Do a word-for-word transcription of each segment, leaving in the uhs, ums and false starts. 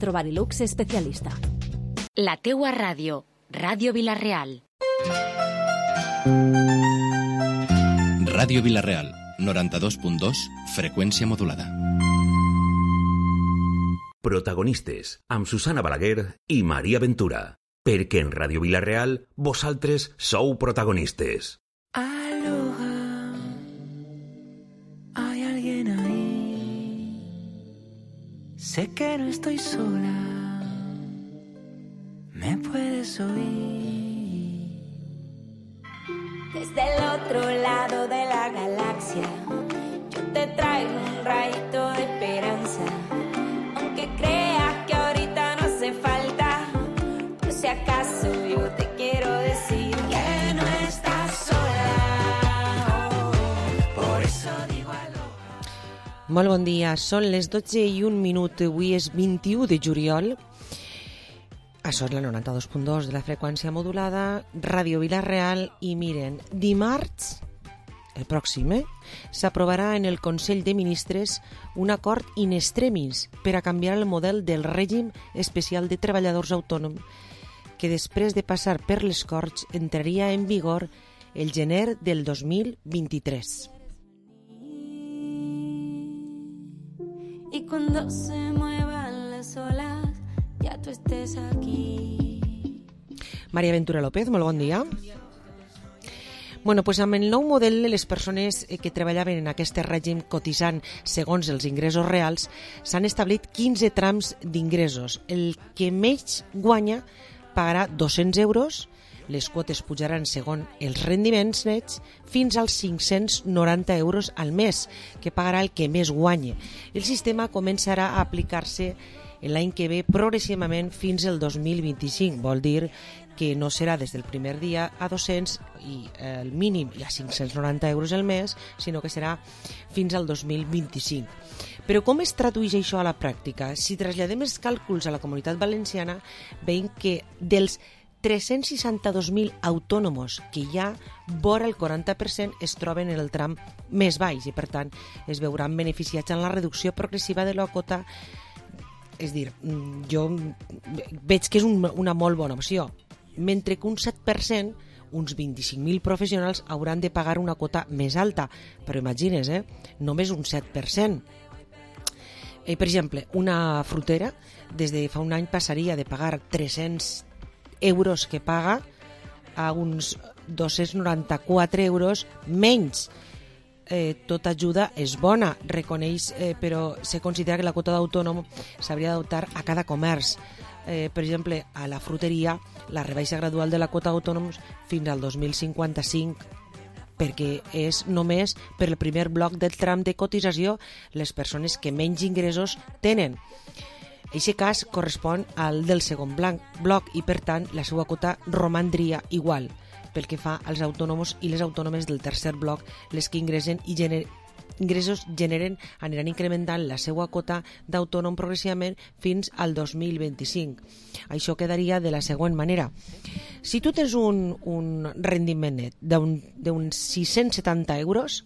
Trobarilux especialista. La teua ràdio, Ràdio Vila-real. Ràdio Vila-real, noranta-dos punt dos, freqüència modulada. Protagonistes, amb Susana Balaguer i Maria Ventura. Perquè en Ràdio Vila-real, vosaltres sou protagonistes. Aloha, hay alguien ahí. Sé que no estoy sola, me puedes oír. Desde el otro lado de la galaxia, yo te traigo un rayito de esperanza. Aunque creas que ahorita no hace falta, por si acaso yo te quiero decir que no estás sola. Oh, por eso digo aloha. Molt bon dia, són les dotze i un minut, avui és vint-i-u de juliol. Això és la noranta-dos punt dos de la freqüència modulada, Ràdio Vila-real, i miren, dimarts, el pròxim, eh, s'aprovarà en el Consell de Ministres un acord in extremis per a canviar el model del règim especial de treballadors autònoms, que després de passar per les Corts entraria en vigor el gener del dos mil vint-i-tres. Y cuando se muevan las olas, ja tu estés aquí. Maria Ventura López, molt bon dia. Bueno, pues amb el nou model, les persones que treballaven en aquest règim cotitzant segons els ingressos reals s'han establit quinze trams d'ingressos. El que menys guanya pagarà dos-cents euros, les quotes pujaran segons els rendiments nets fins als cinc-cents noranta euros al mes, que pagarà el que més guanye. El sistema començarà a aplicar-se l'any que ve progressivament fins al dos mil vint-i-cinc, vol dir que no serà des del primer dia a dos-cents i el mínim i a cinc-cents noranta euros al mes, sinó que serà fins al dos mil vint-i-cinc. Però com es tradueix això a la pràctica? Si traslladem els càlculs a la Comunitat Valenciana, veiem que dels tres-cents seixanta-dos mil autònoms que hi ha, vora el quaranta per cent es troben en el tram més baix i, per tant, es veuran beneficiats en la reducció progressiva de la quota. És dir, jo veig que és un, una molt bona opció, mentre que un set per cent, uns vint-i-cinc mil professionals, hauran de pagar una quota més alta. Però imagines, eh? Només un set per cent. Eh, per exemple, una frutera, des de fa un any passaria de pagar tres-cents euros que paga a uns dos-cents noranta-quatre euros menys. Eh, tota ajuda és bona, reconeix, eh, però se considera que la quota d'autònom s'hauria d'adoptar a cada comerç. Eh, per exemple, a la fruteria, la rebaixa gradual de la quota d'autònoms fins al dos mil cinquanta-cinc, perquè és només per el primer bloc del tram de cotització les persones que menys ingressos tenen. Aquest cas correspon al del segon bloc i, per tant, la seva quota romandria igual. Pel que fa als autònoms i les autònomes del tercer bloc, les que ingressen i gener... ingressos generen aniran incrementant la seva quota d'autònom progressivament fins al dos mil vint-i-cinc. Això quedaria de la següent manera. Si tu tens un, un rendiment net d'uns sis-cents setanta euros,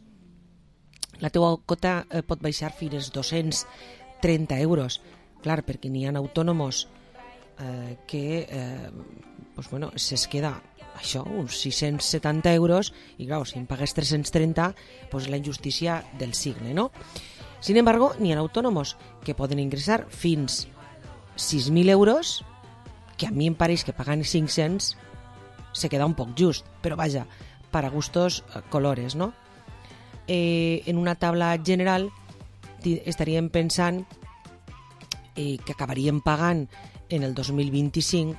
la teva quota eh, pot baixar fins als dos-cents trenta euros. Clar, perquè n'hi ha autònoms eh, que eh, pues, bueno, se's queda això, uns sis-cents setanta euros, i clar, si em pagués tres-cents trenta, pues la injustícia del signe, no? Sin embargo, n'hi ha autònoms que poden ingressar fins sis mil euros, que a mi em pareix que pagant cinc-cents se queda un poc just, però vaja, para gustos colores, no? Eh, en una taula general estaríem pensant eh, que acabaríem pagant en el dos mil vint-i-cinc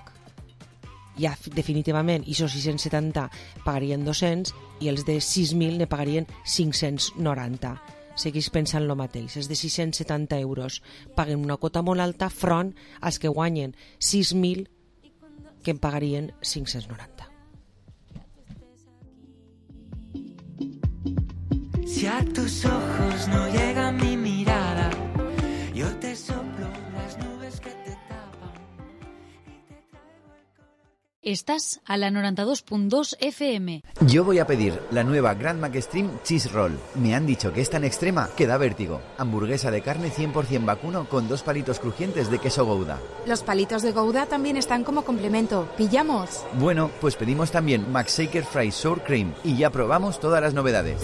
ja definitivament, i esos sis-cents setanta pagarien dos-cents i els de sis mil ne pagarien cinc-cents noranta. Seguís pensant el mateix, els de sis-cents setanta euros paguen una quota molt alta front als que guanyen sis mil que en pagarien cinc-cents noranta. Si a tus ojos no llega mi mirada, yo te soplo las nubes que te tapan. Estás a la noventa y dos punto dos F M. Yo voy a pedir la nueva Grand Mac Extreme Cheese Roll. Me han dicho que es tan extrema que da vértigo. Hamburguesa de carne cien por ciento vacuno con dos palitos crujientes de queso Gouda. Los palitos de Gouda también están como complemento. ¿Pillamos? Bueno, pues pedimos también McShaker Fries Sour Cream y ya probamos todas las novedades.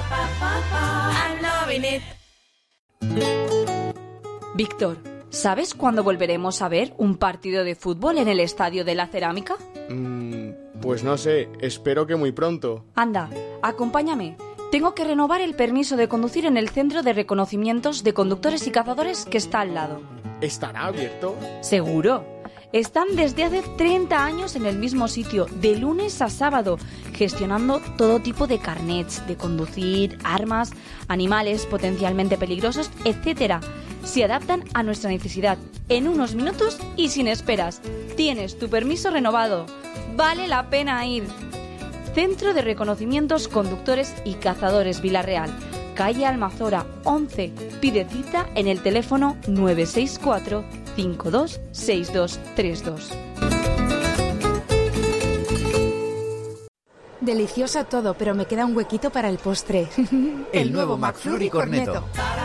Víctor, ¿sabes cuándo volveremos a ver un partido de fútbol en el Estadio de la Cerámica? Mm, pues no sé, espero que muy pronto. Anda, acompáñame. Tengo que renovar el permiso de conducir en el Centro de Reconocimientos de Conductores y Cazadores que está al lado. ¿Estará abierto? Seguro. Están desde hace treinta años en el mismo sitio, de lunes a sábado, gestionando todo tipo de carnets de conducir, armas, animales potencialmente peligrosos, etcétera. Se adaptan a nuestra necesidad en unos minutos y sin esperas. Tienes tu permiso renovado. Vale la pena ir. Centro de Reconocimientos Conductores y Cazadores Vilarreal, calle Almazora once. Pide cita en el teléfono nueve seis cuatro, cinco dos seis dos tres dos. Delicioso todo, pero me queda un huequito para el postre. El, el nuevo McFlurry Corneto.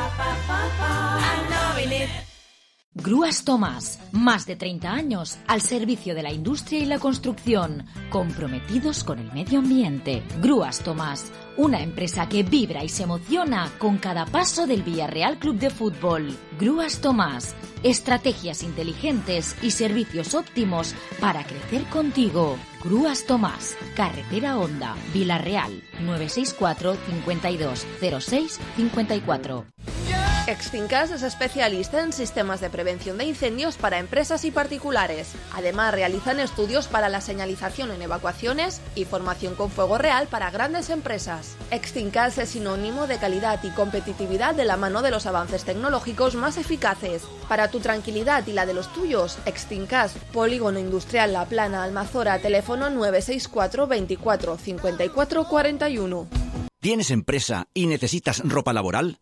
Grúas Tomás, más de treinta años al servicio de la industria y la construcción, comprometidos con el medio ambiente. Grúas Tomás, una empresa que vibra y se emociona con cada paso del Villarreal Club de Fútbol. Grúas Tomás, estrategias inteligentes y servicios óptimos para crecer contigo. Grúas Tomás, carretera Honda, Villarreal, nueve seis cuatro, cincuenta y dos, cero seis, cincuenta y cuatro. Extincas es especialista en sistemas de prevención de incendios para empresas y particulares. Además, realizan estudios para la señalización en evacuaciones y formación con fuego real para grandes empresas. Extincas es sinónimo de calidad y competitividad de la mano de los avances tecnológicos más eficaces. Para tu tranquilidad y la de los tuyos, Extincas, Polígono Industrial La Plana, Almazora, teléfono nueve seis cuatro, veinticuatro, cincuenta y cuatro, cuarenta y uno. ¿Tienes empresa y necesitas ropa laboral?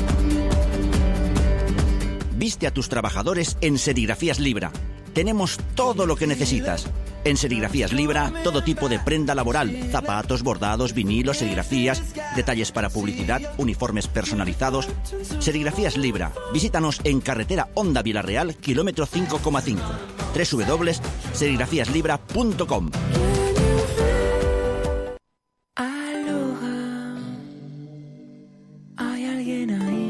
Viste a tus trabajadores en Serigrafías Libra. Tenemos todo lo que necesitas. En Serigrafías Libra, todo tipo de prenda laboral, zapatos, bordados, vinilos, serigrafías, detalles para publicidad, uniformes personalizados. Serigrafías Libra. Visítanos en carretera Honda Villarreal, kilómetro cinco coma cinco. doble u doble u doble u punto serigrafías libra punto com. Aloha, hay alguien ahí.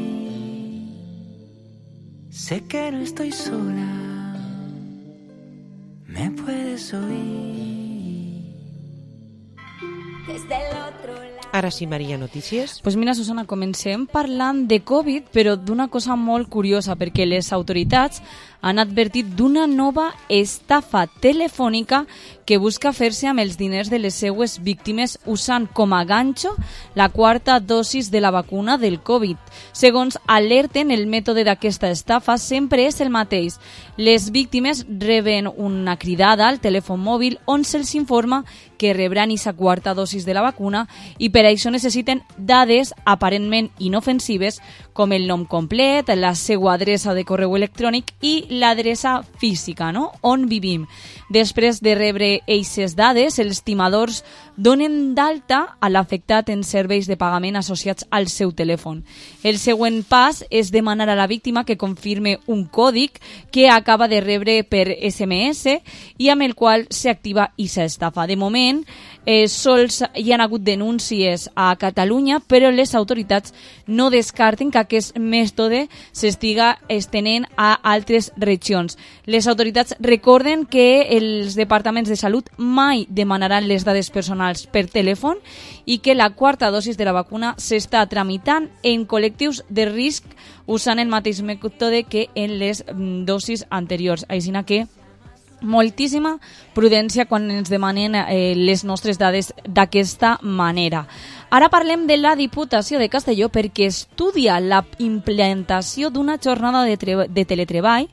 Sé que no estoy sola, me puedes oír. Desde el otro lado. Ara sí, Maria, notícies? Pues mira, Susana, comencem parlant de Covid, però d'una cosa molt curiosa, perquè les autoritats han advertit d'una nova estafa telefònica que busca fer-se amb els diners de les seues víctimes usant com a ganxo la quarta dosis de la vacuna del Covid. Segons alerten, el mètode d'aquesta estafa sempre és el mateix. Les víctimes reben una cridada al telèfon mòbil on se'ls informa que rebran aquesta quarta dosis de la vacuna i per això necessiten dades aparentment inofensives com el nom complet, la seva adreça de correu electrònic i l'adreça física, no? On vivim. Després de rebre aquestes dades, els timadors donen d'alta a l'afectat en serveis de pagament associats al seu telèfon. El següent pas és demanar a la víctima que confirme un còdig que acaba de rebre per S M S i amb el qual s'activa aquesta estafa. De moment, eh, sols hi ha hagut denúncies a Catalunya, però les autoritats no descarten que aquest mètode s'estiga estenent a altres regions. Les autoritats recorden que els departaments de salut mai demanaran les dades personals per telèfon i que la quarta dosis de la vacuna s'està tramitant en col·lectius de risc usant el mateix mètode que en les dosis anteriors. Així que moltíssima prudència quan ens demanen eh, les nostres dades d'aquesta manera. Ara parlem de la Diputació de Castelló perquè estudia la implantació d'una jornada de, tre- de teletreball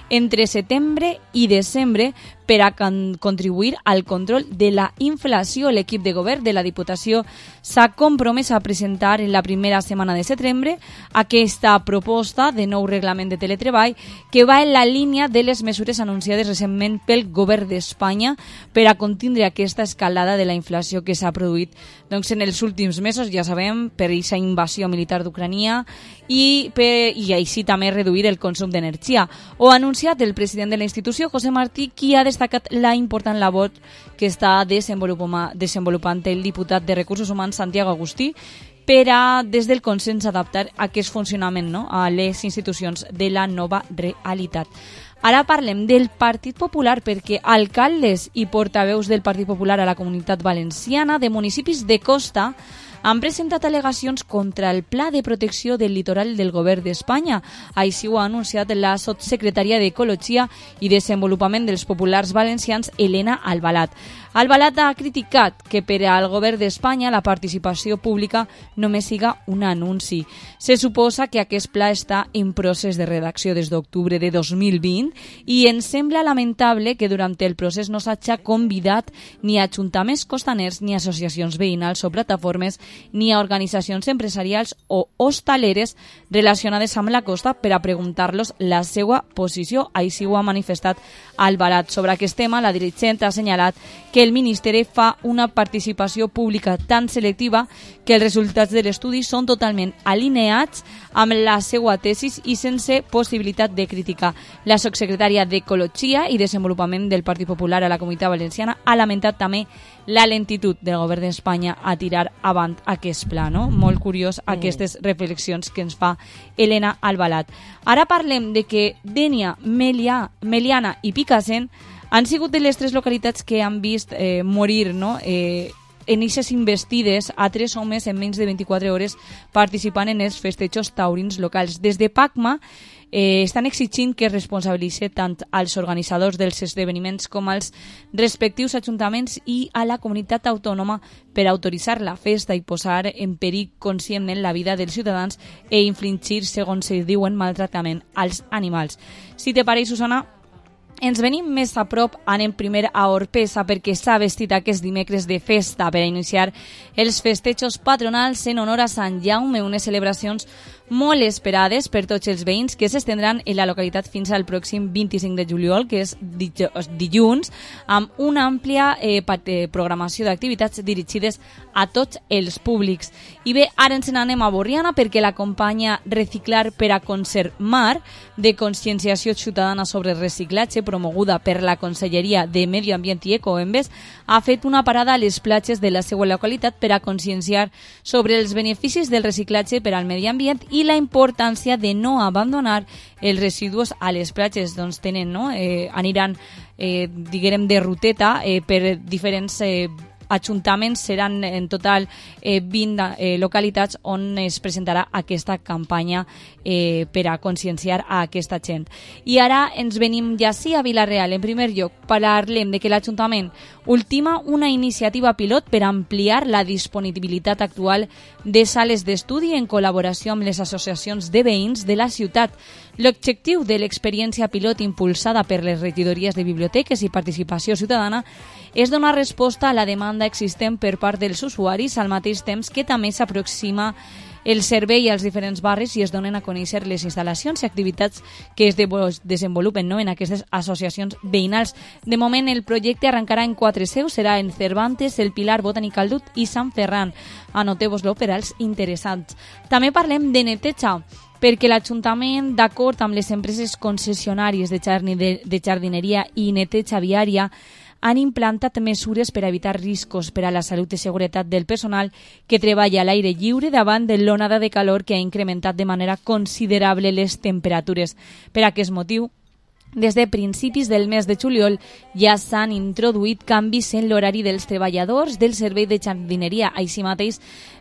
entre setembre i desembre per a con contribuir al control de la inflació. L'equip de govern de la Diputació s'ha compromès a presentar en la primera setmana de setembre aquesta proposta de nou reglament de teletreball que va en la línia de les mesures anunciades recentment pel govern d'Espanya per a contindre aquesta escalada de la inflació que s'ha produït doncs, en els últims mesos, ja sabem, per aquesta invasió militar d'Ucrània i, per, i així també reduir el consum d'energia. Ho ha anunciat el president de la institució, José Martí, qui ha destacat la important labor que està desenvolupant el diputat de Recursos Humans, Santiago Agustí, per a, des del consens, adaptar aquest funcionament, no?, a les institucions de la nova realitat. Ara parlem del Partit Popular perquè alcaldes i portaveus del Partit Popular a la Comunitat Valenciana de municipis de costa han presentat al·legacions contra el Pla de Protecció del Litoral del Govern d'Espanya. Així ho ha anunciat la sotssecretària d'Ecologia i Desenvolupament dels Populars Valencians, Elena Albalat. Albalat ha criticat que per al Govern d'Espanya la participació pública només siga un anunci. Se suposa que aquest pla està en procés de redacció des d'octubre de dos mil vint i ens sembla lamentable que durant el procés no s'hagi convidat ni a ajuntaments costaners, ni a associacions veïnals o plataformes, ni a organitzacions empresarials o hostaleres relacionades amb la costa per a preguntar-los la seva posició. Així ho ha manifestat Albalat. Sobre aquest tema, la dirigent ha assenyalat que el Ministeri fa una participació pública tan selectiva que els resultats de l'estudi són totalment alineats amb la seva tesis i sense possibilitat de crítica. La subsecretària d'Ecologia i Desenvolupament del Partit Popular a la Comunitat Valenciana ha lamentat també la lentitud del govern d'Espanya a tirar avant aquest pla, no? Molt curiós aquestes reflexions que ens fa Elena Albalat. Ara parlem de que Dénia, Melià, Meliana i Picassent han sigut de les tres localitats que han vist eh, morir, no?, eh, en eixes investides a tres homes en menys de vint-i-quatre hores participant en els festejos taurins locals. Des de PACMA eh, estan exigint que es responsabilitzi tant als organitzadors dels esdeveniments com als respectius ajuntaments i a la comunitat autònoma per autoritzar la festa i posar en perill conscientment la vida dels ciutadans e infligir, segons se diuen, maltractament als animals. Si te pareix, Susana, ens venim més a prop, anem primer a Orpesa perquè s'ha vestit aquest dimecres de festa per a iniciar els festejos patronals en honor a Sant Jaume, unes celebracions molt esperades per tots els veïns que s'estendran en la localitat fins al pròxim vint-i-cinc de juliol, que és dilluns, amb una àmplia eh, programació d'activitats dirigides a tots els públics. I bé, ara ens n'anem a Borriana perquè l'acompanya Reciclar per a Conservar, de conscienciació ciutadana sobre reciclatge, promoguda per la Conselleria de Medi Ambient i Ecoembes, ha fet una parada a les platges de la seva localitat per a conscienciar sobre els beneficis del reciclatge per al medi ambient i la importància de no abandonar els residus a les platges. Doncs tenen, no? Eh, aniran, eh, diguem, de ruteta eh, per diferents eh, ajuntaments. Seran en total eh, vint eh, localitats on es presentarà aquesta campanya eh, per a conscienciar a aquesta gent. I ara ens venim ja sí a Vila-real. En primer lloc, parlem de que l'Ajuntament ultima una iniciativa pilot per ampliar la disponibilitat actual de sales d'estudi en col·laboració amb les associacions de veïns de la ciutat. L'objectiu de l'experiència pilot impulsada per les regidories de biblioteques i participació ciutadana és donar resposta a la demanda existent per part dels usuaris al mateix temps que també s'aproxima el servei als diferents barris i es donen a conèixer les instal·lacions i activitats que es desenvolupen, no?, en aquestes associacions veïnals. De moment, el projecte arrencarà en quatre seus, serà en Cervantes, el Pilar, Botànic Caldut i Sant Ferran. Anoteu-vos-lo per als interessants. També parlem de neteja, perquè l'Ajuntament, d'acord amb les empreses concessionàries de, de, de jardineria i neteja viària, han implantat mesures per evitar riscos per a la salut i seguretat del personal que treballa a l'aire lliure davant de l'onada de calor que ha incrementat de manera considerable les temperatures. Per aquest motiu, des de principis del mes de juliol ja s'han introduït canvis en l'horari dels treballadors del servei de jardineria. Així mateix,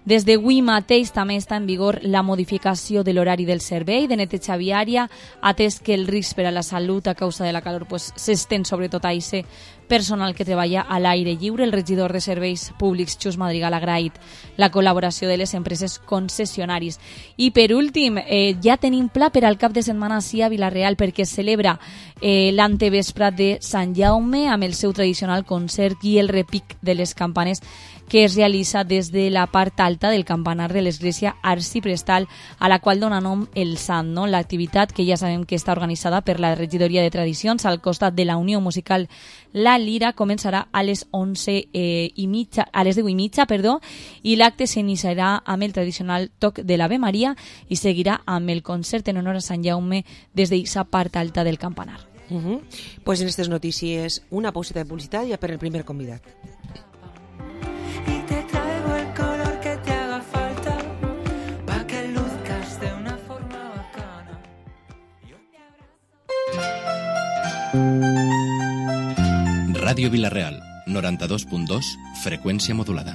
Des d'avui mateix també està en vigor la modificació de l'horari del servei de neteja viària, atès que el risc per a la salut a causa de la calor pues, s'estén sobretot a aquest personal que treballa a l'aire lliure. El regidor de Serveis Públics, Xus Madrigal, ha agraït la col·laboració de les empreses concessionaris. I per últim, eh, ja tenim pla per al cap de setmana ací a Vila-real perquè es celebra eh, l'antevespre de Sant Jaume amb el seu tradicional concert i el repic de les campanes que es realitza des de la part alta del campanar de l'església arciprestal, a la qual dona nom el Sant. No? L'activitat, que ja sabem que està organitzada per la Regidoria de Tradicions al costat de la Unió Musical La Lira, començarà a les onze eh, i mitja, a les deu i mitja, perdó, i l'acte s'iniciarà amb el tradicional toc de l'Ave Maria i seguirà amb el concert en honor a Sant Jaume des d'aquesta part alta del campanar. Uh -huh. Pues en aquestes notícies una pauseta de publicitat ja per el primer convidat. Radio Vila-real, noranta-dos punt dos, frecuencia modulada.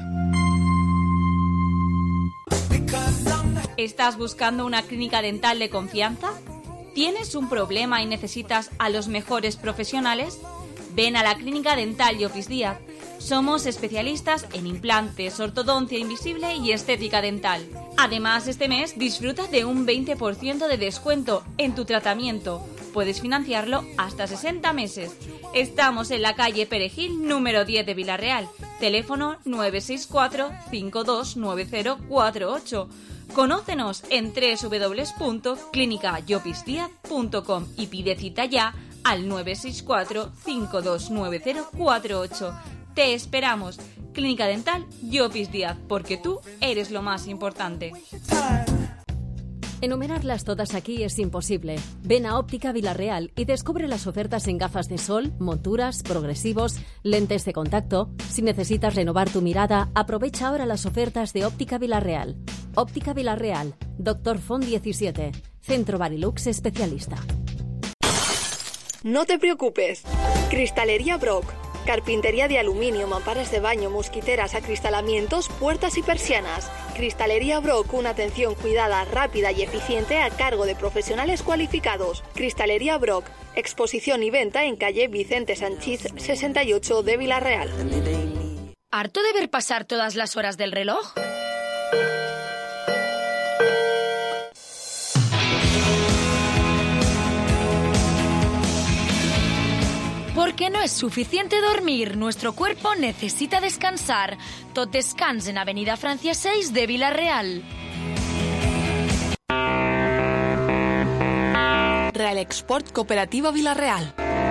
¿Estás buscando una clínica dental de confianza? ¿Tienes un problema y necesitas a los mejores profesionales? Ven a la Clínica Dental Llopis Díaz. Somos especialistas en implantes, ortodoncia invisible y estética dental. Además, este mes disfruta de un veinte por ciento de descuento en tu tratamiento. Puedes financiarlo hasta sesenta meses. Estamos en la calle Perejil, número diez de Vila-real. Teléfono nueve seis cuatro, cinco dos nueve cero cuatro ocho. Conócenos en doble u doble u doble u punto clínica llopis díaz punto com y pide cita ya al nueve seis cuatro, cinco dos nueve cero cuatro ocho. Te esperamos. Clínica Dental Llopis Díaz, porque tú eres lo más importante. Enumerarlas todas aquí es imposible. Ven a Óptica Vila-real y descubre las ofertas en gafas de sol, monturas, progresivos, lentes de contacto. Si necesitas renovar tu mirada, aprovecha ahora las ofertas de Óptica Vila-real. Óptica Vila-real, Doctor Font diecisiete, Centro Barilux Especialista. No te preocupes. Cristalería Brock. Carpintería de aluminio, mamparas de baño, mosquiteras, acristalamientos, puertas y persianas. Cristalería Brock, una atención cuidada, rápida y eficiente a cargo de profesionales cualificados. Cristalería Brock, exposición y venta en calle Vicente Sanchís sesenta y ocho de Vila-real. ¿Harto de ver pasar todas las horas del reloj? Porque no es suficiente dormir, nuestro cuerpo necesita descansar. Tot descans en Avenida Francia seis de Vila-real. Real Export Cooperativa Vila-real.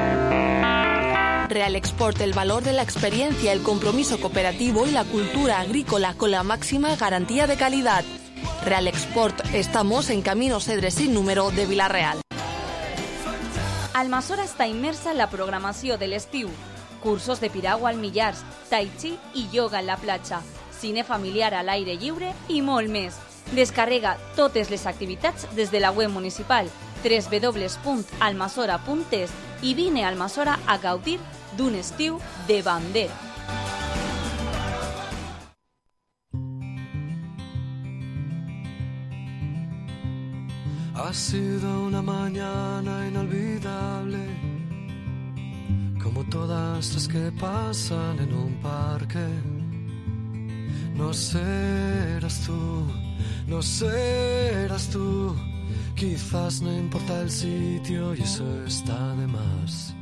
Real Export, el valor de la experiencia, el compromiso cooperativo y la cultura agrícola con la máxima garantía de calidad. Real Export, estamos en Camino Cedre sin número de Vila-real. Almassora està immersa en la programació de l'estiu. Cursos de piragua al Millars, tai chi i yoga en la platja, cine familiar a l'aire lliure i molt més. Descarrega totes les activitats des de la web municipal doble u doble u doble u punt almassora punt es i vine a Almassora a gaudir d'un estiu de bandera. Ha sido una mañana inolvidable, como todas las que pasan en un parque. No serás tú, no serás tú, quizás no importa el sitio y eso está de más.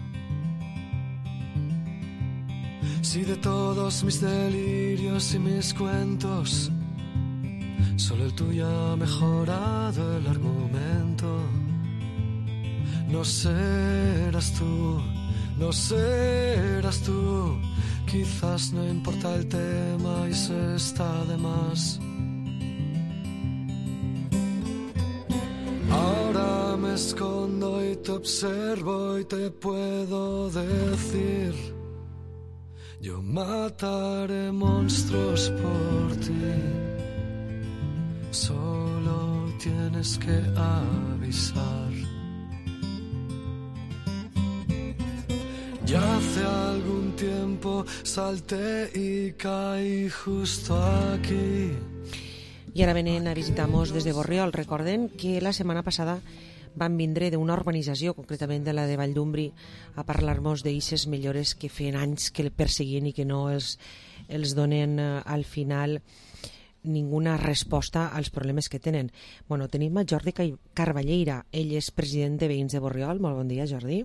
Si de todos mis delirios y mis cuentos solo el tuyo ha mejorado el argumento, no serás tú, no serás tú, quizás no importa el tema y eso está de más. Ahora me escondo y te observo y te puedo decir, yo mataré monstruos por ti. Solo tienes que avisar. Ya hace algún tiempo salté y caí justo aquí. I ara venen a visitar-nos des de Borriol. Recorden que la setmana passada van vindre d'una urbanització, concretament de la de Valldumbri, a parlar-nos d'eixes millores que feien anys que el perseguien i que no els, els donen eh, al final ninguna resposta als problemes que tenen. Bueno, tenim a Jordi Carballeira, ell és president de Veïns de Borriol. Molt bon dia, Jordi.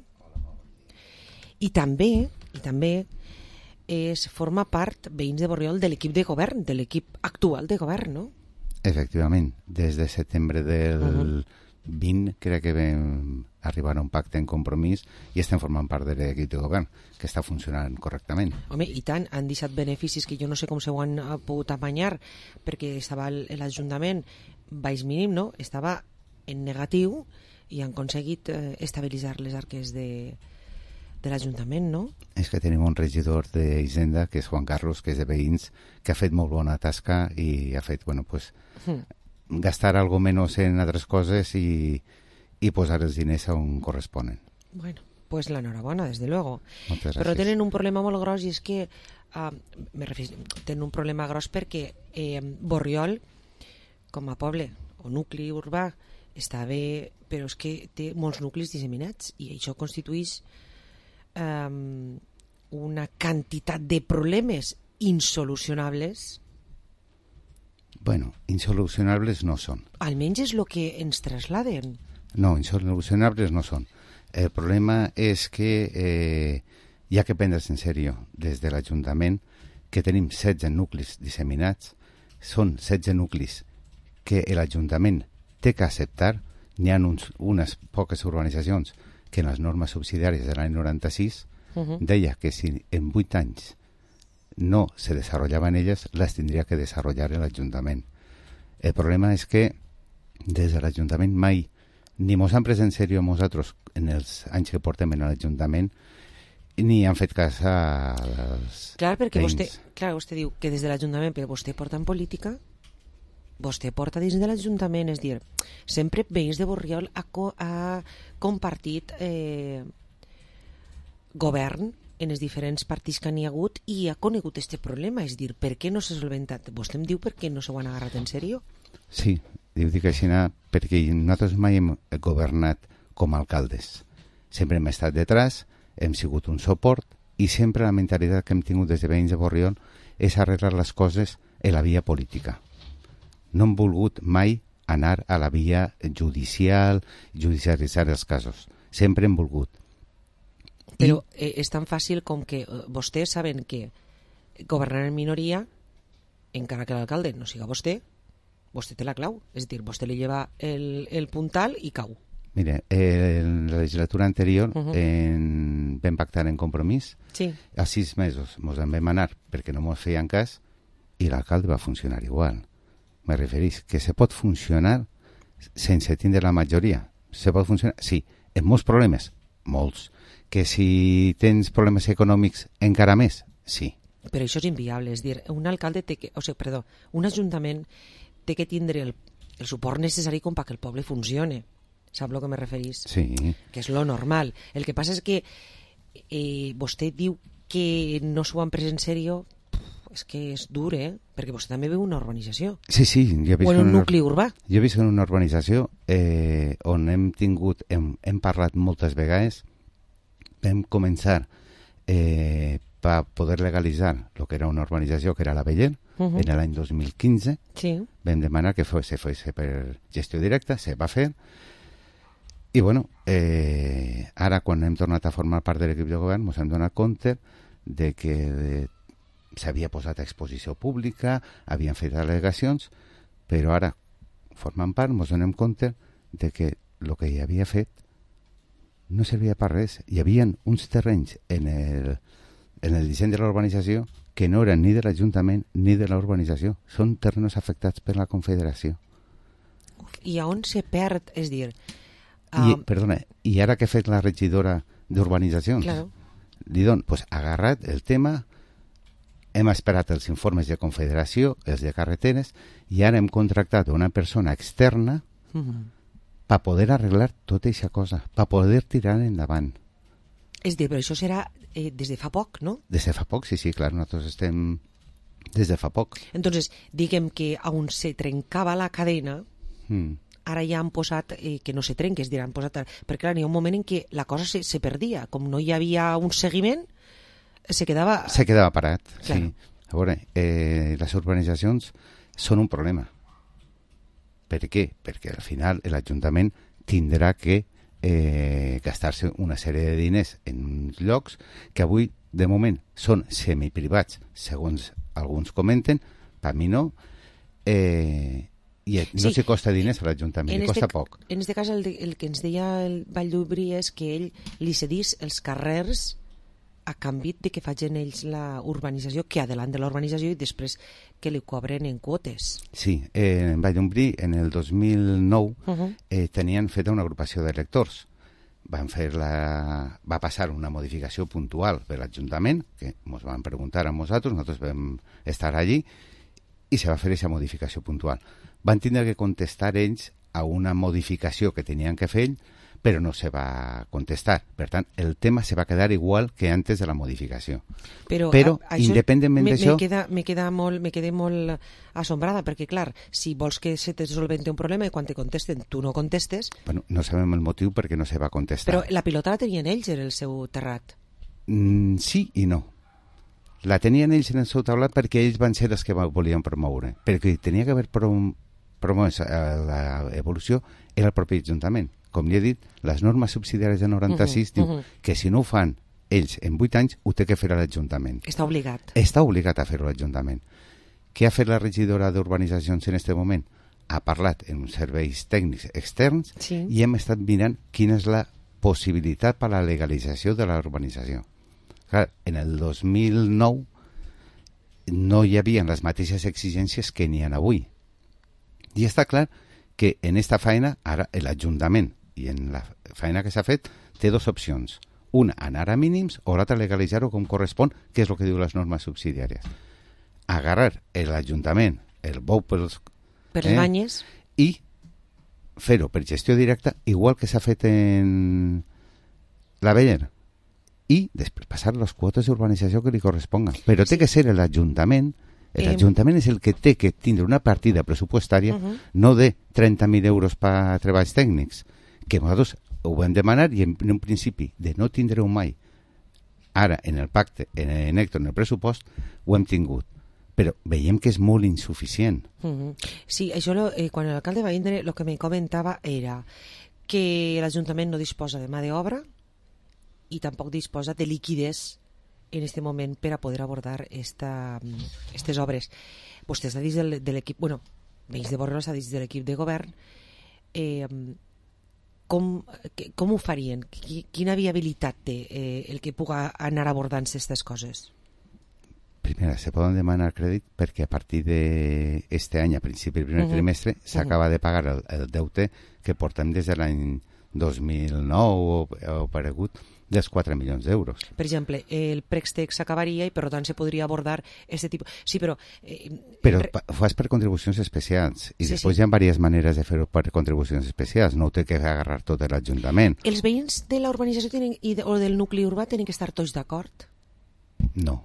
I també, i també és, forma part, Veïns de Borriol, de l'equip de govern, de l'equip actual de govern, no? Efectivament, des de setembre del uh-huh. vint crec que vam arribar a un pacte en compromís i estem formant part de l'equip de govern, que està funcionant correctament. Home, i tant, han deixat beneficis que jo no sé com s'ho han pogut apanyar, perquè estava l'Ajuntament baix mínim, no? Estava en negatiu i han aconseguit eh, estabilitzar les arques de, de l'Ajuntament, no? És que tenim un regidor d'Hisenda, que és Juan Carlos, que és de Veïns, que ha fet molt bona tasca i ha fet, bueno, pues, mm. gastar algo menos en altres coses i, i posar els diners on corresponen. Bueno, pues l'enhorabona, des de luego. Moltes Però gràcies. tenen un problema molt gros i és que uh, me refiero, tenen un problema gros perquè eh, Borriol, com a poble o nucli urbà, està bé, però és que té molts nuclis disseminats i això constitueix um, una quantitat de problemes insolucionables. Bueno, insolucionables no són. Almenys és el que ens trasladen. No, insolucionables no són. El problema és que eh, hi ha que prendre's en sèrio des de l'Ajuntament que tenim setze nuclis disseminats. Són setze nuclis que l'Ajuntament té que acceptar. N'hi ha uns, unes poques urbanitzacions que en les normes subsidiàries de l'any noranta-sis uh-huh. deia que si en vuit anys no se desarrollaven elles, les tindria que desarrollar l'Ajuntament. El problema és que des de l'Ajuntament mai ni mos han pres en sèrio nosaltres en els anys que portem en l'Ajuntament ni han fet cas als clar, perquè veïns. vostè, clar, vostè diu que des de l'Ajuntament, però vostè porta en política, vostè porta dins de l'Ajuntament, és dir, sempre Veïns de Borriol ha, co ha compartit eh, govern en els diferents partits que n'hi ha hagut i ha conegut este problema, és dir, per què no s'ha solventat? Vostè em diu per què no s'ho han agarrat en sèrio? Sí, diu dic així perquè nosaltres mai hem governat com a alcaldes. Sempre hem estat detrás, hem sigut un suport i sempre la mentalitat que hem tingut des de Veïns de Borriol és arreglar les coses en la via política. No hem volgut mai anar a la via judicial, judicialitzar els casos. Sempre hem volgut. Però eh, és tan fàcil com que eh, vostès saben que governar en minoria, encara que l'alcalde no siga vostè, vostè té la clau. És a dir, vostè li lleva el, el puntal i cau. Mire, en la legislatura anterior uh-huh. en, vam pactar en compromís. Sí. A sis mesos ens en vam anar perquè no ens feien cas i l'alcalde va funcionar igual. Me referís que se pot funcionar sense tindre la majoria. Se pot funcionar, sí, amb molts problemes, molts. Que si tens problemes econòmics encara més, sí. Però això és inviable, és dir, un alcalde té que, o sigui, perdó, un ajuntament té que tindre el, el suport necessari com perquè el poble funcione. Sap el que me referís? Sí. Que és lo normal. El que passa és que eh, vostè diu que no s'ho han pres en sèrio, és que és dur, eh? Perquè vostè també veu una urbanització. Sí, sí. Jo he vist o en un una, nucli urbà. Jo he vist en una urbanització eh, on hem tingut, hem, hem parlat moltes vegades, vam començar eh, per poder legalitzar el que era una urbanització, que era la Beller, uh-huh. en l'any dos mil quinze. Sí. Vam demanar que fos, se fos per gestió directa, se va fer. I bueno, eh, ara quan hem tornat a formar part de l'equip de govern ens hem donat compte de que de, s'havia posat a exposició pública, havien fet al·legacions, però ara, formant part, ens donem compte de que el que hi havia fet no servia per res. Hi havia uns terrenys en el, en el disseny de l'urbanització que no eren ni de l'Ajuntament ni de l'urbanització. Són terrenys afectats per la Confederació. I a on se perd? És dir... Um... I, Um... perdona, i ara que ha fet la regidora d'urbanitzacions? Claro. Li don, pues, ha agarrat el tema, hem esperat els informes de Confederació, els de carreteres, i ara hem contractat una persona externa uh-huh. per poder arreglar tota aquesta cosa, per poder tirar endavant. És dir, però això serà eh, des de fa poc, no? Des de fa poc, sí, sí, clar, nosaltres estem des de fa poc. Entonces, diguem que on se trencava la cadena, Mm. ara ja han posat, eh, que no se trenque, es dirà, han posat... Perquè clar, hi ha un moment en què la cosa se, se perdia. Com no hi havia un seguiment, se quedava... Se quedava parat, Claro. sí. A veure, eh, les urbanitzacions són un problema. Per què? Perquè al final l'Ajuntament tindrà que eh, gastar-se una sèrie de diners en uns llocs que avui, de moment, són semiprivats, segons alguns comenten, per mi no, eh, i no Sí. se costa diners a l'Ajuntament, En li costa este, poc. En aquest cas, el, de- el que ens deia el Vall d'Obrí és que ell li cedís els carrers a canvi de que facin ells la urbanització, que adelant de la urbanització i després que li cobren en quotes. Sí, eh, en Vall d'Ombrí, en el dos mil nou, Uh -huh. eh, tenien feta una agrupació d'electors. Van fer la... Va passar una modificació puntual per l'Ajuntament, que ens van preguntar a nosaltres, nosaltres vam estar allí, i se va fer aquesta modificació puntual. Van tindre que contestar ells a una modificació que tenien que fer ells, però no se va contestar. Per tant, el tema se va quedar igual que antes de la modificació. Però, però a, això independentment me, d'això... me queda, me queda molt, me quedé molt assombrada, perquè clar, si vols que se te solvente un problema i quan te contesten tu no contestes, Bueno, no sabem el motiu perquè no se va contestar. però la pilota la tenien ells en el seu terrat. Mm, sí i no. La tenien ells en el seu taulat perquè ells van ser els que va- volien promoure. Perquè tenia que haver prom promès l'evolució era el propi Ajuntament. Com li he dit, les normes subsidiàries de noranta-sis Uh-huh, diu uh-huh. que si no ho fan ells en vuit anys, ho té que fer a l'Ajuntament. Està obligat. Està obligat a fer-ho l'Ajuntament. Què ha fet la regidora d'Urbanitzacions en aquest moment? Ha parlat en uns serveis tècnics externs Sí. i hem estat mirant quina és la possibilitat per a la legalització de la urbanització. Clar, en el dos mil nou no hi havia les mateixes exigències que n'hi ha avui. I està clar que en esta feina, ara l'Ajuntament, i en la feina que s'ha fet, té dues opcions. Una, anar a mínims, o l'altra, legalitzar-ho com correspon, que és el que diu les normes subsidiàries. Agarrar l'Ajuntament, el bou pels... Per les banyes. I fer-ho per gestió directa, igual que s'ha fet en la Beller. I després passar les quotes d'urbanització que li corresponga. Però té que ser l'Ajuntament. L'Ajuntament és el que té que tindre una partida pressupostària, Uh-huh. no de trenta mil euros per a treballs tècnics, que nosaltres ho vam demanar i en, en un principi de no tindre-ho mai. Ara, en el pacte, en, en Héctor, en el pressupost, ho hem tingut. Però veiem que és molt insuficient. Uh-huh. Sí, això lo, eh, quan l'alcalde va vindre, el que me comentava era que l'Ajuntament no disposa de mà d'obra i tampoc disposa de liquides en este moment per a poder abordar esta, estes obres. Vostè està dins del, de l'equip, bueno, Veïns de Borrell està dins de l'equip de govern. Eh, com, que, com ho farien? Qui, quina viabilitat té eh, el que puga anar abordant-se aquestes coses? Primera, se poden demanar crèdit perquè a partir d'aquest any, a principi del primer Uh-huh. trimestre, s'acaba Uh-huh. de pagar el, el deute que portem des de l'any dos mil nou o, o paregut dels quatre milions d'euros. Per exemple, el préstec s'acabaria i per tant se podria abordar este tipus... Sí, però... Eh, Però re- pa- ho fas per contribucions especials i Sí, després sí. hi ha diverses maneres de fer-ho per contribucions especials, no ho té que agarrar tot l'Ajuntament. Els veïns de la urbanització tenen, i de, o del nucli urbà tenen que estar tots d'acord? No.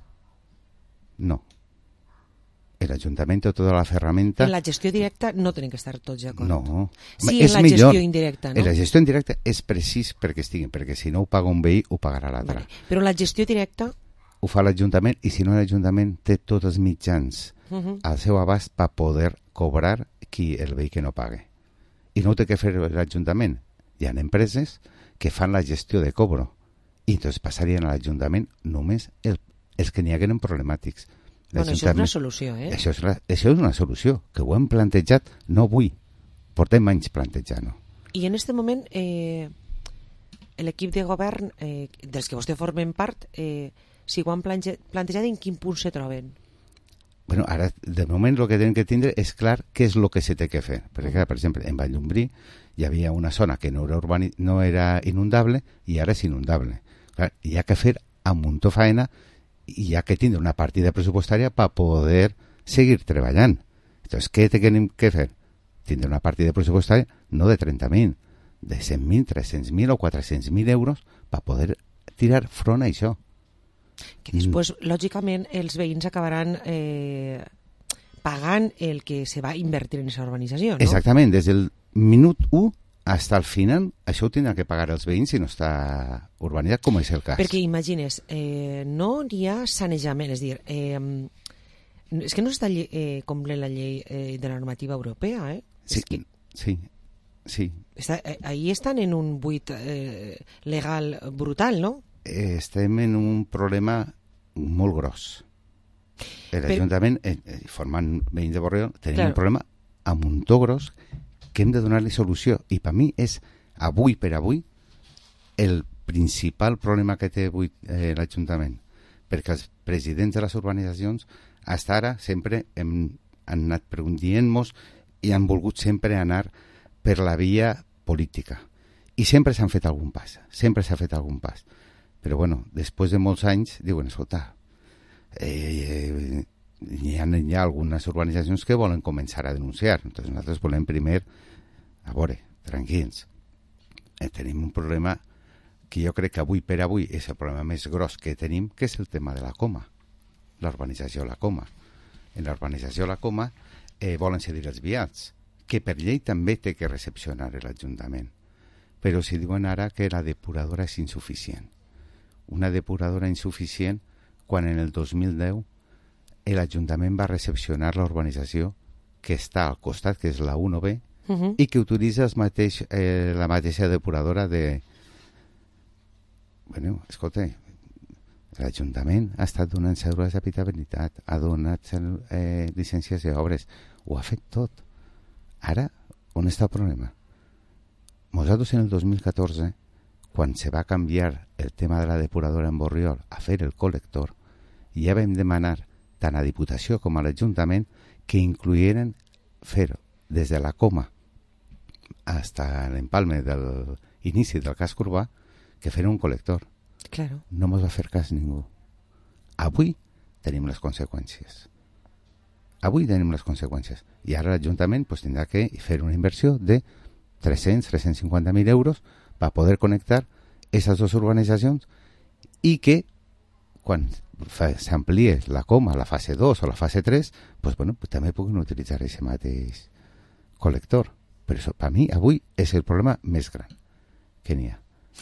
No. L'Ajuntament té tota la ferramenta... En la gestió directa no tenen que estar tots d'acord. No. Sí, és en la millor. gestió indirecta, no? En la gestió indirecta és precís perquè estiguin, perquè si no ho paga un veí, ho pagarà l'altre. Vale. Però la gestió directa... Ho fa l'Ajuntament i si no l'Ajuntament té tots els mitjans Uh -huh. al seu abast per poder cobrar qui el veí que no pague. I no ho té que fer l'Ajuntament. Hi ha empreses que fan la gestió de cobro i entonces passarien a l'Ajuntament només el, els que n'hi hagueren problemàtics. Bueno, això és una solució, eh? Això és, la, això és una solució, que ho hem plantejat no avui, portem anys plantejant-ho. I en aquest moment eh, l'equip de govern eh, dels que vostè formen part, eh, si ho han plante- plantejat, en quin punt se troben? Bueno, ara, de moment, el que tenen que tindre és clar què és el que se té que fer. Perquè, clar, per exemple, en Vall-d'Ombrí hi havia una zona que no era, urbani no era inundable i ara és inundable. Clar, hi ha que fer a muntó faena i hi ha que tindre una partida pressupostària per poder seguir treballant. Entonces, què tenim que fer? Tindre una partida pressupostària no de trenta mil, de cent mil, tres-cents mil o quatre-cents mil euros per poder tirar front a això. Que després, mm. lògicament, els veïns acabaran eh, pagant el que se va invertir en aquesta urbanització, no? Exactament, des del minut u fins al final, això ho tindran que pagar els veïns si no està urbanitzat, com és el cas. Perquè imagines, eh, no hi ha sanejament, és dir, eh, és que no està eh, complint la llei eh, de la normativa europea, eh? Sí, és que... sí, sí. Està, eh, ahí estan en un buit eh, legal brutal, no? Eh, estem en un problema molt gros. L'Ajuntament, Però... eh, formant veïns de Borriol, tenim claro. un problema a muntó gros que hem de donar-li solució. I per mi és, avui per avui, el principal problema que té avui eh, l'Ajuntament. Perquè els presidents de les urbanitzacions, fins ara, sempre hem, han anat dient-nos i han volgut sempre anar per la via política. I sempre s'han fet algun pas. Sempre s'ha fet algun pas. Però, bueno, després de molts anys, diuen, escolta, eh, eh, hi ha, hi ha algunes urbanitzacions que volen començar a denunciar. Entonces nosaltres volem primer, a veure, tranquils, eh, tenim un problema que jo crec que avui per avui és el problema més gros que tenim, que és el tema de la coma, l'urbanització La Coma. En l'urbanització La Coma eh, volen cedir els viats, que per llei també té que recepcionar l'Ajuntament. Però si diuen ara que la depuradora és insuficient. Una depuradora insuficient quan en el dos mil deu l'Ajuntament va recepcionar la urbanització que està al costat, que és la uno B, uh-huh. i que utilitza el mateix, eh, la mateixa depuradora de... Bueno, escolta, l'Ajuntament ha estat donant cèdules d'habitabilitat, ha donat eh, llicències d'obres, ho ha fet tot. Ara, on està el problema? Nosaltres en el dos mil catorze, quan se va canviar el tema de la depuradora en Borriol a fer el col·lector, ja vam demanar tant a Diputació com a l'Ajuntament que incloïren fer des de la Coma fins a l'empalme de l'inici del casc urbà que fer un col·lector. Claro. No mos va fer cas ningú. Avui tenim les conseqüències. Avui tenim les conseqüències. I ara l'Ajuntament pues, tindrà que fer una inversió de tres-cents a tres-cents cinquanta mil euros per poder connectar aquestes dues urbanitzacions i que quan s'amplie la Coma a la fase dos o la fase tres, pues, bueno, pues, també puguin utilitzar aquest mateix col·lector. Però això, per mi, avui és el problema més gran que n'hi ha.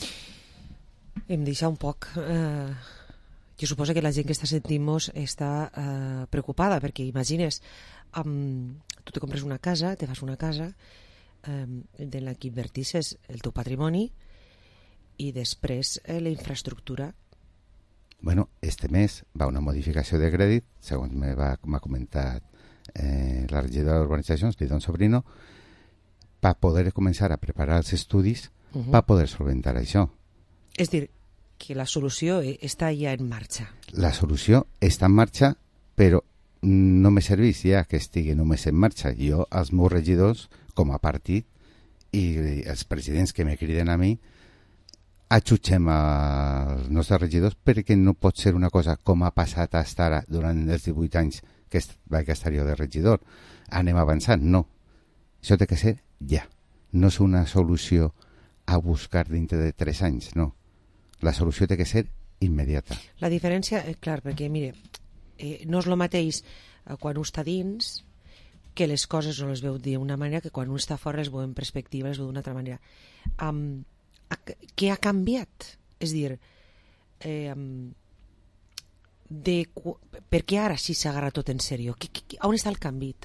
Em deixa un poc... Eh, jo suposo que la gent que està sentint-nos està eh, preocupada, perquè imagines, um, tu te compres una casa, te fas una casa, um, de la que invertisses el teu patrimoni i després eh, la infraestructura. Bueno, este mes va una modificació de crèdit, segons m'ha comentat eh, la regidora d'Urbanitzacions, Lidón Sobrino, per poder començar a preparar els estudis uh-huh. per poder solventar això. És dir, que la solució està ja en marxa. La solució està en marxa, però no me serveix ja que estigui només en marxa. Jo, els meus regidors, com a partit, i els presidents que me criden a mi, ajutgem els nostres regidors perquè no pot ser una cosa com ha passat fins ara durant els divuit anys que vaig estar jo de regidor. Anem avançant, no. Això té que ser ja. No és una solució a buscar dintre de tres anys, no. La solució té que ser immediata. La diferència, eh, clar, perquè, mire, eh, no és el mateix eh, quan un està dins que les coses no les veu d'una manera que quan un està fora les veu en perspectiva, les veu d'una altra manera. Um, què ha canviat? És dir, eh, de, per què ara sí s'agarra tot en sèrio? On està el canvi?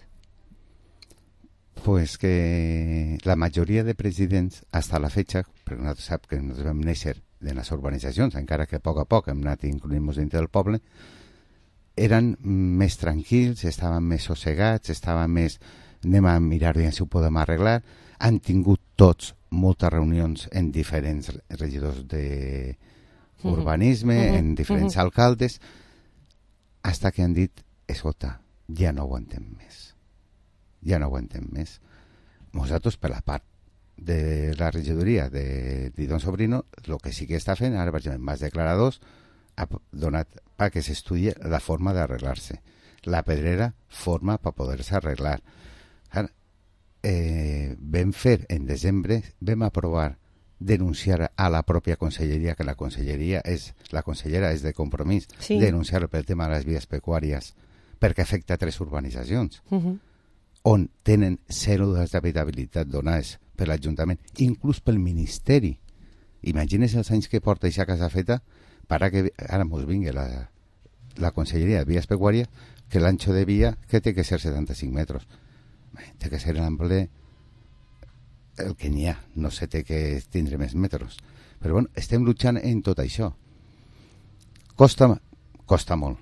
Pues que la majoria de presidents, fins a la fecha, perquè nosaltres sap que ens vam néixer de les urbanitzacions, encara que a poc a poc hem anat incluint-nos dintre del poble, eren més tranquils, estaven més sossegats, estaven més... anem a mirar bien si ho podem arreglar. Han tingut tots moltes reunions en diferents regidors d'urbanisme, uh-huh. en diferents uh-huh. alcaldes, hasta que han dit, escolta, ja no aguantem més. Ja no aguantem més. Nosaltres, per la part de la regidoria de Lidón Sobrino, el que sí que està fent, ara, per exemple, més declaradors, ha donat perquè s'estudi la forma d'arreglar-se. La pedrera forma per poder-se arreglar. Ara, eh, vam fer, en desembre, vam aprovar denunciar a la pròpia conselleria, que la conselleria és, la consellera és de Compromís, sí. denunciar pel tema de les vies pecuàries, perquè afecta tres urbanitzacions, Uh -huh. on tenen zero d'habitabilitat donades per l'Ajuntament, inclús pel Ministeri. Imagines els anys que porta aquesta casa feta para que ara mos vingui la, la conselleria de vies pecuàries, que l'ancho de via que té que ser setanta-cinc metres. Té que ser l'ample el que n'hi ha, no sé, té que tindre més metres. Però bueno, estem luchant en tot això. Costa, costa molt.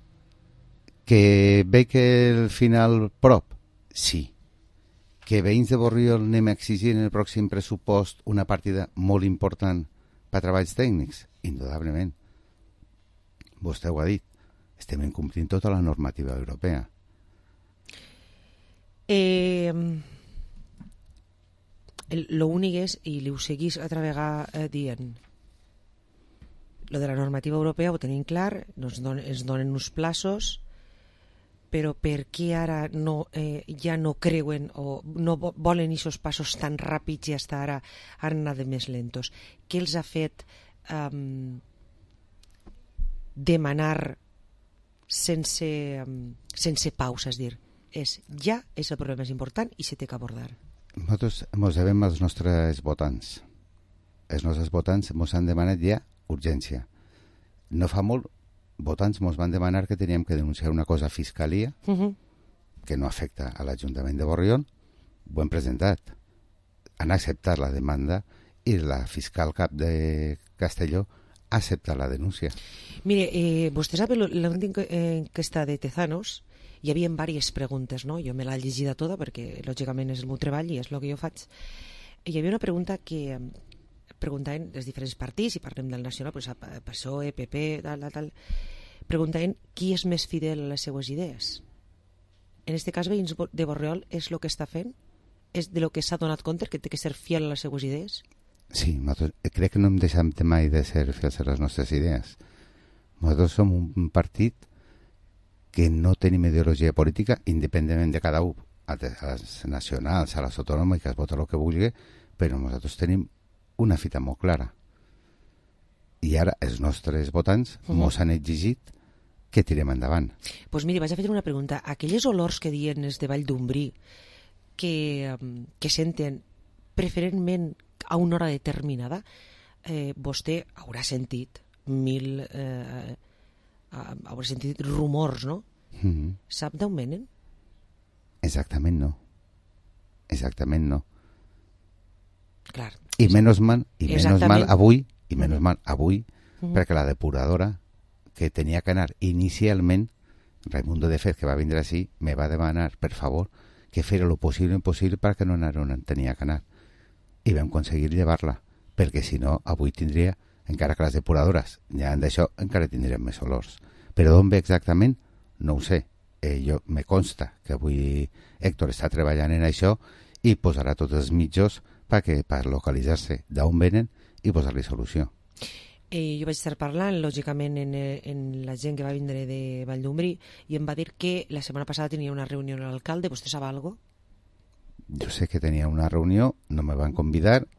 Que ve que el final prop? Sí. Que veïns de Borriol anem a exigir en el pròxim pressupost una partida molt important per a treballs tècnics? Indudablement. Vostè ho ha dit. Estem incomplint tota la normativa europea. Eh, lo únic és, i li ho seguís altra vegada eh, dient, lo de la normativa europea ho tenim clar, ens donen, ens donen uns plaços, però per què ara no, eh, ja no creuen o no volen aquests passos tan ràpids i fins ara han anat més lentos? Què els ha fet um, demanar sense, um, sense pausa, és dir, és ja és el problema més important i se té que abordar. Nosaltres ens devem als nostres votants. Els nostres votants ens han demanat ja urgència. No fa molt, votants ens van demanar que teníem que denunciar una cosa a Fiscalia uh -huh. que no afecta a l'Ajuntament de Borriol. Ho hem presentat. Han acceptat la demanda i la fiscal cap de Castelló ha acceptat la denúncia. Mire, eh, vostè sap l'última enquesta de Tezanos, hi havia diverses preguntes, no? Jo me l'he llegida tota perquè lògicament és el meu treball i és el que jo faig. Hi havia una pregunta que preguntaven dels diferents partits, i parlem del nacional, pues, P S O E, P P, tal, tal, tal, preguntaven qui és més fidel a les seues idees. En aquest cas, veïns de Borriol és el que està fent? És de lo que s'ha donat compte, que té que ser fiel a les seues idees? Sí, nosaltres crec que no hem deixat mai de ser fiels a les nostres idees. Nosaltres som un partit que no tenim ideologia política, independentment de cada un, a les nacionals, a les autonòmiques, vota el que vulgui, però nosaltres tenim una fita molt clara. I ara els nostres votants uh -huh. mos han exigit que tirem endavant. Doncs pues miri, vaig a fer una pregunta. Aquelles olors que diuen els de Vall d'Umbrí que, que senten preferentment a una hora determinada, eh, vostè haurà sentit mil... Eh, haurà sentit rumors, no? Uh -huh. Sap d'on venen? Exactament no. Exactament no. Clar. I menys mal, i menys mal avui, i menys mal avui, uh -huh. perquè la depuradora que tenia que anar inicialment, Raimundo de Fez, que va vindre així, me va demanar, per favor, que fera lo possible i impossible perquè no anara on tenia que anar. I vam aconseguir llevar-la, perquè si no, avui tindria, encara que les depuradores ja han d'això, encara tindrem més olors. Però d'on ve exactament? No ho sé. Eh, jo me consta que avui Héctor està treballant en això i posarà tots els mitjos perquè per localitzar-se d'on venen i posar-li solució. Eh, jo vaig estar parlant, lògicament, en, en la gent que va vindre de Vall d'Umbrí i em va dir que la setmana passada tenia una reunió amb l'alcalde. Vostè sap alguna cosa? Jo sé que tenia una reunió, no me van convidar,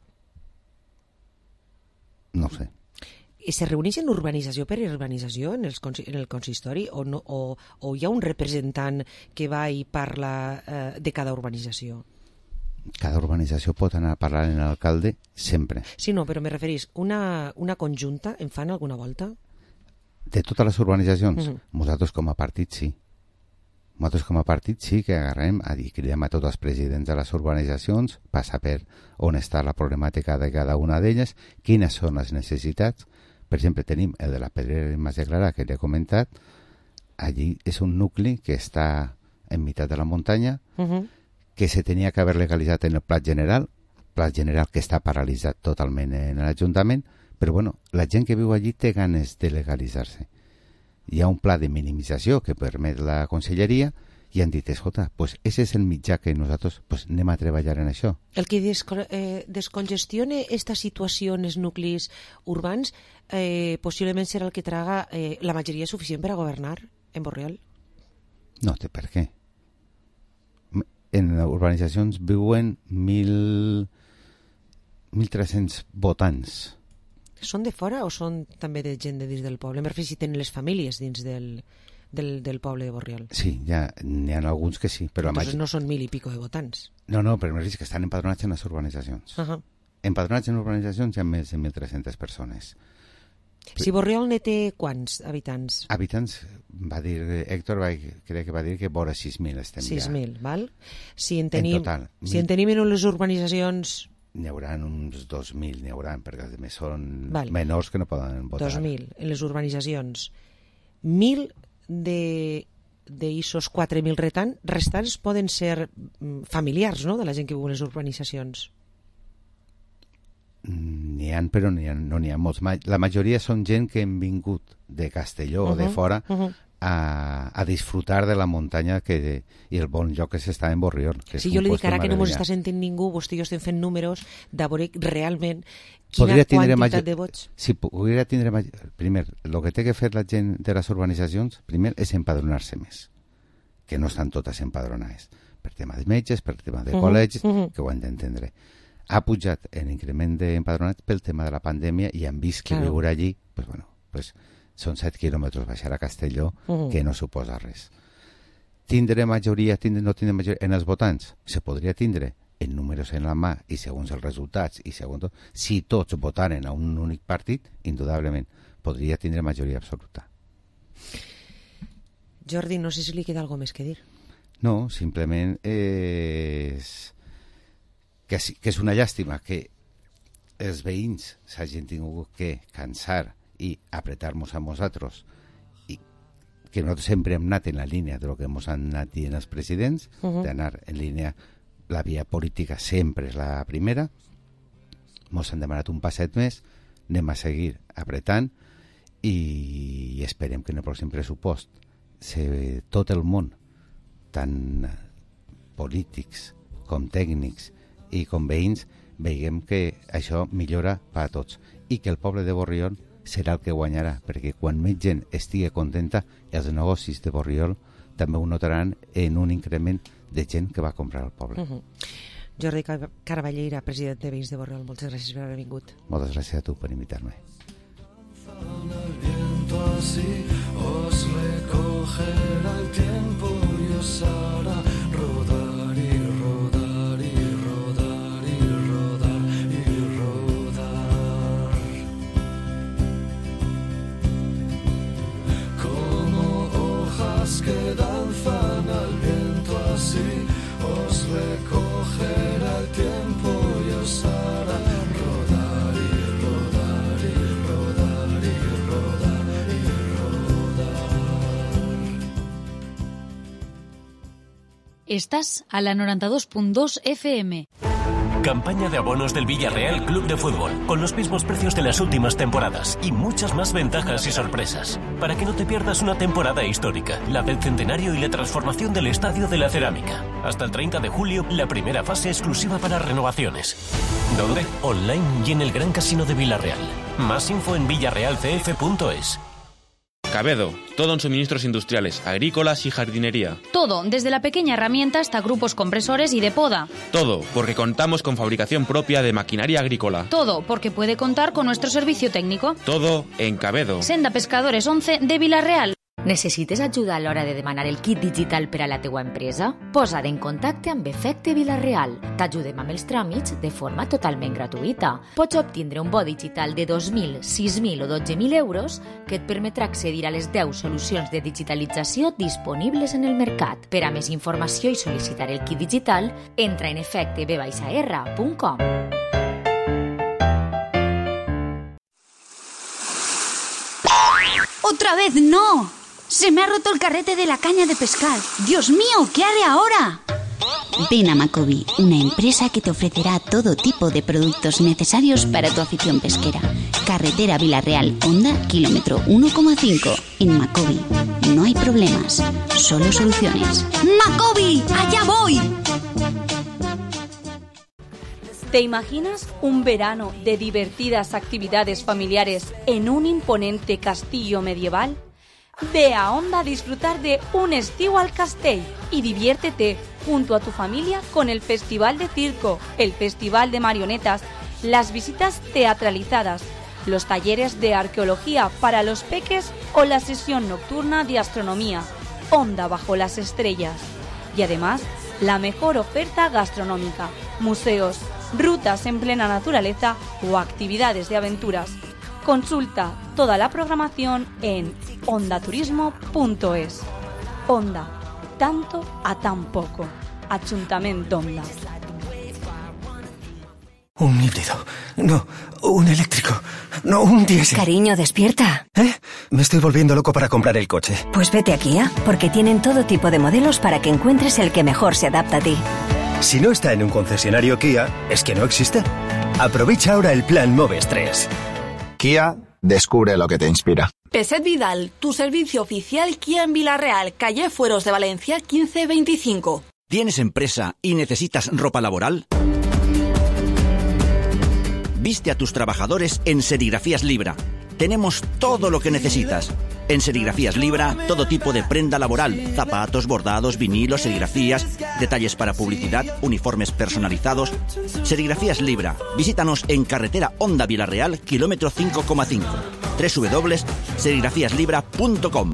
no ho sé. I se reuneixen urbanització per urbanització en, els, en el consistori o, no, o, o hi ha un representant que va i parla eh, de cada urbanització? Cada urbanització pot anar a parlar amb l'alcalde sempre. Sí, no, però me referís, una, una conjunta en fan alguna volta? De totes les urbanitzacions? Uh-huh. Nosaltres com a partit sí. Nosaltres com a partit sí que agarrem a dir, cridem a tots els presidents de les urbanitzacions, passa per on està la problemàtica de cada una d'elles, quines són les necessitats. Per exemple, tenim el de la Pedrera i Mas de Clara, que l'he comentat. Allí és un nucli que està en meitat de la muntanya, uh-huh. que se tenia que haver legalitzat en el Plat General, Plat General que està paralitzat totalment en l'Ajuntament, però bueno, la gent que viu allí té ganes de legalitzar-se. Hi ha un pla de minimització que permet la conselleria i han dit, escolta, pues ese és el mitjà que nosaltres pues, anem a treballar en això. El que desco eh, descongestione esta situació en els nuclis urbans eh, possiblement serà el que traga eh, la majoria suficient per a governar en Borriol? No té per què. En urbanitzacions viuen mil mil tres-cents votants. Són de fora o són també de gent de dins del poble? Em refereixo si tenen les famílies dins del, del, del poble de Borriol. Sí, ja n'hi ha alguns que sí. Però Entonces la no són mil i pico de votants. No, no, però em refereixo que estan empadronats en les urbanitzacions. Uh -huh. Empadronats en urbanitzacions hi ha més de mil tres-centes persones. Si Borriol ne té quants habitants? Habitants, va dir, Héctor va, crec que va dir que vora sis mil estem sis ja. sis mil, val? Si en tenim, en total. Si en tenim en les urbanitzacions... N'hi haurà uns dos mil, n'hi haurà, perquè a més són Val. menors que no poden votar. dos mil en les urbanitzacions. mil de d'Isos quatre mil retant, restants poden ser familiars, no?, de la gent que viu en les urbanitzacions. N'hi ha, però n'hi ha, no n'hi ha molts. La majoria són gent que han vingut de Castelló uh -huh, o de fora uh -huh. a, a disfrutar de la muntanya que, i el bon lloc que s'està en Borriol. Que si jo li dic ara que no ens està sentint ningú, vostè i jo estem fent números de veure realment quina podria quantitat major, de vots. Si podria tindre major, primer, el que té que fer la gent de les urbanitzacions, primer, és empadronar-se més, que no estan totes empadronades, per tema de metges, per tema de uh -huh, col·legis, uh -huh. que ho han d'entendre. Ha pujat l'increment d'empadronats pel tema de la pandèmia i han vist que claro. viure allí, pues bueno, pues són set quilòmetres baixar a Castelló, uh -huh. que no suposa res. Tindre majoria, tindre, no tindre majoria en els votants? Se podria tindre en números en la mà i segons els resultats i segons tot, si tots votaren a un únic partit, indudablement podria tindre majoria absoluta. Jordi, no sé si li queda alguna més que dir. No, simplement és... Que, que és una llàstima que els veïns s'hagin tingut que cansar i apretar-nos a nosaltres i que nosaltres sempre hem anat en la línia del que ens han anat dient els presidents, uh -huh. d'anar en línia, la via política sempre és la primera, ens han demanat un passet més, anem a seguir apretant i esperem que en el pròxim pressupost se, tot el món, tant polítics com tècnics i com veïns, veiem que això millora per a tots i que el poble de Borriol serà el que guanyarà, perquè quan més gent estigui contenta, els negocis de Borriol també ho notaran en un increment de gent que va comprar al poble. Uh-huh. Jordi Carballeira, president de Veïns de Borriol, moltes gràcies per haver vingut. Moltes gràcies a tu per invitar-me. Os recogerá el tiempo y os hará rodar y rodar y rodar y rodar y rodar. Como hojas que danzan al viento, así os recogerá el tiempo y os hará rodar y rodar y rodar y rodar y rodar. Estás a la noventa y dos punto dos F M. Campaña de abonos del Villarreal Club de Fútbol, con los mismos precios de las últimas temporadas y muchas más ventajas y sorpresas, para que no te pierdas una temporada histórica, la del centenario y la transformación del Estadio de la Cerámica. Hasta el treinta de julio, la primera fase exclusiva para renovaciones. ¿Dónde? Online y en el Gran Casino de Villarreal. Más info en villarreal c f punto es. Cabedo, todo en suministros industriales, agrícolas y jardinería. Todo, desde la pequeña herramienta hasta grupos compresores y de poda. Todo, porque contamos con fabricación propia de maquinaria agrícola. Todo, porque puede contar con nuestro servicio técnico. Todo en Cabedo. Senda Pescadores once de Villarreal. Necessites ajuda a l'hora de demanar el kit digital per a la teua empresa? Posa't en contacte amb Efecte Villarreal. T'ajudem amb els tràmits de forma totalment gratuïta. Pots obtindre un bo digital de dos mil, sis mil o dotze mil euros que et permetrà accedir a les deu solucions de digitalització disponibles en el mercat. Per a més informació i sol·licitar el kit digital, entra en efecte b r punt com. ¡Otra vez no! ¡Se me ha roto el carrete de la caña de pescar! ¡Dios mío! ¿Qué haré ahora? Ven a Macobi, una empresa que te ofrecerá todo tipo de productos necesarios para tu afición pesquera. Carretera Villarreal, Honda, kilómetro uno coma cinco. En Macobi no hay problemas, solo soluciones. ¡Macobi! ¡Allá voy! ¿Te imaginas un verano de divertidas actividades familiares en un imponente castillo medieval? Ve a Honda a disfrutar de un estiu al castell y diviértete junto a tu familia con el Festival de Circo, el Festival de Marionetas las visitas teatralizadas, los talleres de arqueología para los peques o la sesión nocturna de astronomía, Onda bajo las estrellas. Y además, la mejor oferta gastronómica, museos, rutas en plena naturaleza o actividades de aventuras. Consulta toda la programación en ondaturismo punto es. Onda, tanto a tan poco. Ayuntamiento Onda. Un híbrido. No, un eléctrico. No, un diésel. Cariño, despierta. ¿Eh? Me estoy volviendo loco para comprar el coche. Pues vete a Kia, porque tienen todo tipo de modelos para que encuentres el que mejor se adapta a ti. Si no está en un concesionario Kia, es que no existe. Aprovecha ahora el plan Moves tres. Kia, descubre lo que te inspira. Peset Vidal, tu servicio oficial Kia en Villarreal, calle Fueros de Valencia quince veinticinco. ¿Tienes empresa y necesitas ropa laboral? Viste a tus trabajadores en Serigrafías Libra. Tenemos todo lo que necesitas. En Serigrafías Libra, todo tipo de prenda laboral, zapatos, bordados, vinilos, serigrafías, detalles para publicidad, uniformes personalizados. Serigrafías Libra. Visítanos en carretera Onda Villarreal, kilómetro cinco coma cinco. doble u doble u doble u punto serigrafías libra punto com.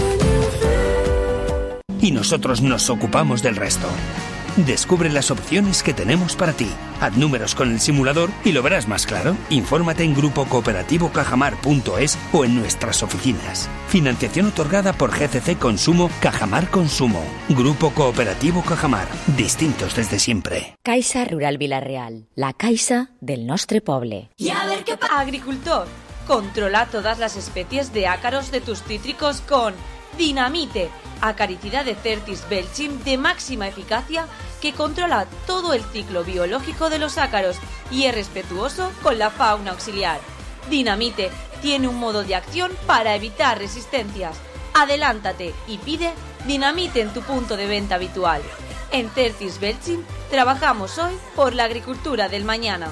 Y nosotros nos ocupamos del resto. Descubre las opciones que tenemos para ti. Haz números con el simulador y lo verás más claro. Infórmate en grupo cooperativo cajamar punto es o en nuestras oficinas. Financiación otorgada por G C C Consumo Cajamar Consumo. Grupo Cooperativo Cajamar. Distintos desde siempre. Caixa Rural Villarreal. La caixa del nostre poble. Y a ver qué pasa. Agricultor, controla todas las especies de ácaros de tus cítricos con Dinamite, acaricida de Certis Belchim de máxima eficacia que controla todo el ciclo biológico de los ácaros y es respetuoso con la fauna auxiliar. Dinamite tiene un modo de acción para evitar resistencias. Adelántate y pide Dinamite en tu punto de venta habitual. En Certis Belchim trabajamos hoy por la agricultura del mañana.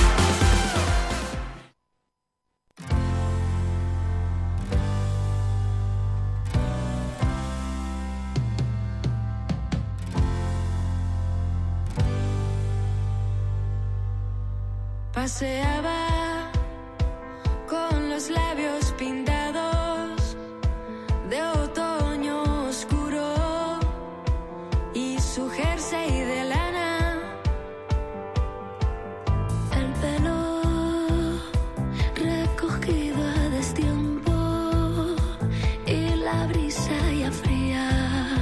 Paseaba con los labios pintados de otoño oscuro y su jersey de lana, el pelo recogido a destiempo y la brisa ya fría.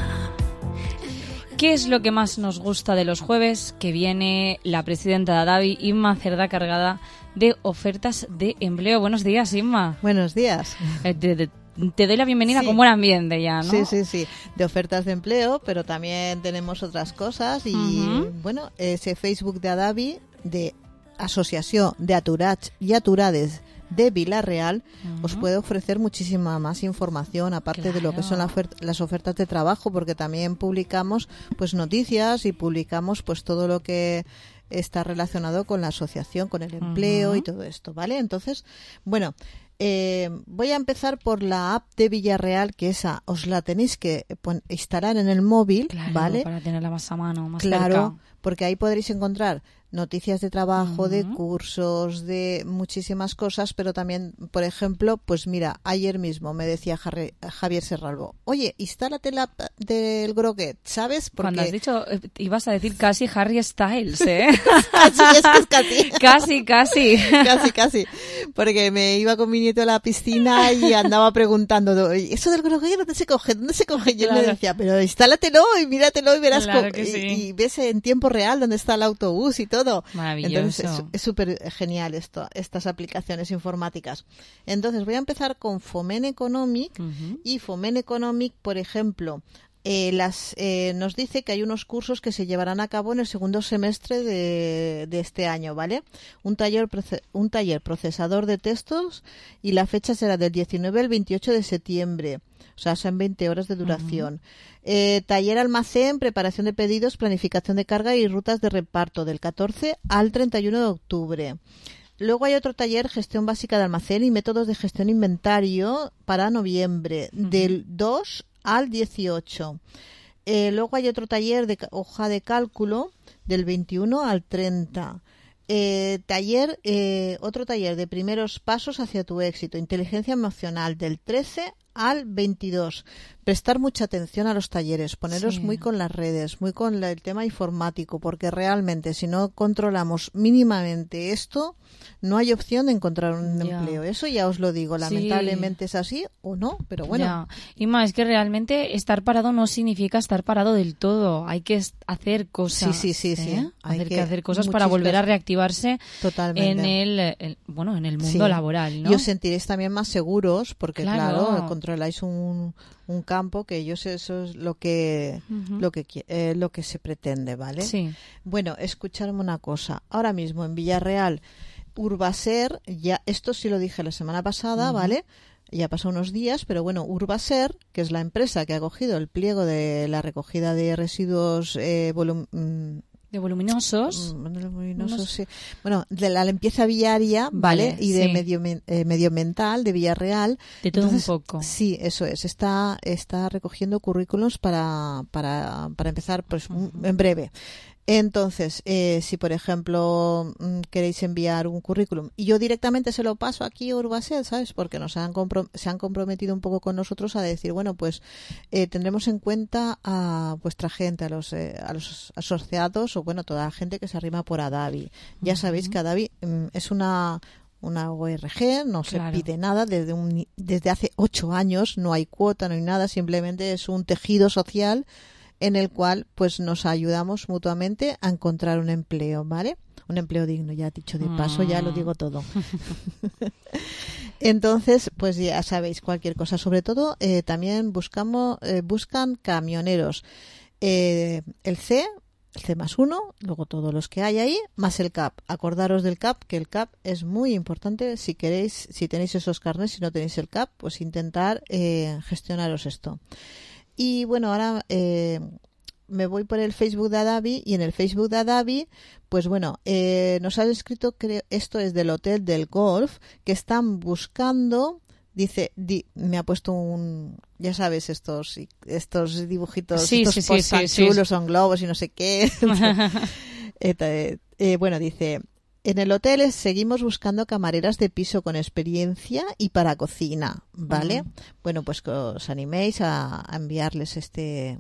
¿Qué es lo que más nos gusta de los jueves? Que viene la presidenta de Adavi, Inma Cerdá, cargada de ofertas de empleo. Buenos días, Inma. Buenos días. Eh, te, te, te doy la bienvenida sí. con buen ambiente ya, ¿no? Sí, sí, sí. De ofertas de empleo, pero también tenemos otras cosas. Y uh-huh. bueno, ese Facebook de Adavi, de Asociación de Aturats y Aturades de Villarreal, uh-huh. os puede ofrecer muchísima más información, aparte claro. de lo que son la ofer- las ofertas de trabajo, porque también publicamos pues noticias y publicamos pues todo lo que está relacionado con la asociación, con el empleo uh-huh. y todo esto, ¿vale? Entonces, bueno, eh, voy a empezar por la app de Villarreal, que esa os la tenéis que pon- instalar en el móvil, claro, ¿vale? Para tenerla más a mano, más claro, cerca. Porque ahí podréis encontrar noticias de trabajo, uh-huh. de cursos, de muchísimas cosas, pero también, por ejemplo, pues mira, ayer mismo me decía Harry, Javier Serralbo, oye, instálate la app del Groguet, ¿sabes? Porque... Cuando has dicho, ibas a decir casi Harry Styles, ¿eh? Casi, es que es casi. Casi, casi. Casi, casi. Porque me iba con mi nieto a la piscina y andaba preguntando, eso del Groguet, ¿dónde se coge? ¿Dónde se coge? Y él claro. me decía, pero instálatelo y míratelo y verás claro cómo... que sí. y, y ves en tiempo real dónde está el autobús y todo. Maravilloso. Entonces es súper genial esto, estas aplicaciones informáticas. Entonces voy a empezar con Foment Economic uh-huh. y Foment Economic, por ejemplo, eh, las eh, nos dice que hay unos cursos que se llevarán a cabo en el segundo semestre de, de este año, ¿vale? Un taller un taller procesador de textos y la fecha será del diecinueve al veintiocho de septiembre. O sea, son veinte horas de duración. Uh-huh. Eh, taller almacén, preparación de pedidos, planificación de carga y rutas de reparto del catorce al treinta y uno de octubre. Luego hay otro taller, gestión básica de almacén y métodos de gestión inventario para noviembre, uh-huh. del dos al dieciocho. Eh, luego hay otro taller de hoja de cálculo del veintiuno al treinta. eh, taller, eh, otro taller de primeros pasos hacia tu éxito, inteligencia emocional, del trece al veintidós. Prestar mucha atención a los talleres, poneros sí. muy con las redes, muy con la, el tema informático, porque realmente si no controlamos mínimamente esto, no hay opción de encontrar un ya. empleo. Eso ya os lo digo, lamentablemente sí. es así o no, pero bueno. Ya. Y más, es que realmente estar parado no significa estar parado del todo. Hay que hacer cosas. Sí, sí, sí. ¿eh? sí. Hay hacer, que, que hacer cosas para volver a reactivarse Totalmente. en el, el bueno en el mundo sí. laboral, ¿no? Y os sentiréis también más seguros, porque claro, claro controláis un, un campo que yo sé, eso es lo que uh-huh. lo que eh, lo que se pretende, ¿vale? Sí. Bueno, escuchadme una cosa. Ahora mismo en Villarreal, Urbaser, ya esto sí lo dije la semana pasada, uh-huh. ¿vale? Ya ha pasado unos días, pero bueno, Urbaser, que es la empresa que ha cogido el pliego de la recogida de residuos eh, volum- de voluminosos, mm, voluminosos Unos... sí. bueno, de la limpieza viaria, ¿vale? vale y de sí. medio, eh, medioambiental de Villarreal. De todo Entonces, un poco. Sí, eso es. Está está recogiendo currículos para para para empezar, pues uh-huh. en breve. Entonces, eh, si por ejemplo queréis enviar un currículum y yo directamente se lo paso aquí a Urbaser, ¿sabes? Porque nos han comprom- se han comprometido un poco con nosotros a decir, bueno, pues eh, tendremos en cuenta a vuestra gente, a los eh, a los asociados o bueno, toda la gente que se arrima por Adavi. Ya uh-huh. sabéis que Adavi mm, es una una O R G, no se claro. pide nada desde un desde hace ocho años, no hay cuota, no hay nada, simplemente es un tejido social en el cual pues nos ayudamos mutuamente a encontrar un empleo, ¿vale? Un empleo digno, ya dicho de paso, ya lo digo todo. Entonces, pues ya sabéis, cualquier cosa. Sobre todo, eh, también buscamos eh, buscan camioneros. Eh, el C, el C más uno, luego todos los que hay ahí, más el C A P. Acordaros del C A P, que el C A P es muy importante si queréis, si tenéis esos carnets, si no tenéis el C A P, pues intentar eh, gestionaros esto. Y bueno, ahora eh, me voy por el Facebook de Adavi y en el Facebook de Adavi, pues bueno, eh, nos han escrito, creo, esto es del Hotel del Golf, que están buscando, dice, di, me ha puesto un, ya sabes, estos estos dibujitos, sí, estos sí, posts sí, tan sí, chulos, sí. son globos y no sé qué. eh, eh, bueno, dice... En el hotel seguimos buscando camareras de piso con experiencia y para cocina, ¿vale? Uh-huh. Bueno, pues que os animéis a, a enviarles este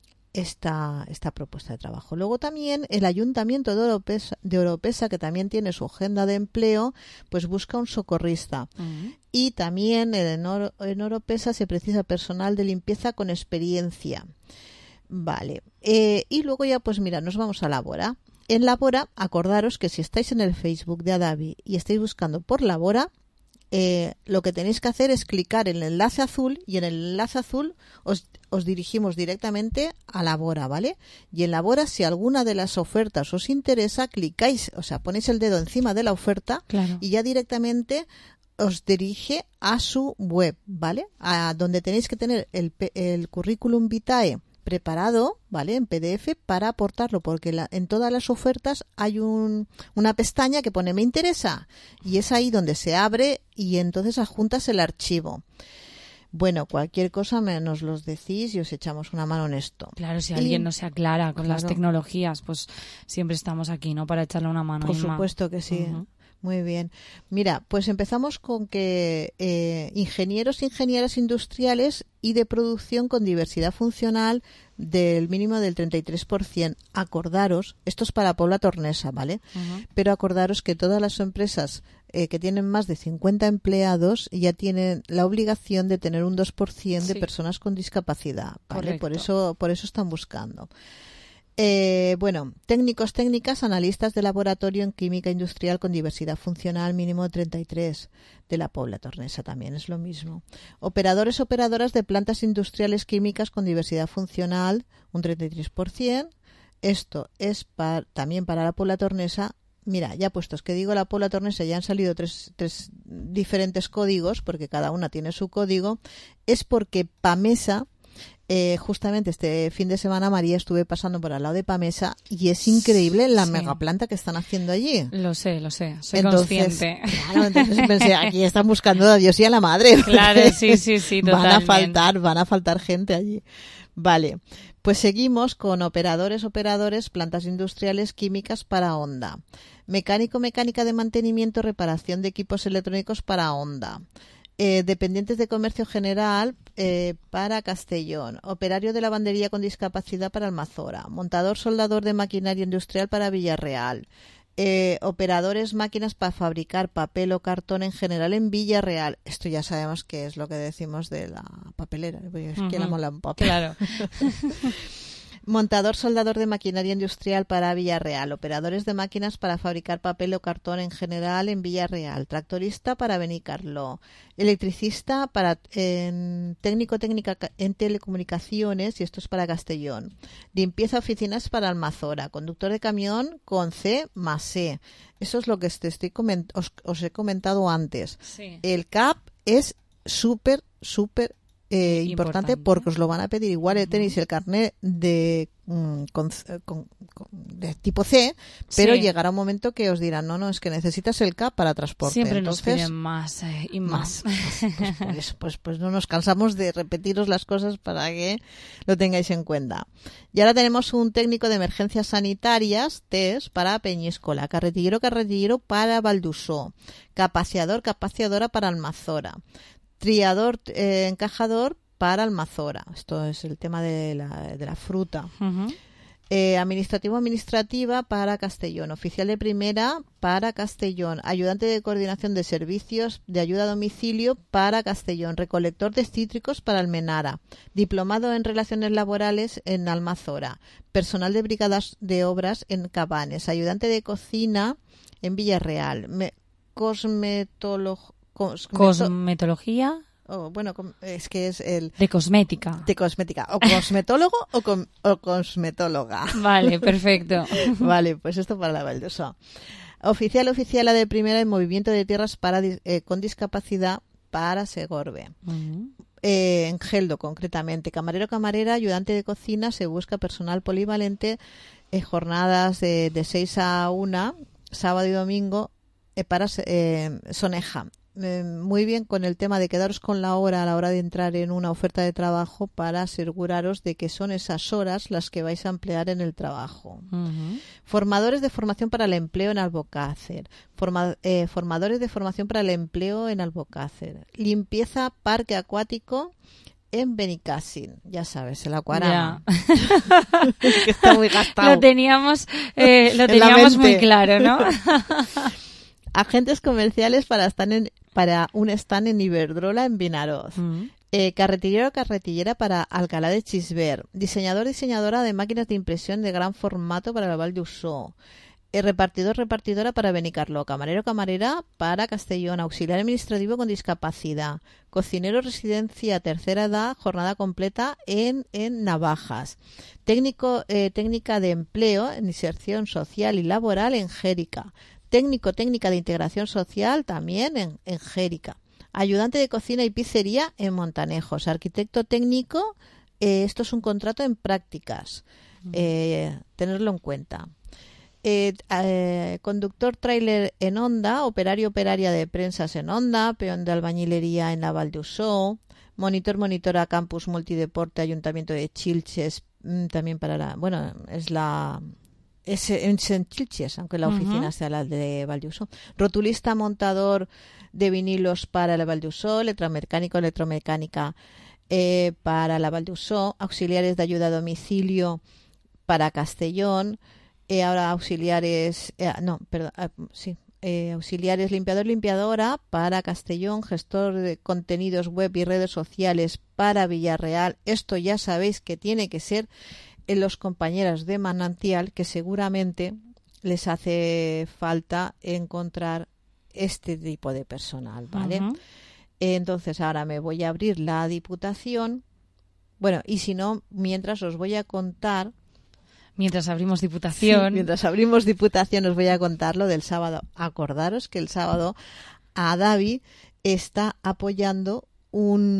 esta esta propuesta de trabajo. Luego también el Ayuntamiento de Oropesa, de Oropesa, que también tiene su agenda de empleo, pues busca un socorrista. Uh-huh. Y también en, Or- en Oropesa se precisa personal de limpieza con experiencia. Vale. Eh, y luego ya, pues mira, nos vamos a Labora. En Labora, acordaros que si estáis en el Facebook de Adavi y estáis buscando por Labora, eh, lo que tenéis que hacer es clicar en el enlace azul y en el enlace azul os, os dirigimos directamente a Labora, ¿vale? Y en Labora, si alguna de las ofertas os interesa, clicáis, o sea, ponéis el dedo encima de la oferta claro. y ya directamente os dirige a su web, ¿vale? A donde tenéis que tener el, el currículum vitae preparado, ¿vale? En P D F para aportarlo, porque la, en todas las ofertas hay un, una pestaña que pone me interesa y es ahí donde se abre y entonces adjuntas el archivo. Bueno, cualquier cosa me, nos los decís y os echamos una mano en esto. Claro, si y, alguien no se aclara con claro. las tecnologías, pues siempre estamos aquí, ¿no? Para echarle una mano. Por Inma. supuesto que sí. Uh-huh. Muy bien. Mira, pues empezamos con que eh, ingenieros e ingenieras industriales y de producción con diversidad funcional del mínimo del treinta y tres por ciento. Acordaros, esto es para Pobla Tornesa, ¿vale? Uh-huh. Pero acordaros que todas las empresas eh, que tienen más de cincuenta empleados ya tienen la obligación de tener un dos por ciento de sí. personas con discapacidad, ¿vale? Correcto. Por eso, por eso están buscando. Eh, bueno, técnicos, técnicas, analistas de laboratorio en química industrial con diversidad funcional mínimo treinta y tres, de la Pobla Tornesa también es lo mismo. Operadores, operadoras de plantas industriales químicas con diversidad funcional un treinta y tres por ciento. Esto es para, también para la Pobla Tornesa. Mira, ya puestos que digo la Pobla Tornesa, ya han salido tres, tres diferentes códigos, porque cada una tiene su código. Es porque Pamesa, Eh, justamente este fin de semana, María, estuve pasando por al lado de Pamesa y es increíble la sí. megaplanta que están haciendo allí. Lo sé, lo sé, soy entonces, consciente. Claro, entonces pensé, aquí están buscando a Dios y a la madre. Claro, sí, sí, sí, totalmente. Van a faltar, van a faltar gente allí. Vale, pues seguimos con operadores, operadores, plantas industriales, químicas para Honda. Mecánico, mecánica de mantenimiento, reparación de equipos electrónicos para Honda. Eh, dependientes de comercio general eh, para Castellón. Operario de lavandería con discapacidad para Almazora. Montador, soldador de maquinaria industrial para Villarreal. Eh, operadores, máquinas para fabricar papel o cartón en general en Villarreal. Esto ya sabemos que es lo que decimos de la papelera. Es que uh-huh. la mola un papel. Claro. Montador, soldador de maquinaria industrial para Villarreal. Operadores de máquinas para fabricar papel o cartón en general en Villarreal. Tractorista para Benicarló. Electricista para eh, técnico técnica en telecomunicaciones, y esto es para Castellón. Limpieza oficinas para Almazora. Conductor de camión con C más E. Eso es lo que te estoy coment- os, os he comentado antes. Sí. El C A P es súper, súper Eh, importante, importante porque os lo van a pedir. Igual uh-huh. tenéis el carnet de, mm, con, con, con, de tipo C, pero sí. llegará un momento que os dirán, no, no, es que necesitas el C A P para transporte. Siempre Entonces, nos piden más eh, y más. más. Pues, pues, pues, pues no nos cansamos de repetiros las cosas para que lo tengáis en cuenta. Y ahora tenemos un técnico de emergencias sanitarias, T E S, para Peñíscola. Carretillero, carretillero para Valdusó. Capaciador, capaciadora para Almazora. Triador, eh, encajador para Almazora. Esto es el tema de la, de la fruta. Uh-huh. Eh, administrativo, administrativa para Castellón. Oficial de primera para Castellón. Ayudante de coordinación de servicios de ayuda a domicilio para Castellón. Recolector de cítricos para Almenara. Diplomado en relaciones laborales en Almazora. Personal de brigadas de obras en Cabanes. Ayudante de cocina en Villarreal. Me, cosmetolog Cosmeto- Cosmetología. Oh, bueno, es que es el... De cosmética. De cosmética. O cosmetólogo o, com- o cosmetóloga. Vale, perfecto. Vale, pues esto para la Valdosa. Oficial, oficiala de primera en movimiento de tierras para eh, con discapacidad para Segorbe. Uh-huh. Eh, en Geldo, concretamente. Camarero, camarera, ayudante de cocina, se busca personal polivalente, eh, jornadas de, de seis a una, sábado y domingo, eh, para eh, Soneja. Eh, muy bien con el tema de quedaros con la hora a la hora de entrar en una oferta de trabajo para aseguraros de que son esas horas las que vais a emplear en el trabajo. Uh-huh. Formadores de formación para el empleo en Albocácer. Forma, eh, formadores de formación para el empleo en Albocácer. Limpieza parque acuático en Benicàssim. Ya sabes, el Aquarama. Que está muy gastado. Lo teníamos, eh, lo teníamos muy claro, ¿no? Agentes comerciales para estar en, para un stand en Iberdrola en Vinaroz. Mm. Eh, carretillero o carretillera para Alcalá de Xisbert. Diseñador diseñadora de máquinas de impresión de gran formato para la Val d'Usó. Eh, repartidor repartidora para Benicarló. Camarero camarera para Castellón. Auxiliar administrativo con discapacidad. Cocinero residencia tercera edad, jornada completa en, en Navajas. Técnico eh, técnica de empleo en inserción social y laboral en Jérica. Técnico, técnica de integración social también en, en Jérica. Ayudante de cocina y pizzería en Montanejos. Arquitecto técnico, eh, esto es un contrato en prácticas. Eh, tenerlo en cuenta. Eh, eh, conductor tráiler en Honda, operario operaria de prensas en Honda, peón de albañilería en la Val d'Usó, monitor monitora campus multideporte Ayuntamiento de Xilxes, mmm, también para la, bueno, es la... Es en Xilxes, aunque la oficina uh-huh. sea la de Val d'Usó. Rotulista, montador de vinilos para la Val d'Usó, electromecánico, electromecánica eh, para la Val d'Usó, auxiliares de ayuda a domicilio para Castellón, eh, ahora auxiliares, eh, no, perdón, eh, sí, eh, auxiliares limpiador, limpiadora para Castellón, gestor de contenidos web y redes sociales para Villarreal. Esto ya sabéis que tiene que ser en los compañeros de Manantial, que seguramente les hace falta encontrar este tipo de personal, ¿vale? Uh-huh. Entonces ahora me voy a abrir la Diputación. Bueno, y si no, mientras os voy a contar... Mientras abrimos Diputación... Sí, mientras abrimos Diputación os voy a contar lo del sábado. Acordaros que el sábado Adavi está apoyando un...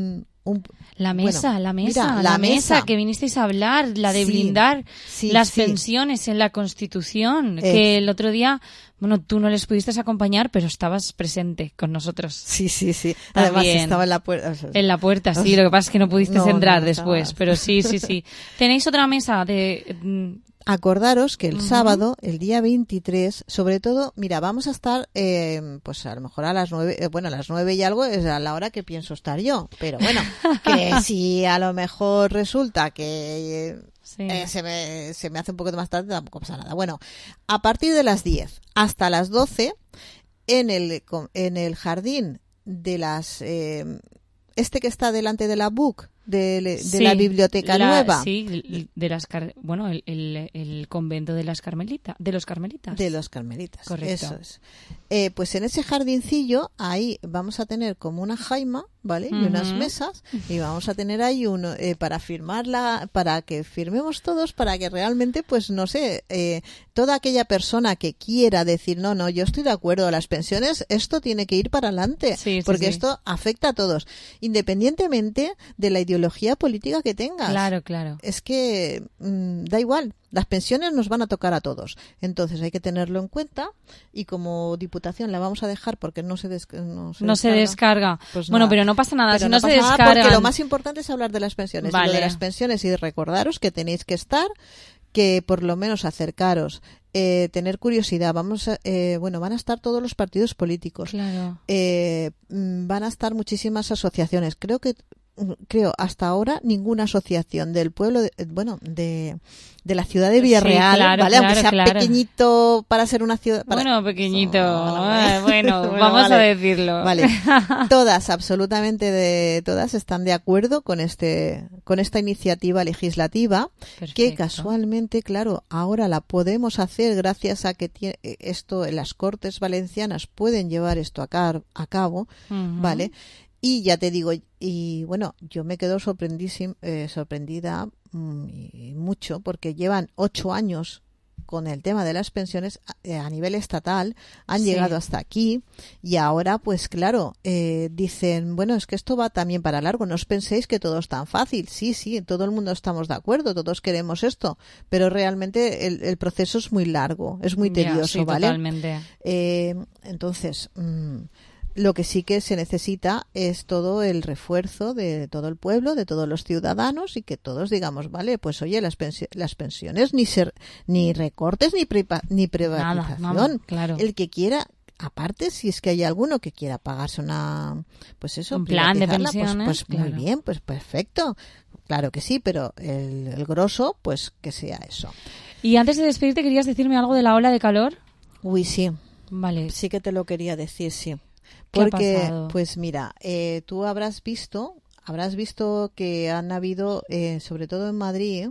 un, la mesa, bueno, la mesa, mira, la, la mesa, mesa que vinisteis a hablar, la de sí, blindar sí, las sí. pensiones en la Constitución, Eh. que el otro día, bueno, tú no les pudiste acompañar, pero estabas presente con nosotros. Sí, sí, sí. También. Además estaba en la puerta. O sea, en la puerta, sí, lo que pasa es que no pudiste no, entrar no, después, estaba. pero sí, sí, sí. Tenéis otra mesa de... Acordaros que el Ujú. sábado, el día veintitrés, sobre todo, mira, vamos a estar, eh, pues a lo mejor a las nueve, eh, bueno, a las nueve y algo es a la hora que pienso estar yo, pero bueno, que si a lo mejor resulta que eh, Sí. eh, se, me, se me hace un poquito más tarde, tampoco pasa nada. Bueno, a partir de las diez hasta las doce, en el, en el jardín de las, eh, este que está delante de la B U C, de, de Sí, la biblioteca la- nueva. Sí, de las car- bueno, el, el, el convento de las carmelitas, de los carmelitas. De los carmelitas, correcto. eso es. Eh, pues en ese jardincillo, ahí vamos a tener como una jaima, ¿vale? Y unas Ujú. mesas, y vamos a tener ahí uno eh, para firmarla, para que firmemos todos, para que realmente, pues no sé, eh, toda aquella persona que quiera decir, no, no, yo estoy de acuerdo, las pensiones, esto tiene que ir para adelante, Sí, sí, porque sí. esto afecta a todos, independientemente de la ideología política que tengas. Claro, claro. Es que mm, da igual, las pensiones nos van a tocar a todos. Entonces hay que tenerlo en cuenta y como Diputación la vamos a dejar porque no se, des- no se No se descarga. Pues Bueno, nada. pero no pasa nada, Pero si no pasa se nada descargan. porque lo más importante es hablar de las pensiones. Y Vale. lo de las pensiones y recordaros que tenéis que estar, que por lo menos acercaros, eh, tener curiosidad. Vamos a, eh, bueno, van a estar todos los partidos políticos. Claro. Eh, mm, van a estar muchísimas asociaciones. Creo que creo hasta ahora ninguna asociación del pueblo de, bueno de, de la ciudad de Villarreal, Sí, claro, vale, aunque claro, sea claro. pequeñito para ser una ciudad para- Bueno, pequeñito. No, Ah, bueno, Bueno, vamos vale. a decirlo. Vale. Todas, absolutamente de todas están de acuerdo con este con esta iniciativa legislativa que Perfecto. casualmente, claro, ahora la podemos hacer gracias a que tie- esto las Cortes Valencianas pueden llevar esto a, car- a cabo, Ujú. ¿vale? Y ya te digo, y bueno, yo me quedo sorprendísim- eh, sorprendida mm, y mucho porque llevan ocho años con el tema de las pensiones a, a nivel estatal, han Sí. llegado hasta aquí y ahora pues claro, eh, dicen, bueno, es que esto va también para largo, no os penséis que todo es tan fácil, sí, sí, todo el mundo estamos de acuerdo, todos queremos esto, pero realmente el, el proceso es muy largo, es muy Ya, tedioso, sí, ¿vale? totalmente. Eh, entonces, mm, lo que sí que se necesita es todo el refuerzo de todo el pueblo, de todos los ciudadanos y que todos digamos, vale, pues oye, las, pensio- las pensiones ni ser ni recortes ni, priva- ni privatización. nada, claro. El que quiera, aparte, si es que hay alguno que quiera pagarse una, pues eso, Un plan de privatizarla, pues- pensiones, pues, muy claro. bien, pues perfecto. Claro que sí, pero el, el grosso, pues que sea eso. Y antes de despedirte, ¿querías decirme algo de la ola de calor? Uy, sí. Vale. Sí que te lo quería decir, sí. ¿Qué ha Porque, pasado? pues mira, eh, tú habrás visto, habrás visto que han habido, eh, sobre todo en Madrid,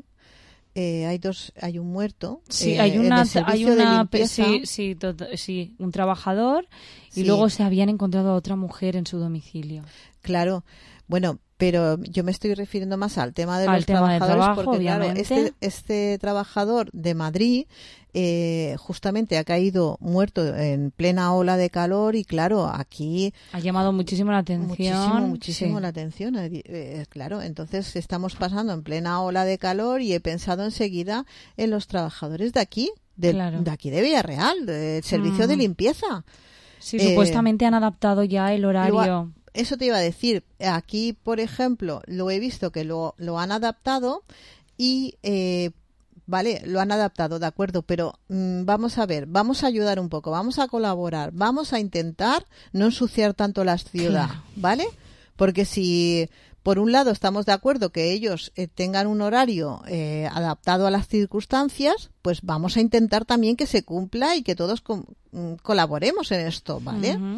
eh, hay dos, hay un muerto. Sí, eh, hay en una, el servicio hay de una, limpieza. sí, sí, tot- sí, un trabajador y Sí. luego se habían encontrado a otra mujer en su domicilio. Claro, bueno, pero yo me estoy refiriendo más al tema de Al los tema del trabajadores trabajo, porque claro, obviamente. este, este trabajador de Madrid eh, justamente ha caído muerto en plena ola de calor y claro, aquí Ha llamado muchísimo la atención. muchísimo, muchísimo Sí. la atención, eh, eh, claro, entonces estamos pasando en plena ola de calor y he pensado enseguida en los trabajadores de aquí, del- Claro. de aquí de Villarreal, del servicio de Ujú. limpieza. Sí, Eh, supuestamente han adaptado ya el Lo horario. ha- eso te iba a decir. Aquí, por ejemplo, lo he visto que lo, lo han adaptado y, eh, vale, lo han adaptado, de acuerdo, pero mm, vamos a ver, vamos a ayudar un poco, vamos a colaborar, vamos a intentar no ensuciar tanto la ciudad, Claro. ¿vale? Porque si, por un lado, estamos de acuerdo que ellos eh, tengan un horario eh, adaptado a las circunstancias, pues vamos a intentar también que se cumpla y que todos com- mm, colaboremos en esto, ¿vale? Ujú.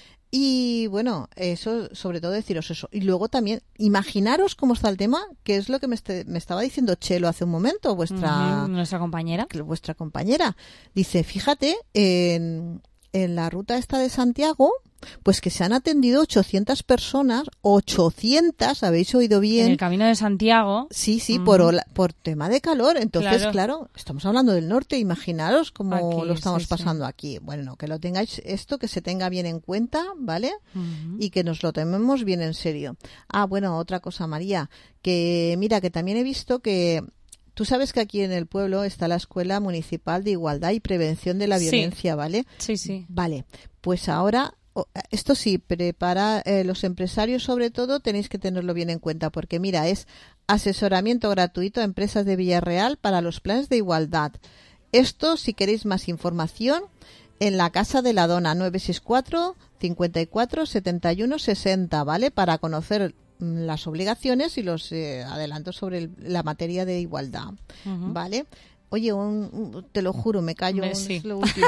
Y bueno, eso, sobre todo deciros eso. Y luego también, imaginaros cómo está el tema, que es lo que me, este- me estaba diciendo Chelo hace un momento, vuestra, Ujú, nuestra compañera. vuestra compañera. Dice, fíjate, en, en la ruta esta de Santiago, Pues que se han atendido ochocientas personas, ochocientas, ¿habéis oído bien? En el Camino de Santiago. Sí, sí, uh-huh. por, ola, por tema de calor. Entonces, claro. claro, estamos hablando del norte, imaginaros cómo Aquí, lo estamos sí, pasando sí. aquí. Bueno, que lo tengáis, esto que se tenga bien en cuenta, ¿vale? Uh-huh. Y que nos lo tomemos bien en serio. Ah, bueno, otra cosa, María, que mira, que también he visto que tú sabes que aquí en el pueblo está la Escuela Municipal de Igualdad y Prevención de la Violencia, sí. ¿vale? Sí, sí. Vale, pues ahora, esto sí, prepara eh, los empresarios sobre todo, tenéis que tenerlo bien en cuenta, porque mira, es asesoramiento gratuito a empresas de Villarreal para los planes de igualdad. Esto, si queréis más información, en la Casa de la Dona, nueve seis cuatro, cincuenta y cuatro, setenta y uno, sesenta, ¿vale? Para conocer las obligaciones y los eh, adelantos sobre el, la materia de igualdad, uh-huh. ¿vale? Oye, un, un, te lo juro, me callo, Me, un, sí. es lo último.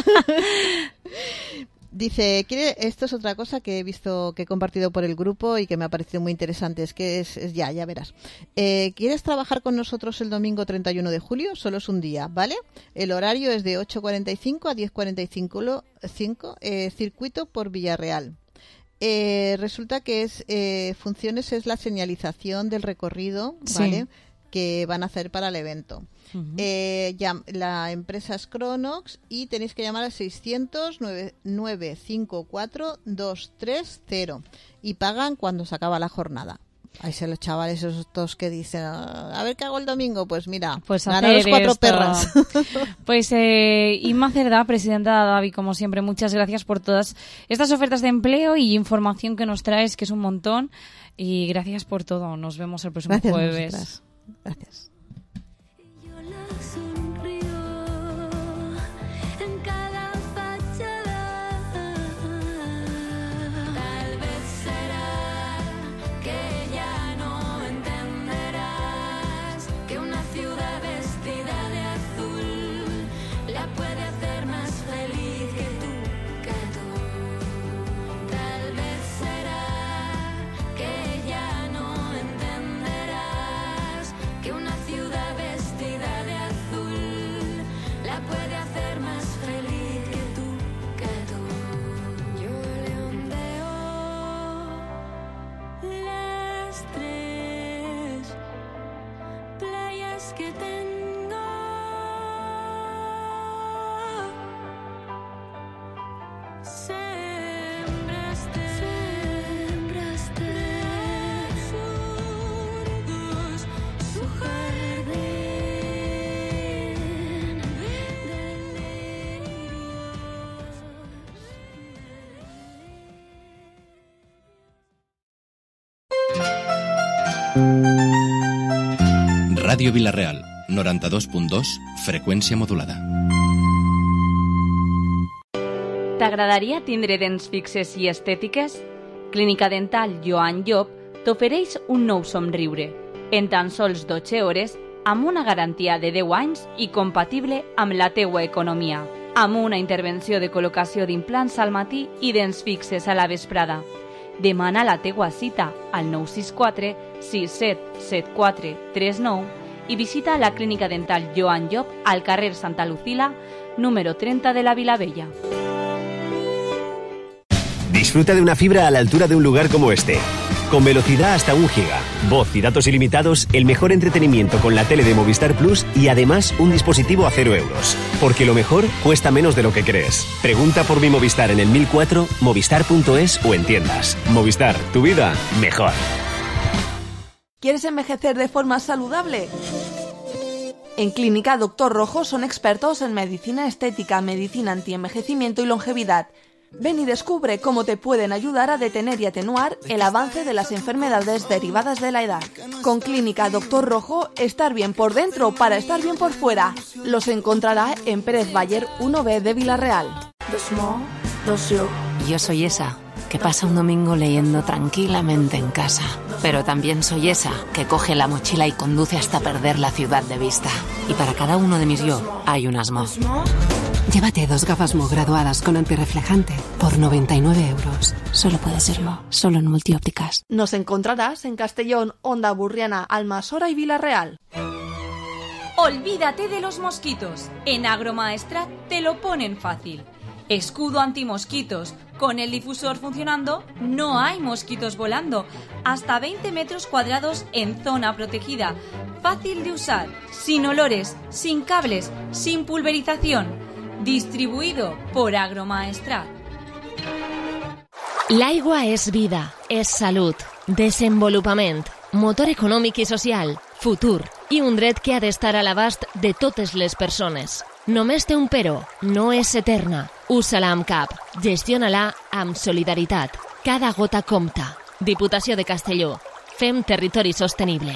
Dice, quiere, esto es otra cosa que he visto, que he compartido por el grupo y que me ha parecido muy interesante, es que es, es ya, ya verás. Eh, ¿Quieres trabajar con nosotros el domingo treinta y uno de julio? Solo es un día, ¿vale? El horario es de ocho cuarenta y cinco a diez cuarenta y cinco, eh, circuito por Villarreal. Eh, resulta que es eh, funciones es la señalización del recorrido, ¿vale? Sí. Que van a hacer para el evento. Uh-huh. Eh, ya, la empresa es Cronox y tenéis que llamar al seiscientos, nueve cinco cuatro, dos tres cero y pagan cuando se acaba la jornada. Ahí se los chavales estos que dicen, a ver qué hago el domingo, pues mira, pues ganan los cuatro esto. perras. Pues eh, Inma Cerdá, presidenta de Davi, como siempre, muchas gracias por todas estas ofertas de empleo y información que nos traes, que es un montón, y gracias por todo. Nos vemos el próximo gracias jueves. Nosotras. Gracias. Que tengo sembraste, sembraste surdos su jardín delirios. Ràdio Vila-real, noranta-dos punt dos, freqüència modulada. T'agradaria tindre dents fixes i estètiques? Clínica Dental Joan Llop t'ofereix un nou somriure, en tan sols dotze hores, amb una garantia de deu anys i compatible amb la teua economia, amb una intervenció de col·locació d'implants al matí i dents fixes a la vesprada. Demana la teua cita al nou sis quatre sis set set quatre tres nou i visita la Clínica Dental Joan Llop al carrer Santa Lucila, número treinta de la Vilavella. Disfruta de una fibra a la altura de un lugar como este. Con velocidad hasta un giga, voz y datos ilimitados, el mejor entretenimiento con la tele de Movistar Plus y además un dispositivo a cero euros. Porque lo mejor cuesta menos de lo que crees. Pregunta por mi Movistar en el mil cuatro, movistar punto es o en tiendas. Movistar, tu vida mejor. ¿Quieres envejecer de forma saludable? En Clínica Doctor Rojo son expertos en medicina estética, medicina antienvejecimiento y longevidad. Ven y descubre cómo te pueden ayudar a detener y atenuar el avance de las enfermedades derivadas de la edad. Con Clínica Doctor Rojo, estar bien por dentro para estar bien por fuera. Los encontrará en Pérez Bayer uno B de Villarreal. Yo soy esa que pasa un domingo leyendo tranquilamente en casa. Pero también soy esa que coge la mochila y conduce hasta perder la ciudad de vista. Y para cada uno de mis yo hay un asmo. Llévate dos gafas Mo graduadas con antirreflejante por noventa y nueve euros. Solo puede ser Mo, solo en Multiópticas. Nos encontrarás en Castellón, Onda Burriana, Almasora y Villarreal. Olvídate de los mosquitos. En Agromaestrat te lo ponen fácil. Escudo antimosquitos. Con el difusor funcionando, no hay mosquitos volando. Hasta veinte metros cuadrados en zona protegida. Fácil de usar, sin olores, sin cables, sin pulverización. Distribuido por Agromaestrat. L'aigua és vida, és salut, desenvolupament, motor econòmic i social, futur i un dret que ha d'estar a l'abast de totes les persones. Només té un però, no és eterna. Usa-la amb cap, gestiona-la amb solidaritat. Cada gota compta. Diputació de Castelló. Fem territori sostenible.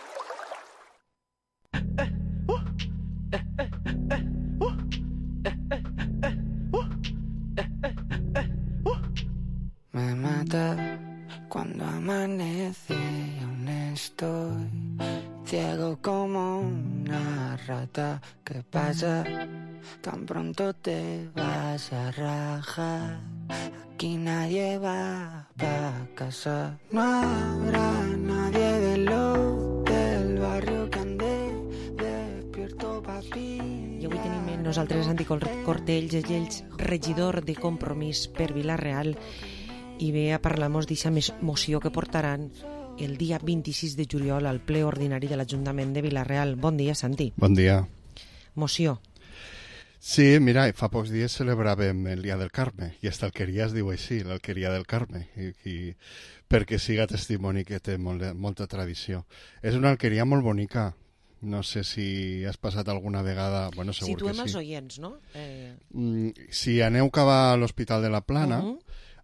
Me mata cuando amanece y aún estoy ciego como una rata. ¿Qué pasa? Tan pronto te vas a rajar. Aquí nadie va pa' casa. No habrá nadie de lo del barrio que ande despierto papi. I avui tenim amb nosaltres Santi Cortells, Ells, regidor de Compromís per Vila-real, i ve a parlar-nos d'aquesta moció que portaran el dia vint-i-sis de juliol al ple ordinari de l'Ajuntament de Vila-real. Bon dia, Santi. Bon dia. Moció. Sí, mira, fa pocs dies celebràvem el Dia del Carme, i esta alqueria es diu així, l'alqueria del Carme, i, i, perquè siga testimoni que té molt, molta tradició. És una alqueria molt bonica. No sé si has passat alguna vegada... Bueno, segur Situem que sí. els oients, no? Eh... Mm, si aneu cap a l'Hospital de la Plana, uh -huh.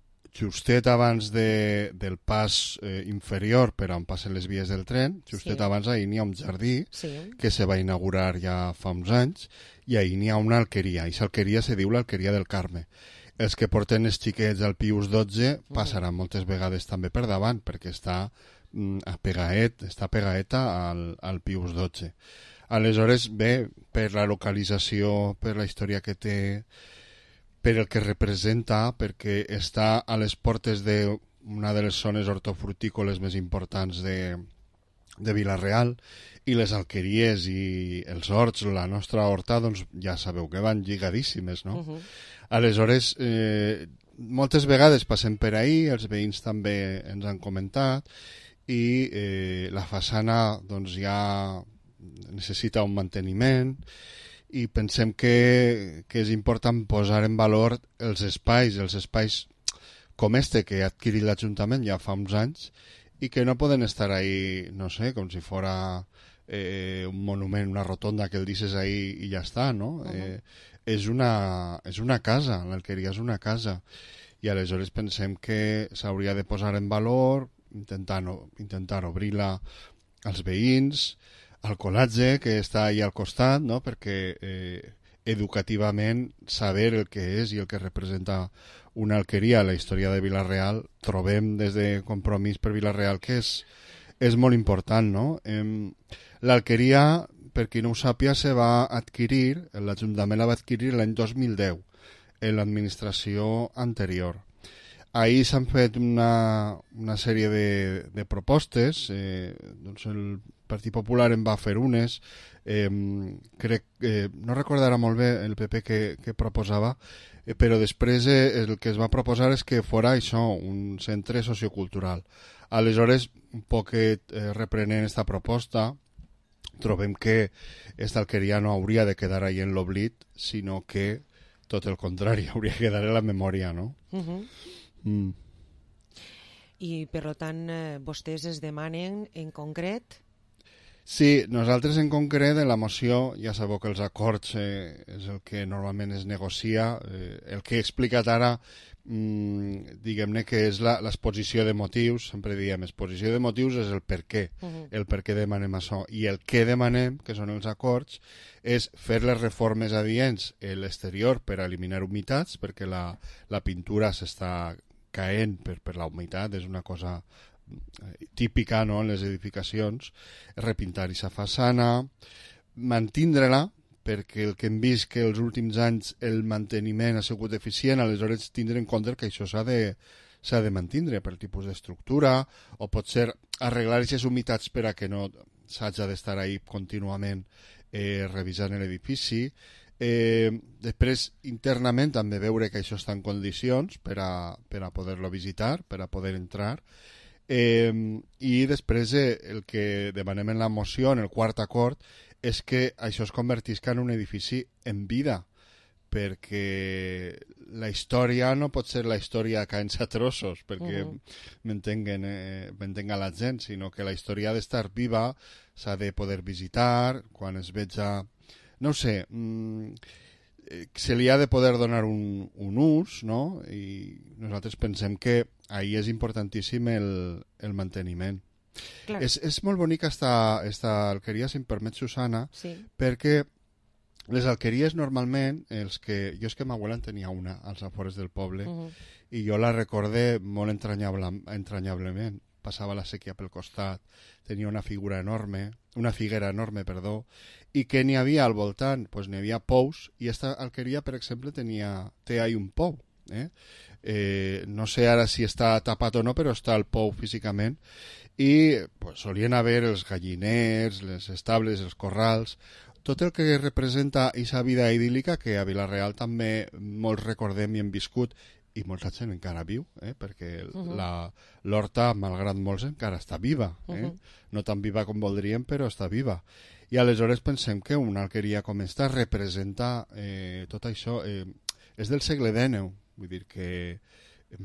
justet abans de, del pas eh, inferior per on passen les vies del tren, justet sí. abans ahir n'hi ha un jardí sí. que se va inaugurar ja fa uns anys, i ahir n'hi ha una alqueria, i aquesta alqueria se diu l'Alqueria del Carme. Els que porten els xiquets al Pius dotze passaran mm. moltes vegades també per davant, perquè està mm, pegaet, està pegaeta al, al Pius dotze. Aleshores, bé, per la localització, per la història que té, per el que representa, perquè està a les portes d'una de les zones hortofrutícoles més importants de, de Vila-real, i les alqueries i els horts, la nostra horta, doncs ja sabeu que van lligadíssimes, no? Uh-huh. Aleshores, eh, moltes vegades passem per ahí, els veïns també ens han comentat, i eh, la façana doncs ja necessita un manteniment, i pensem que, que és important posar en valor els espais, els espais com este que ha adquirit l'Ajuntament ja fa uns anys, i que no poden estar ahí, no sé, com si fora eh, un monument, una rotonda que el dices ahí i ja està, no? Uh-huh. eh, és, una, és una casa, l'alqueria és una casa, i aleshores pensem que s'hauria de posar en valor, intentar, intentar obrir-la als veïns, al col·latge que està ahí al costat, no? Perquè eh, educativament saber el que és i el que representa una alqueria a la història de Vila-real, trobem des de Compromís per Vila-real que és, és molt important, no? Eh, l'alqueria, per qui no ho sàpia, se va adquirir, l'Ajuntament la va adquirir l'any dos mil deu, en l'administració anterior. Ahir s'han fet una, una sèrie de, de propostes, eh, doncs el Partit Popular en va fer unes, eh, crec, eh, no recordarà molt bé el P P que, que proposava, eh, però després eh, el que es va proposar és que fora això, un centre sociocultural. Aleshores, un poquet eh, reprenent aquesta proposta, trobem que esta alqueria no hauria de quedar ahí en l'oblit, sinó que, tot el contrari, hauria de quedar en la memòria, no? Uh-huh. Mm. I, per tant, eh, vostès es demanen en concret... Sí, nosaltres en concret en la moció, ja sabeu que els acords eh, és el que normalment es negocia. Eh, el que he explicat ara, mm, diguem-ne que és la, l'exposició de motius, sempre diem, exposició de motius és el per què, uh-huh. el per què demanem això. I el que demanem, que són els acords, és fer les reformes adients a l'exterior per eliminar humitats, perquè la, la pintura s'està caent per, per la humitat, és una cosa típica, no?, en les edificacions, repintar aquesta façana, mantindre-la, perquè el que hem vist que els últims anys el manteniment ha sigut eficient, aleshores tindre en compte que això s'ha de, s'ha de mantindre per tipus d'estructura, o pot ser arreglar aquestes humitats per a que no s'hagi d'estar ahí contínuament eh, revisant l'edifici, Eh, després, internament, també veure que això està en condicions per a, per a poder-lo visitar, per a poder entrar. Eh, I després, eh, el que demanem en la moció, en el quart acord, és que això es convertisca en un edifici en vida, perquè la història no pot ser la història caent a trossos, perquè uh -huh. m'entenguen eh, m'entenga la gent, sinó que la història ha d'estar viva, s'ha de poder visitar, quan es veja... No ho sé, mmm, se li ha de poder donar un, un ús, no? I nosaltres pensem que ahí és importantíssim el, el manteniment. Clar. És, és molt bonica esta, esta alqueria, si em permet, Susana, sí. perquè les alqueries normalment, els que, jo és que ma abuela en tenia una als afores del poble, uh -huh. i jo la recordé molt entranyable, entranyablement. Passava la sèquia pel costat, tenia una figura enorme, una figuera enorme, perdó, i què n'hi havia al voltant? Pues n'hi havia pous, i esta alqueria, per exemple, tenia, té ahí un pou. Eh? Eh, no sé ara si està tapat o no, però està el pou físicament, i pues, solien haver els galliners, les estables, els corrals, tot el que representa aquesta vida idíl·lica que a Vila-real també molts recordem i hem viscut, i molta gent encara viu, eh? perquè uh -huh. l'horta, malgrat molts, encara està viva. Eh? Uh -huh. No tan viva com voldríem, però està viva. I aleshores pensem que una alqueria com esta representa eh, tot això. Eh, és del segle dinou, vull dir que eh,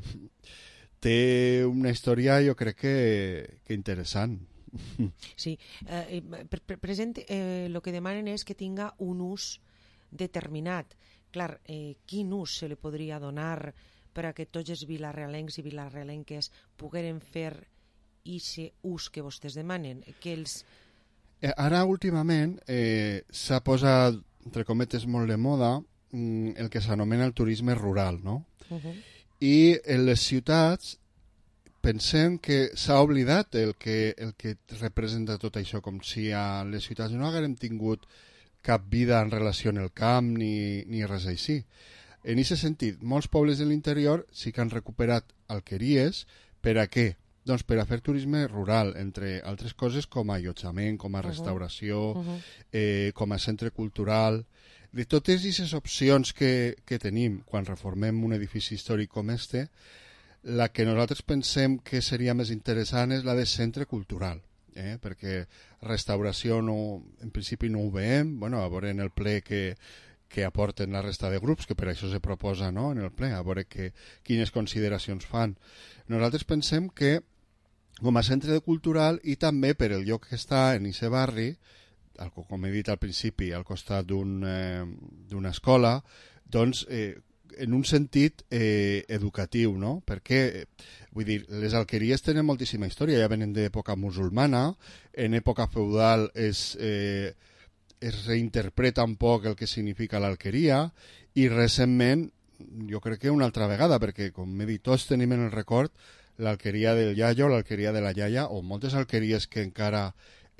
té una història, jo crec que, que interessant. Sí, eh, per, per present eh, el que demanen és que tinga un ús determinat. Clar, eh, quin ús se li podria donar per a que tots els vilarrealencs i vilarrealenques pogueren fer aquest ús que vostès demanen? Que els... eh, ara, últimament, eh, s'ha posat, entre cometes, molt de moda mm, el que s'anomena el turisme rural, no? Uh-huh. I en les ciutats pensem que s'ha oblidat el que, el que representa tot això, com si a les ciutats no haguérem tingut cap vida en relació amb el camp ni, ni res així. En aquest sentit, molts pobles de l'interior sí que han recuperat alqueries. Per a què? Doncs per a fer turisme rural, entre altres coses com a allotjament, com a restauració, uh-huh. eh, com a centre cultural. De totes aquestes opcions que, que tenim quan reformem un edifici històric com este, la que nosaltres pensem que seria més interessant és la de centre cultural. Eh? Perquè restauració no, en principi no ho veiem, bueno, a veure en el ple que, que aporten la resta de grups, que per això se proposa, no?, en el ple, a veure que, quines consideracions fan. Nosaltres pensem que com a centre cultural i també per el lloc que està en aquest barri, com he dit al principi, al costat d'un, eh, d'una escola, doncs eh, en un sentit eh, educatiu, no? Perquè, vull dir, les alqueries tenen moltíssima història, ja venen d'època musulmana, en època feudal es, eh, es reinterpreta un poc el que significa l'alqueria, i recentment, jo crec que una altra vegada, perquè, com he dit, tots tenim en el record l'alqueria del iaio, l'alqueria de la iaia, o moltes alqueries que encara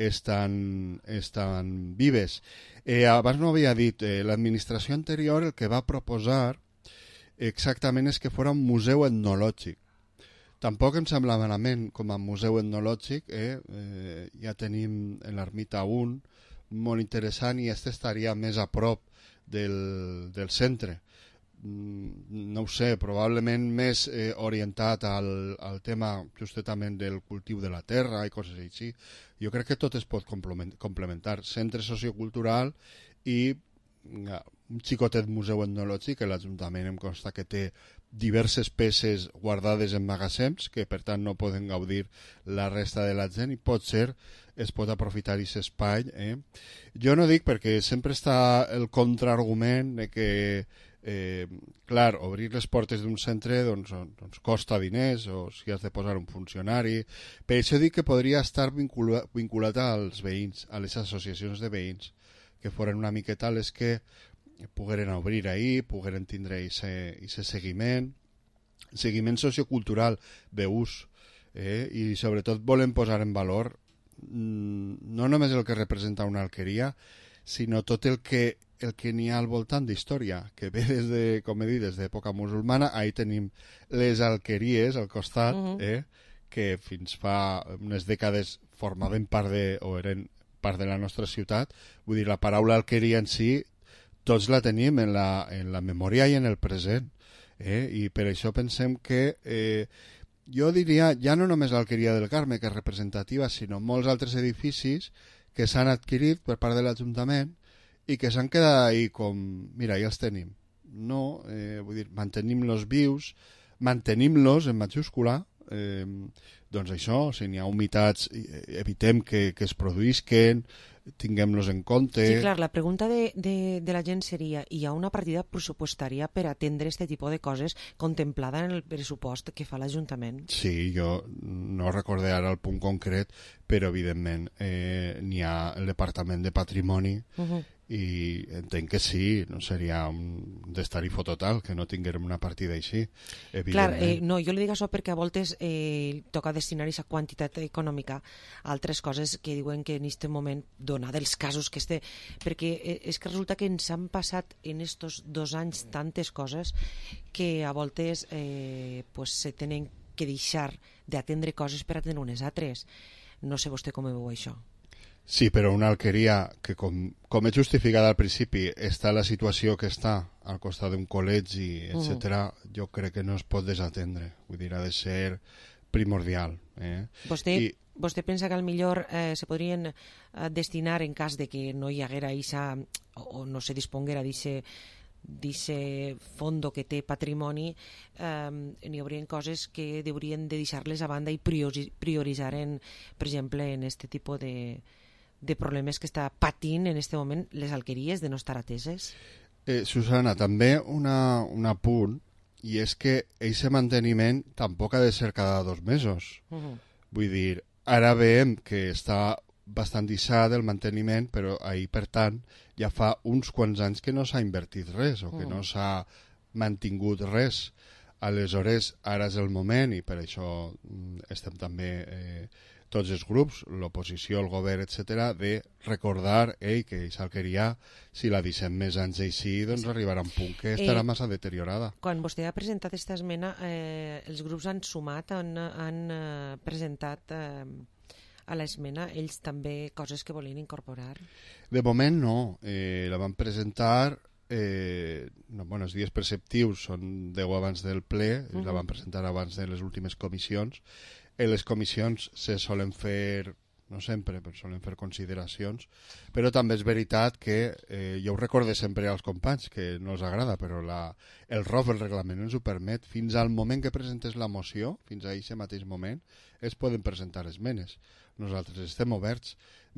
estan, estan vives. Eh, abans no havia dit, eh, l'administració anterior el que va proposar exactament és que fos un museu etnològic. Tampoc em sembla malament com a museu etnològic, eh? Eh, ja tenim en l'ermita un, molt interessant, i este estaria més a prop del, del centre. No ho sé, probablement més eh, orientat al, al tema justament del cultiu de la terra i coses així. Jo crec que tot es pot complementar. Centre sociocultural i un xicotet museu etnològic, que l'Ajuntament em consta que té diverses peces guardades en magatzems, que per tant no poden gaudir la resta de la gent, i potser es pot aprofitar aquest espai. Eh? Jo no dic, perquè sempre està el contraargument de que Eh, clar, obrir les portes d'un centre doncs, doncs costa diners, o si has de posar un funcionari. Per això dic que podria estar vincula, vinculat als veïns, a les associacions de veïns, que foren una miqueta les que pogueren obrir ahir, pogueren tindre aquest seguiment, seguiment sociocultural d'ús, eh? I sobretot volem posar en valor no només el que representa una alqueria, sinó tot el que el que n'hi ha al voltant d'història, que ve des de, com he dit, des d'època musulmana. Ahí tenim les alqueries al costat, uh-huh. eh, que fins fa unes dècades formaven part de, o eren part de la nostra ciutat. Vull dir, la paraula alqueria en si tots la tenim en la, en la memòria i en el present. Eh? I per això pensem que eh, jo diria, ja no només l'Alqueria del Carme, que és representativa, sinó molts altres edificis que s'han adquirit per part de l'Ajuntament i que s'han quedat ahí com, mira, ja els tenim. No, eh, vull dir, mantenim-los vius, mantenim-los en majúscula, eh, doncs això, si n'hi ha humitats, evitem que, que es produïsquen, tinguem-los en compte. Sí, clar, la pregunta de, de, de la gent seria, hi ha una partida pressupostària per atendre aquest tipus de coses contemplada en el pressupost que fa l'Ajuntament? Sí, jo no recordo ara el punt concret, però evidentment eh, n'hi ha el Departament de Patrimoni uh-huh. i entenc que sí, no seria un destarifo total que no tinguérem una partida així, evidentment. Clar, eh, no, jo li dic això perquè a voltes eh, toca destinar aquesta quantitat econòmica a altres coses que diuen que en aquest moment, donat els casos que este... Perquè eh, és que resulta que ens han passat en estos dos anys tantes coses que a voltes eh, pues, se tenen que deixar d'atendre coses per atendre unes altres. No sé vostè com veu això. Sí, però una alqueria que, com, com he justificat al principi, està la situació que està al costat d'un col·legi, etcètera, uh-huh. jo crec que no es pot desatendre. Vull dir, ha de ser primordial. Eh? Vostè, I... vostè pensa que al millor eh, se podrien eh, destinar, en cas de que no hi haguera isa, o no se disponguera d'aquest fondo que té patrimoni, eh, n'hi haurien coses que haurien de deixar-les a banda i prioritzaren, per exemple, en aquest tipus de... de problemes que està patint en aquest moment les alqueries de no estar ateses? Eh, Susana, també una, un apunt, i és que aquest manteniment tampoc ha de ser cada dos mesos. Uh-huh. Vull dir, ara veiem que està bastant deixat el manteniment, però ahir, per tant, ja fa uns quants anys que no s'ha invertit res o que uh-huh. no s'ha mantingut res. Aleshores, ara és el moment, i per això estem també... Eh, tots els grups, l'oposició, el govern, etcètera, de recordar ei, que s'alqueria, si la deixem més anys així, doncs arribarà a un punt que estarà eh, massa deteriorada. Quan vostè ha presentat aquesta esmena, eh, els grups han sumat, han, han eh, presentat eh, a l'esmena ells també coses que volien incorporar? De moment no. Eh, la van presentar... Eh, no, bueno, els dies preceptius són deu abans del ple, uh-huh. la van presentar abans de les últimes comissions. En les comissions se solen fer, no sempre, però solen fer consideracions, però també és veritat que, eh, jo ho recorde sempre als companys, que no els agrada, però la, el R O F, el reglament, ens ho permet. Fins al moment que presentes la moció, fins a aquest mateix moment, es poden presentar esmenes. Nosaltres estem oberts.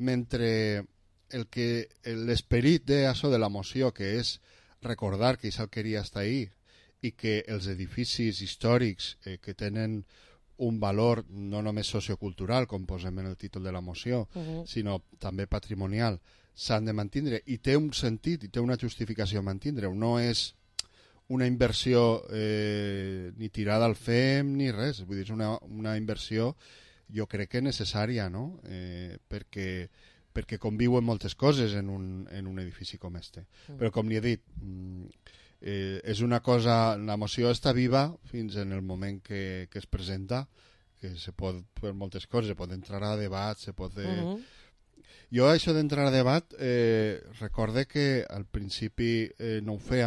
Mentre el que l'esperit d'això de la moció, que és recordar que aquesta alqueria està ahí i que els edificis històrics eh, que tenen un valor no només sociocultural, com posem en el títol de la moció, uh-huh. sinó també patrimonial, s'han de mantindre, i té un sentit, i té una justificació mantindre-ho. No és una inversió eh, ni tirada al fem ni res, vull dir, és una, una inversió jo crec que necessària, no? Eh, perquè, perquè conviuen moltes coses en un, en un edifici com este. Uh-huh. Però com li he dit... Mm, Eh, és una cosa, la moció està viva fins en el moment que, que es presenta, que se pot fer moltes coses, se pot entrar a debat, se pot... De... Uh-huh. Jo això d'entrar a debat eh, recorde que al principi eh, no ho feia,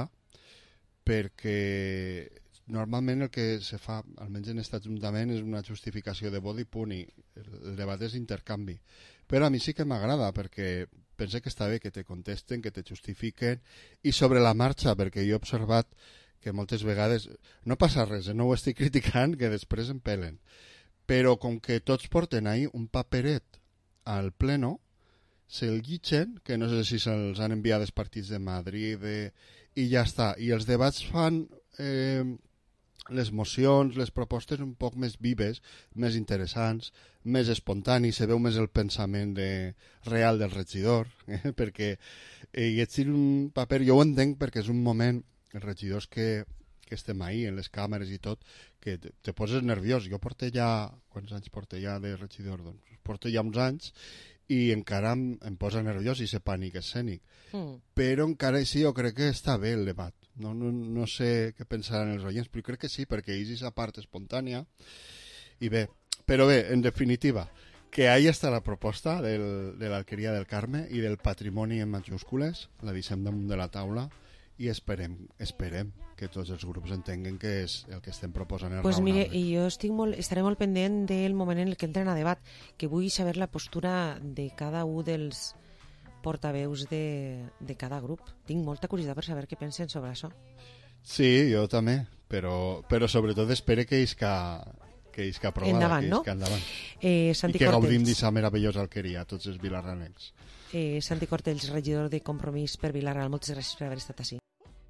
perquè normalment el que se fa, almenys en aquest ajuntament, és una justificació de vot i punt, i el, el debat és intercanvi. Però a mi sí que m'agrada, perquè penso que està bé que te contesten, que te justifiquen, i sobre la marxa, perquè jo he observat que moltes vegades no passa res, eh? No ho estic criticant, que després em pelen, però com que tots porten ahí un paperet al pleno, se'l guitxen, que no sé si se'ls han enviat els partits de Madrid, de... i ja està. I els debats fan eh, les mocions, les propostes un poc més vives, més interessants, més espontanis, se veu més el pensament de, real del regidor, eh? perquè eh, llegir un paper, jo ho entenc perquè és un moment, els regidors que, que estem ahí, en les càmeres i tot, que te, te poses nerviós. Jo porto ja, quants anys porto ja de regidor? Doncs porto ja uns anys i encara em, em posa nerviós i se pànic escènic. Mm. Però encara així jo crec que està bé el debat. No, no, no sé què pensaran els oients, però crec que sí, perquè és aquesta part espontània. I bé, però bé, en definitiva, que ahí està la proposta del, de l'Alqueria del Carme i del patrimoni en majúscules, la deixem damunt de la taula i esperem, esperem que tots els grups entenguen que és el que estem proposant és pues raonable. mire, i jo estic molt, estaré molt pendent del moment en el que entren a debat, que vull saber la postura de cada un dels portaveus de, de cada grup. Tinc molta curiositat per saber què pensen sobre això. Sí, jo també, però, però sobretot espero que isca, que isca aprovada, endavant, que no? isca endavant. Eh, Santi I que Cortells. gaudim d'aquesta meravellosa alqueria, tots els vilarranecs. Eh, Santi Cortells, regidor de Compromís per Vilarreal, moltes gràcies per haver estat així.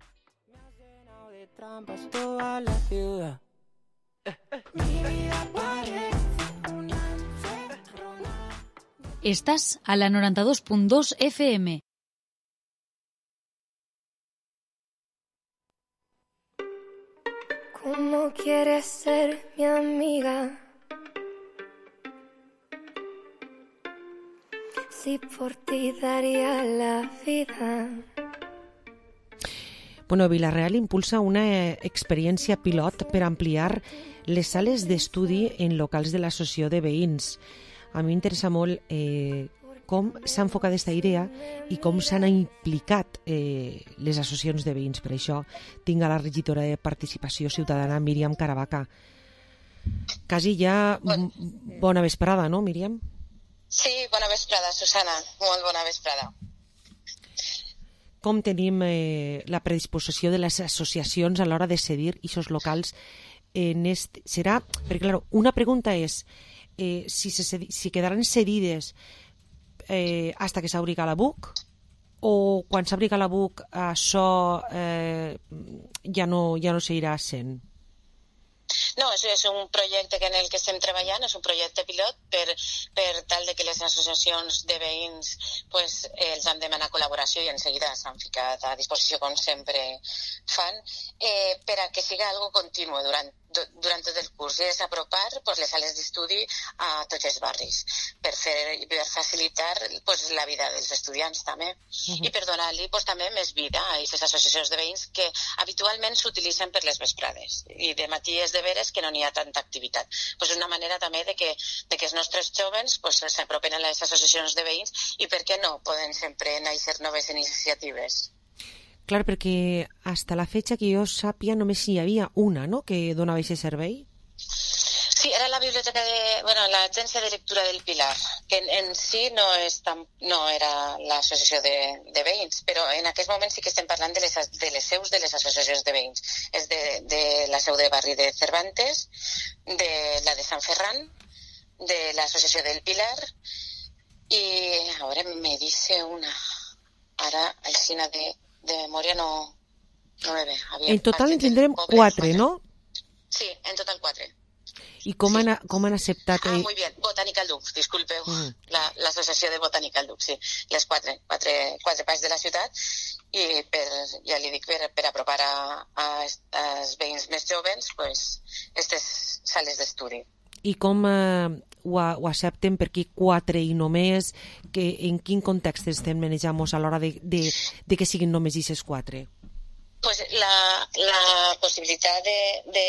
Toda la ciudad. Estás a la noventa y dos punto dos F M. ¿Cómo quieres ser mi amiga? Si por ti daría la vida. Bueno, Vilarreal impulsa una experiència pilot per ampliar les sales d'estudi en locals de l'associació de veïns. A mi m'interessa molt eh, com s'ha enfocat aquesta idea i com s'han implicat eh, les associacions de veïns. Per això tinc a la regidora de Participació Ciutadana, Míriam Caravaca. Quasi ja bona vesprada, no, Míriam? Sí, bona vesprada, Susana. Molt bona vesprada. Com tenim eh, la predisposició de les associacions a l'hora de cedir aquests locals en este, serà, perquè clar, una pregunta és eh, si, se, si quedaran cedides eh, hasta que s'abriga la B U C o quan s'abriga la B U C això eh, ja no, ja no seguirà sent. No, això és un projecte en el que estem treballant, és un projecte pilot per, per tal de que les associacions de veïns pues, els han demanat col·laboració i en seguida s'han ficat a disposició, com sempre fan, eh, per a que siga algo continu durant, durant tot el curs i és apropar pues, les sales d'estudi a tots els barris per, fer, per facilitar pues, la vida dels estudiants també uh-huh. i per donar-li pues, també més vida a aquestes associacions de veïns que habitualment s'utilitzen per les vesprades i de matí és de veres que no n'hi ha tanta activitat. Pues una manera també de que, de que els nostres jovens pues, s'apropen a les associacions de veïns i per què no poden sempre néixer noves iniciatives. Clar, perquè hasta la fecha que jo sàpia només hi havia una, no?, que donava aquest servei. Sí, era la biblioteca de, bueno, l'agència de lectura del Pilar, que en, en si no, és tan, no era l'associació de, de veïns, però en aquest moment sí que estem parlant de les, de les seus de les associacions de veïns. És de, de la seu de barri de Cervantes, de la de Sant Ferran, de l'associació del Pilar, i a veure, me dice una, ara, aixina de... de memòria no, no me ve. Havia en total en tindrem quatre, no? Sí, en total quatre. I com, sí. han, com han acceptat... Ah, muy bien, Botanical Duc, disculpeu, mm. l'associació la, de Botanical Duc, sí, les quatre, quatre, quatre parts de la ciutat, i per, ja li dic, per, per apropar a, a, als veïns més jovens, pues, aquestes sales d'estudi. I com eh, ho, ho accepten per aquí quatre i només, que, en quin context estem manejant a l'hora de, de, de que siguin només aquestes quatre? Pues la, la possibilitat de, de,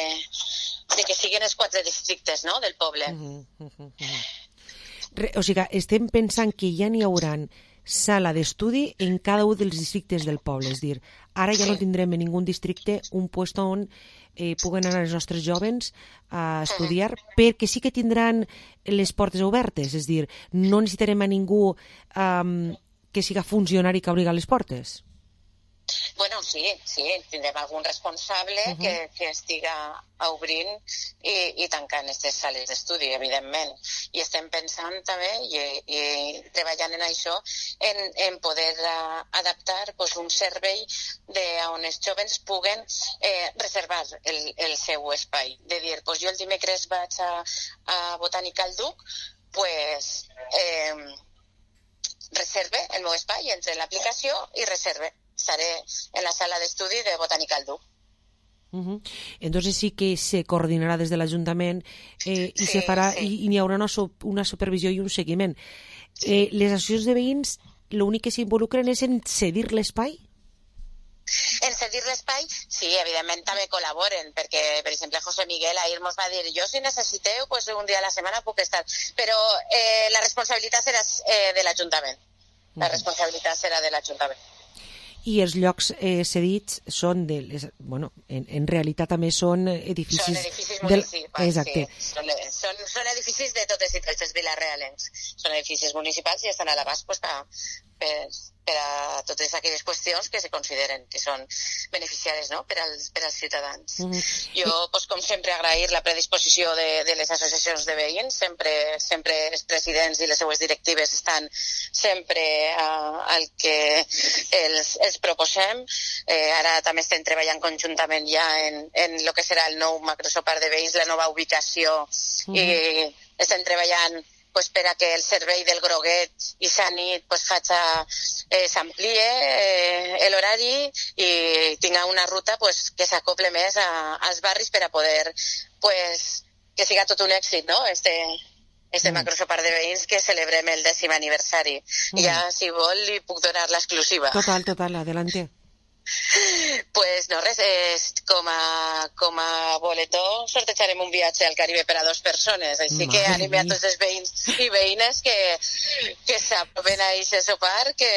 de que siguin els quatre districtes, no?, del poble. Uh-huh, uh-huh, uh-huh. Re, o sigui, estem pensant que ja n'hi haurà sala d'estudi en cada un dels districtes del poble, és dir, ara ja no tindrem en ningú districte un lloc on eh, puguen anar els nostres jovens a estudiar, perquè sí que tindran les portes obertes, és dir, no necessitarem a ningú um, que siga funcionari que obri les portes. Bueno, sí, sí, tindrem algun responsable uh-huh. que, que estiga obrint i, i tancant aquestes sales d'estudi, evidentment. I estem pensant també i, i treballant en això, en, en poder uh, adaptar pues, un servei de, on els jovens puguen eh, reservar el, el seu espai. De dir, pues, jo el dimecres vaig a, a Botanical Duc, pues, eh, reserve el meu espai, entre en l'aplicació i reserve. Estaré en la sala d'estudi de Botanical Duc. Uh-huh. Entonces sí que se coordinarà des de l'Ajuntament eh, i sí, se farà sí. i, i n'hi haurà una, una supervisió i un seguiment. Sí. Eh, les associacions de veïns l'únic que s'involucren és en cedir l'espai? En cedir compartir l'espai, sí, evidentment també col·laboren, perquè, per exemple, José Miguel ahir mos va dir, jo si necessiteu, pues, un dia a la setmana puc estar, però eh, la responsabilitat serà eh, de l'Ajuntament. La responsabilitat serà de l'Ajuntament. I els llocs eh, cedits són de les, bueno, en, en realitat també són edificis... Són edificis del... municipals, Exacte. sí. Són, són, són edificis de totes i tots els vilarrealencs. Són edificis municipals i estan a l'abast pues, per, per, per a totes aquelles qüestions que se consideren que són beneficiades, no?, per als, per als ciutadans. Mm-hmm. Jo, pues, com sempre, agrair la predisposició de, de les associacions de veïns. Sempre, sempre els presidents i les seues directives estan sempre uh, al que els, els proposem. Eh, ara també estem treballant conjuntament ja en, en el que serà el nou macrosopar de veïns, la nova ubicació, mm-hmm. i estem treballant pues, per a que el servei del Groguet i Sanit pues, faça, eh, s'amplie eh, l'horari i tinga una ruta pues, que s'acople més a, als barris per a poder pues, que siga tot un èxit, no?, este, este mm. macrosopar de veïns que celebrem el dècim aniversari. Mm. I ja, si vol, li puc donar l'exclusiva. Total, total, adelante. Pues no res, és, com, a, com a boletó sortejarem un viatge al Caribe per a dues persones, així Madre que anime a tots els veïns i veïnes que, que s'apropen a aquest sopar, que...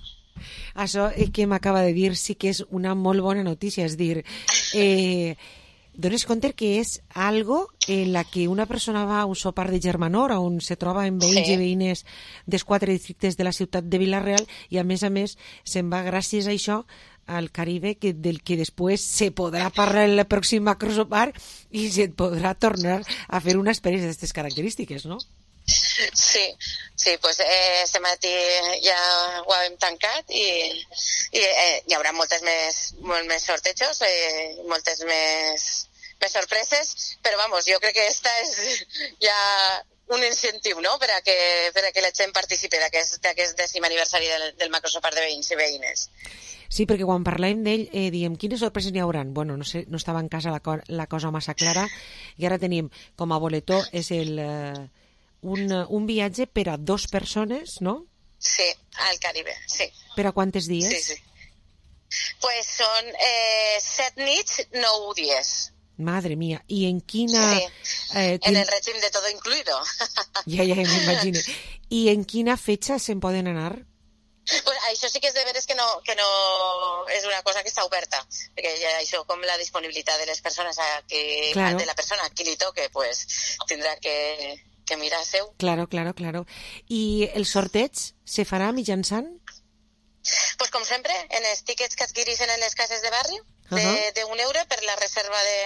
Això que m'acaba de dir sí que és una molt bona notícia, és dir, eh, dones compte que és algo en la que una persona va a un sopar de Germanor on se troba amb veïns sí. i veïnes dels quatre districtes de la ciutat de Vila-real i a més a més se'n va gràcies a això al Caribe, que, del que després se podrà parlar en el pròxim macrosopar i se podrà tornar a fer una experiència d'aquestes característiques, no? Sí, sí, pues eh, este matí ja ho hem tancat i, i eh, hi haurà moltes més, molt més sortejos, eh, moltes més, més sorpreses, però vamos, jo crec que esta és ja un incentiu, no?, per a que, per a que la gent participi d'aquest dècim aniversari del, del macrosopar de veïns i veïnes. Sí, perquè quan parlem d'ell eh, diem quines sorpreses n'hi hauran. Bueno, no sé, no estava en casa la, la cosa massa clara i ara tenim com a boletó és el, eh, un, un viatge per a dos persones, no? Sí, al Caribe, sí. Per a quantes dies? Sí, sí. Pues són eh, set nits, nou dies. Madre mía, ¿y en quina... Sí, eh, en el règim de todo incluido. Ja, ja, m'imagino. ¿Y en quina fecha se'n poden anar? Pues això sí que és de veres que no, que no és una cosa que està oberta, perquè ja això com la disponibilitat de les persones a que, claro. de la persona a qui li toque, pues tindrà que, que mirar seu. Claro, claro, claro. I el sorteig se farà mitjançant? Pues com sempre, en els tíquets que adquireixen en les cases de barri, de, uh-huh. de un euro per la reserva de,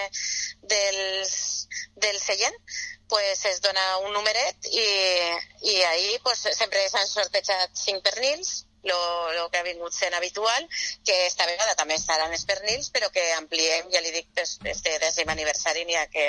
dels, del seient, pues es dona un numeret i, i ahí pues, sempre s'han sortejat cinc pernils, lo, lo que ha vingut sent habitual, que esta vegada també estaran els pernils, però que ampliem, ja li dic, pues, este dècim aniversari n'hi ha que...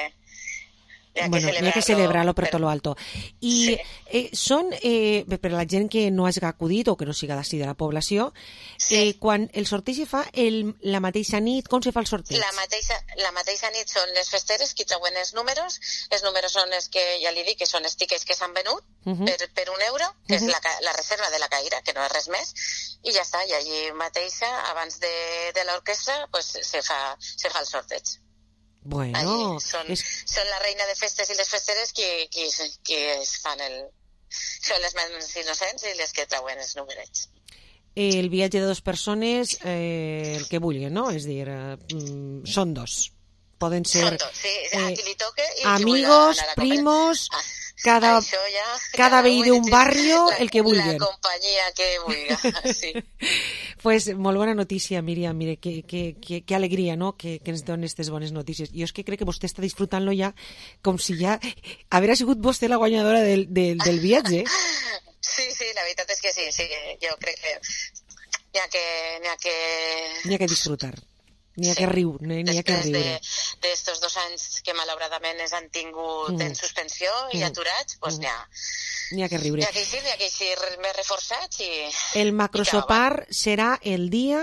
Bueno, n'hi ha que celebrarlo per tot lo alto. I sí. eh, són, eh, per la gent que no hagi acudit o que no siga d'ací de la població, sí. eh, quan el sorteig se fa el, la mateixa nit, com se fa el sorteig? La mateixa, la mateixa nit són les festeres qui treuen els números, els números són els que ja li dic que són els tiquets que s'han venut uh-huh. per, per un euro, que uh-huh. és la, la reserva de la caïra, que no és res més, i ja està, i allí mateixa, abans de, de l'orquestra, pues, se, fa, se fa el sorteig. Bueno, allí són, és... són la reina de festes i les festeres qui, qui, qui es fan el... Són les menys innocents i les que treuen els numerets. El viatge de dues persones, eh, el que vulguin, no? És dir, eh, són dos. Poden ser... Són dos, sí. A qui li toque i amigos, qui primos... Ah. Cada, ja, cada veí d'un barrio, la, el que vulguin. La companyia que vulgui, sí. Pues molt bona notícia, Míriam, mire, que, que, que, que alegria, no?, que, que ens donen aquestes bones notícies. Jo és que crec que vostè està disfrutant-lo ja com si ja haguera sigut vostè la guanyadora del, del, del viatge. Sí, sí, la veritat és que sí, sí, jo crec que n'hi ha que... N'hi ha que, n'hi ha que disfrutar. N'hi ha sí. que riure, n'hi ha que riure. Després d'estos dos anys que malauradament es han tingut mm. en suspensió i mm. aturats, doncs mm. n'hi ha... N'hi ha que riure. N'hi ha que eixir, n'hi ha que eixir més reforçats i... El macrosopar serà el dia...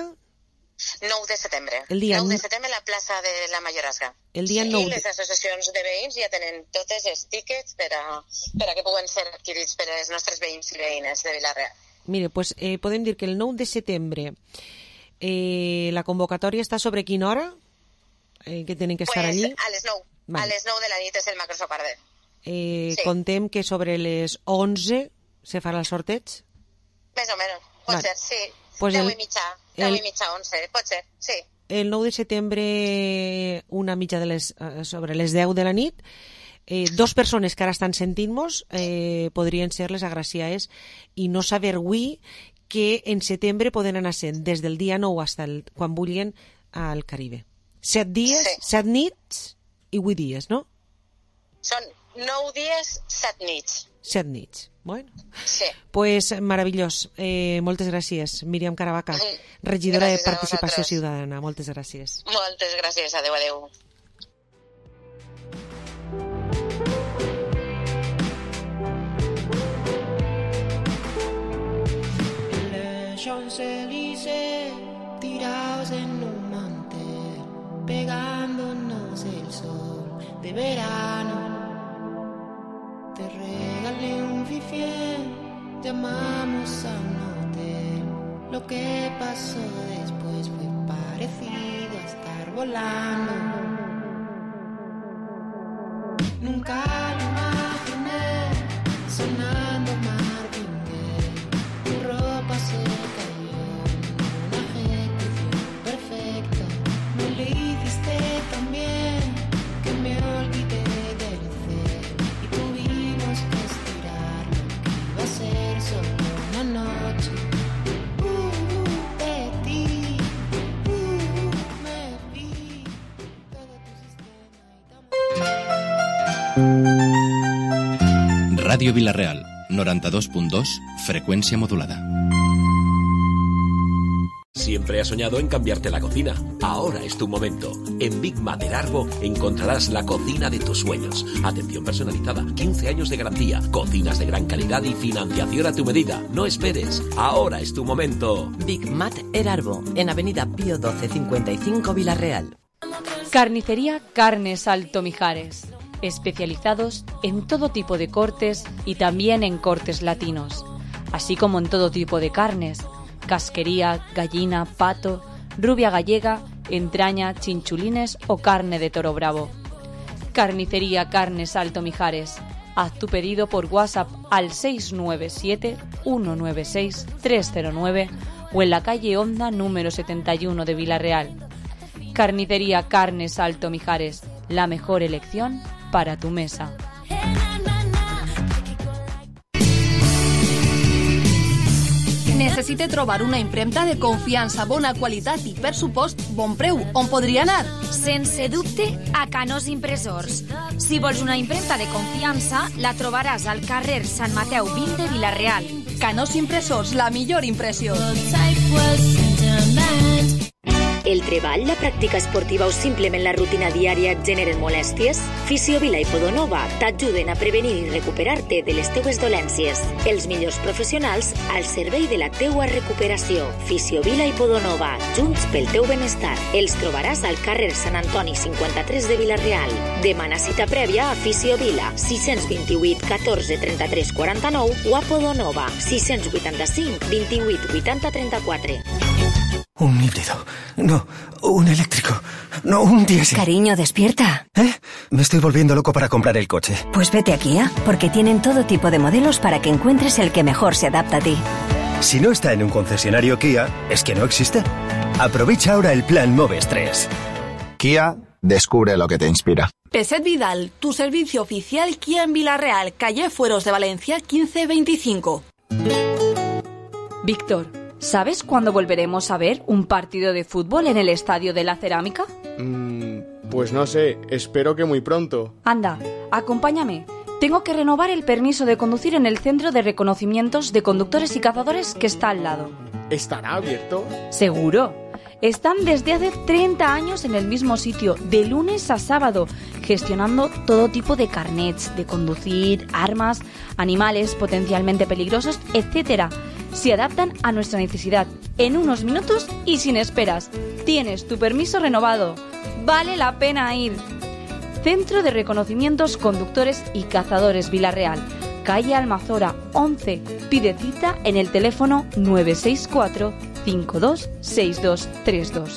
nou de setembre. El dia nou de setembre a la plaça de la Mayorazga. El dia sí, nou de... les associacions de veïns ja tenen totes els tíquets per a, per a que puguen ser adquirits per als nostres veïns i veïnes de Vila-real. Mire, pues eh, podem dir que el nou de setembre Eh, la convocatòria està sobre quina hora? Eh, que tenen que estar pues, allí? a les nou. Vale. A les nou de la nit és el macrosoparder. Eh, sí. Contem que sobre les onze se farà el sorteig? Més o menys, pot vale. ser, sí. Pues deu el, i mitja, deu el, i mitja, onze, pot ser, sí. El nou de setembre, una mitja de les, sobre les deu de la nit, eh, dos persones que ara estan sentint-nos eh, podrien ser les agraciades i no saber avui que en setembre poden anar sent des del dia nou fins el, quan vulguin al Caribe. Set dies, sí. set nits i vuit dies, no? Són nou dies, set nits. Set nits. Bueno. Sí. Pues meravellós. Eh, moltes gràcies, Míriam Caravaca, regidora gràcies de Participació Ciutadana. Moltes gràcies. Moltes gràcies. Adéu, adéu. Champs-Élysées, tirados en un mantel, pegándonos el sol de verano. Te regalé un fifién, llamamos a un hotel. Lo que pasó después fue parecido a estar volando. Nunca lo imaginé, sonando Marvin Gaye. Tu ropa se cayó en una ejecución perfecta. Me lo hiciste también, que me olvidé del cel. Y tuvimos que estirar lo que iba a ser solo una noche. Uh, uh, de ti, uh, me vi todo tu sistema. Radio Vila-real, noranta-dos punt dos, frecuencia modulada. Siempre has soñado en cambiarte la cocina. Ahora es tu momento. En Big Mater Arbo encontrarás la cocina de tus sueños. Atención personalizada, quince años de garantía, cocinas de gran calidad y financiación a tu medida. No esperes. Ahora es tu momento. Big Mater Arbo, en Avenida Pío doce cincuenta y cinco, Vila-real. Carnicería Carnes Alto Mijares. Especializados en todo tipo de cortes y también en cortes latinos, así como en todo tipo de carnes, casquería, gallina, pato, rubia gallega, entraña, chinchulines o carne de toro bravo. Carnicería Carnes Alto Mijares. Haz tu pedido por WhatsApp al seis nueve siete, uno nueve seis, tres cero nueve o en la calle Honda número setenta y uno de Vila-real. Carnicería Carnes Alto Mijares, la mejor elección para tu mesa. Necessite trobar una impremta de confiança, bona qualitat i, per supost, bon preu. On podria anar? Sense dubte, a Canós Impressors. Si vols una impremta de confiança, la trobaràs al carrer Sant Mateu vint de Vila-real. Canós Impressors, la millor impressió. El treball, la pràctica esportiva o simplement la rutina diària et generen molèsties? Fisiovila i Podonova t'ajuden a prevenir i recuperar-te de les teues dolències. Els millors professionals al servei de la teua recuperació. Fisiovila i Podonova, junts pel teu benestar. Els trobaràs al carrer Sant Antoni cinquanta-tres de Vila-real. Demana cita prèvia a Fisiovila, sis dos vuit, catorze, trenta-tres, quaranta-nou o a Podonova, sis vuit cinc, vint-i-vuit, vuitanta, trenta-quatre. Un híbrido. No, un eléctrico. No, un diésel. Cariño, despierta. ¿Eh? Me estoy volviendo loco para comprar el coche. Pues vete a Kia, porque tienen todo tipo de modelos para que encuentres el que mejor se adapta a ti. Si no está en un concesionario Kia, es que no existe. Aprovecha ahora el plan Moves tres. Kia, descubre lo que te inspira. Peset Vidal, tu servicio oficial Kia en Vila-real, calle Fueros de Valencia, quince veinticinco. Víctor, ¿sabes cuándo volveremos a ver un partido de fútbol en el Estadio de la Cerámica? Mm, pues no sé, espero que muy pronto. Anda, acompáñame. Tengo que renovar el permiso de conducir en el Centro de Reconocimientos de Conductores y Cazadores que está al lado. ¿Estará abierto? Seguro. Están desde hace treinta años en el mismo sitio, de lunes a sábado, gestionando todo tipo de carnets de conducir, armas, animales potencialmente peligrosos, etcétera. Se adaptan a nuestra necesidad en unos minutos y sin esperas. Tienes tu permiso renovado. Vale la pena ir. Centro de Reconocimientos Conductores y Cazadores Vila-real. calle Almazora once. Pide cita en el teléfono nueve seis cuatro cinco dos seis dos tres dos.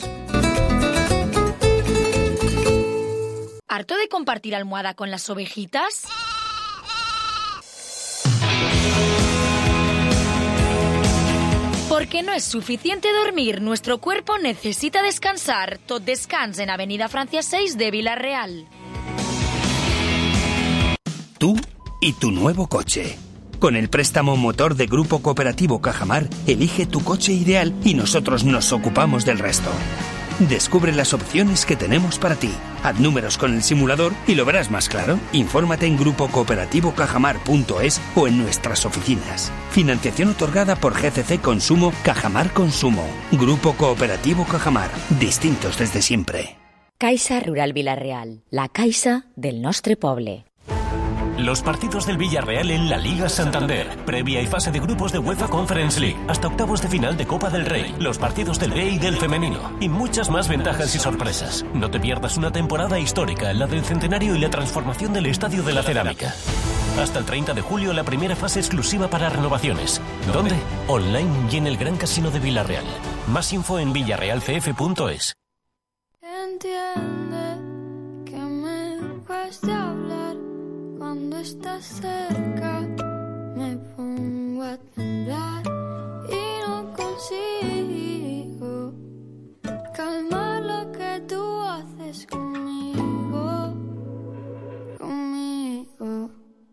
¿Harto de compartir almohada con las ovejitas? Porque no es suficiente dormir, nuestro cuerpo necesita descansar. Tot Descans en Avenida Francia seis de Villarreal. Tú y tu nuevo coche. Con el préstamo motor de Grupo Cooperativo Cajamar, elige tu coche ideal y nosotros nos ocupamos del resto. Descubre las opciones que tenemos para ti. Haz números con el simulador y lo verás más claro. Infórmate en grupo cooperativo cajamar punto es o en nuestras oficinas. Financiación otorgada por G C C Consumo Cajamar Consumo. Grupo Cooperativo Cajamar. Distintos desde siempre. Caixa Rural Villarreal. La caixa del nostre poble. Los partidos del Villarreal en la Liga Santander, previa y fase de grupos de UEFA Conference League, hasta octavos de final de Copa del Rey, los partidos del B y del femenino, y muchas más ventajas y sorpresas. No te pierdas una temporada histórica, la del centenario y la transformación del Estadio de la Cerámica. Hasta el treinta de julio, la primera fase exclusiva para renovaciones. ¿Dónde? Online y en el Gran Casino de Villarreal. Más info en villarreal c f punto es. Entiende que me cuesta hablar. Cuando estás cerca me pongo a temblar y no consigo calmar lo que tú haces conmigo, conmigo.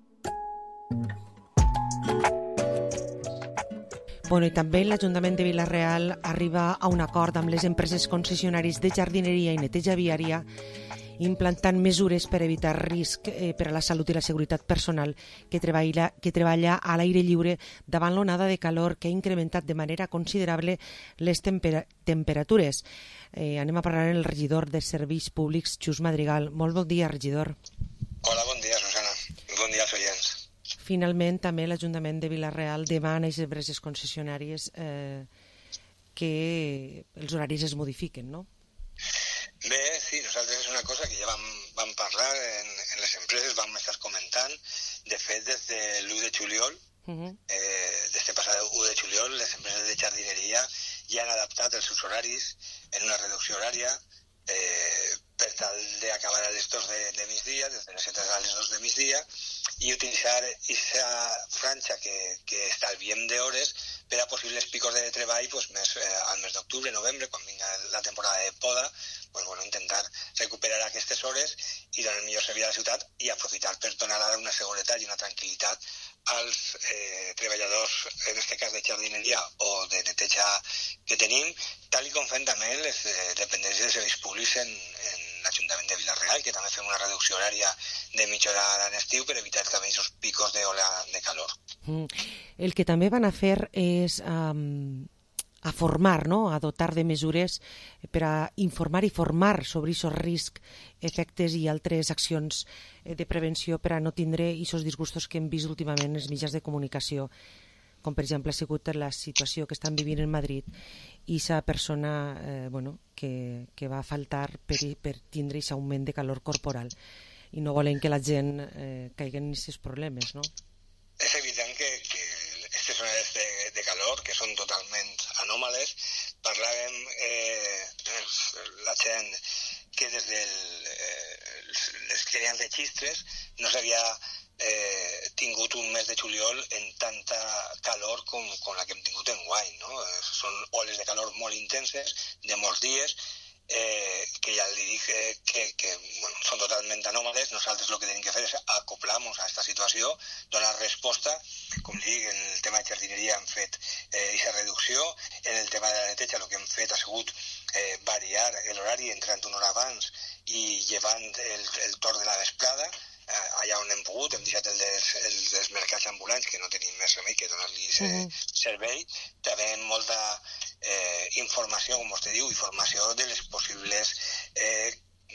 Bueno, i també l'Ajuntament de Vila-real arriba a un acord amb les empreses concessionaris de jardineria i neteja viària implantant mesures per evitar risc eh, per a la salut i la seguretat personal que treballa, que treballa a l'aire lliure davant l'onada de calor que ha incrementat de manera considerable les tempera temperatures. Eh, anem a parlar amb el regidor de Serveis Públics, Xus Madrigal. Molt bon dia, regidor. Hola, bon dia, Susana. Bon dia als oients. Finalment, també l'Ajuntament de Vila-real demana a les empreses concessionàries eh, que els horaris es modifiquen, no? Bé, sí, nosaltres és una cosa que ja vam, vam parlar en, en les empreses, vam estar comentant. De fet, des de l'u de juliol, uh-huh. eh, des de passat u de juliol, les empreses de jardineria ja han adaptat els seus horaris en una reducció horària eh, per tal d'acabar a les dos de, de migdia, des de les set a les dos de migdia, i utilitzar aquesta franja que, que estalviem d'hores per a possibles picos de treball pues, més, eh, al mes d'octubre, novembre, quan vinga la temporada de poda, pues, bueno, intentar recuperar aquestes hores i donar el millor servei a la ciutat i aprofitar per donar ara una seguretat i una tranquil·litat als eh, treballadors, en aquest cas de jardineria o de neteja que tenim, tal i com fem també les eh, dependències de serveis públics en, en l'Ajuntament de Vila-real, que també fem una reducció horària de mitja hora a l'estiu per evitar també aquests picos d'ola de calor. Mm. El que també van a fer és um, a formar, no? A dotar de mesures per a informar i formar sobre aquests riscs, efectes i altres accions de prevenció per a no tindre aquests disgustos que hem vist últimament en els mitjans de comunicació, com per exemple ha sigut la situació que estan vivint en Madrid i aquesta persona eh, bueno, que, que va faltar per, per tindre aquest augment de calor corporal i no volen que la gent eh, caigui en aquests problemes, no? És evident que, que aquestes zones de, de calor, que són totalment anòmales, parlàvem eh, la gent que des de eh, les que eren registres no s'havia eh, tingut un mes de juliol en tanta calor com, com la que hem tingut en guany, no? Són oles de calor molt intenses, de molts dies, eh, que ja li dic eh, que, que bueno, són totalment anòmales. Nosaltres el que tenim que fer és acoplar-nos a aquesta situació, donar resposta. Com dic, en el tema de jardineria hem fet aquesta eh, reducció, en el tema de la neteja el que hem fet ha sigut eh, variar l'horari entrant una hora abans i llevant el, el torn de la vesprada. Eh, allà on hem pogut, hem deixat el dels, el dels mercats ambulants, que no tenim més remei que donar-li uh -huh. servei. També molta eh, informació, com vostè diu, informació de les possibles eh,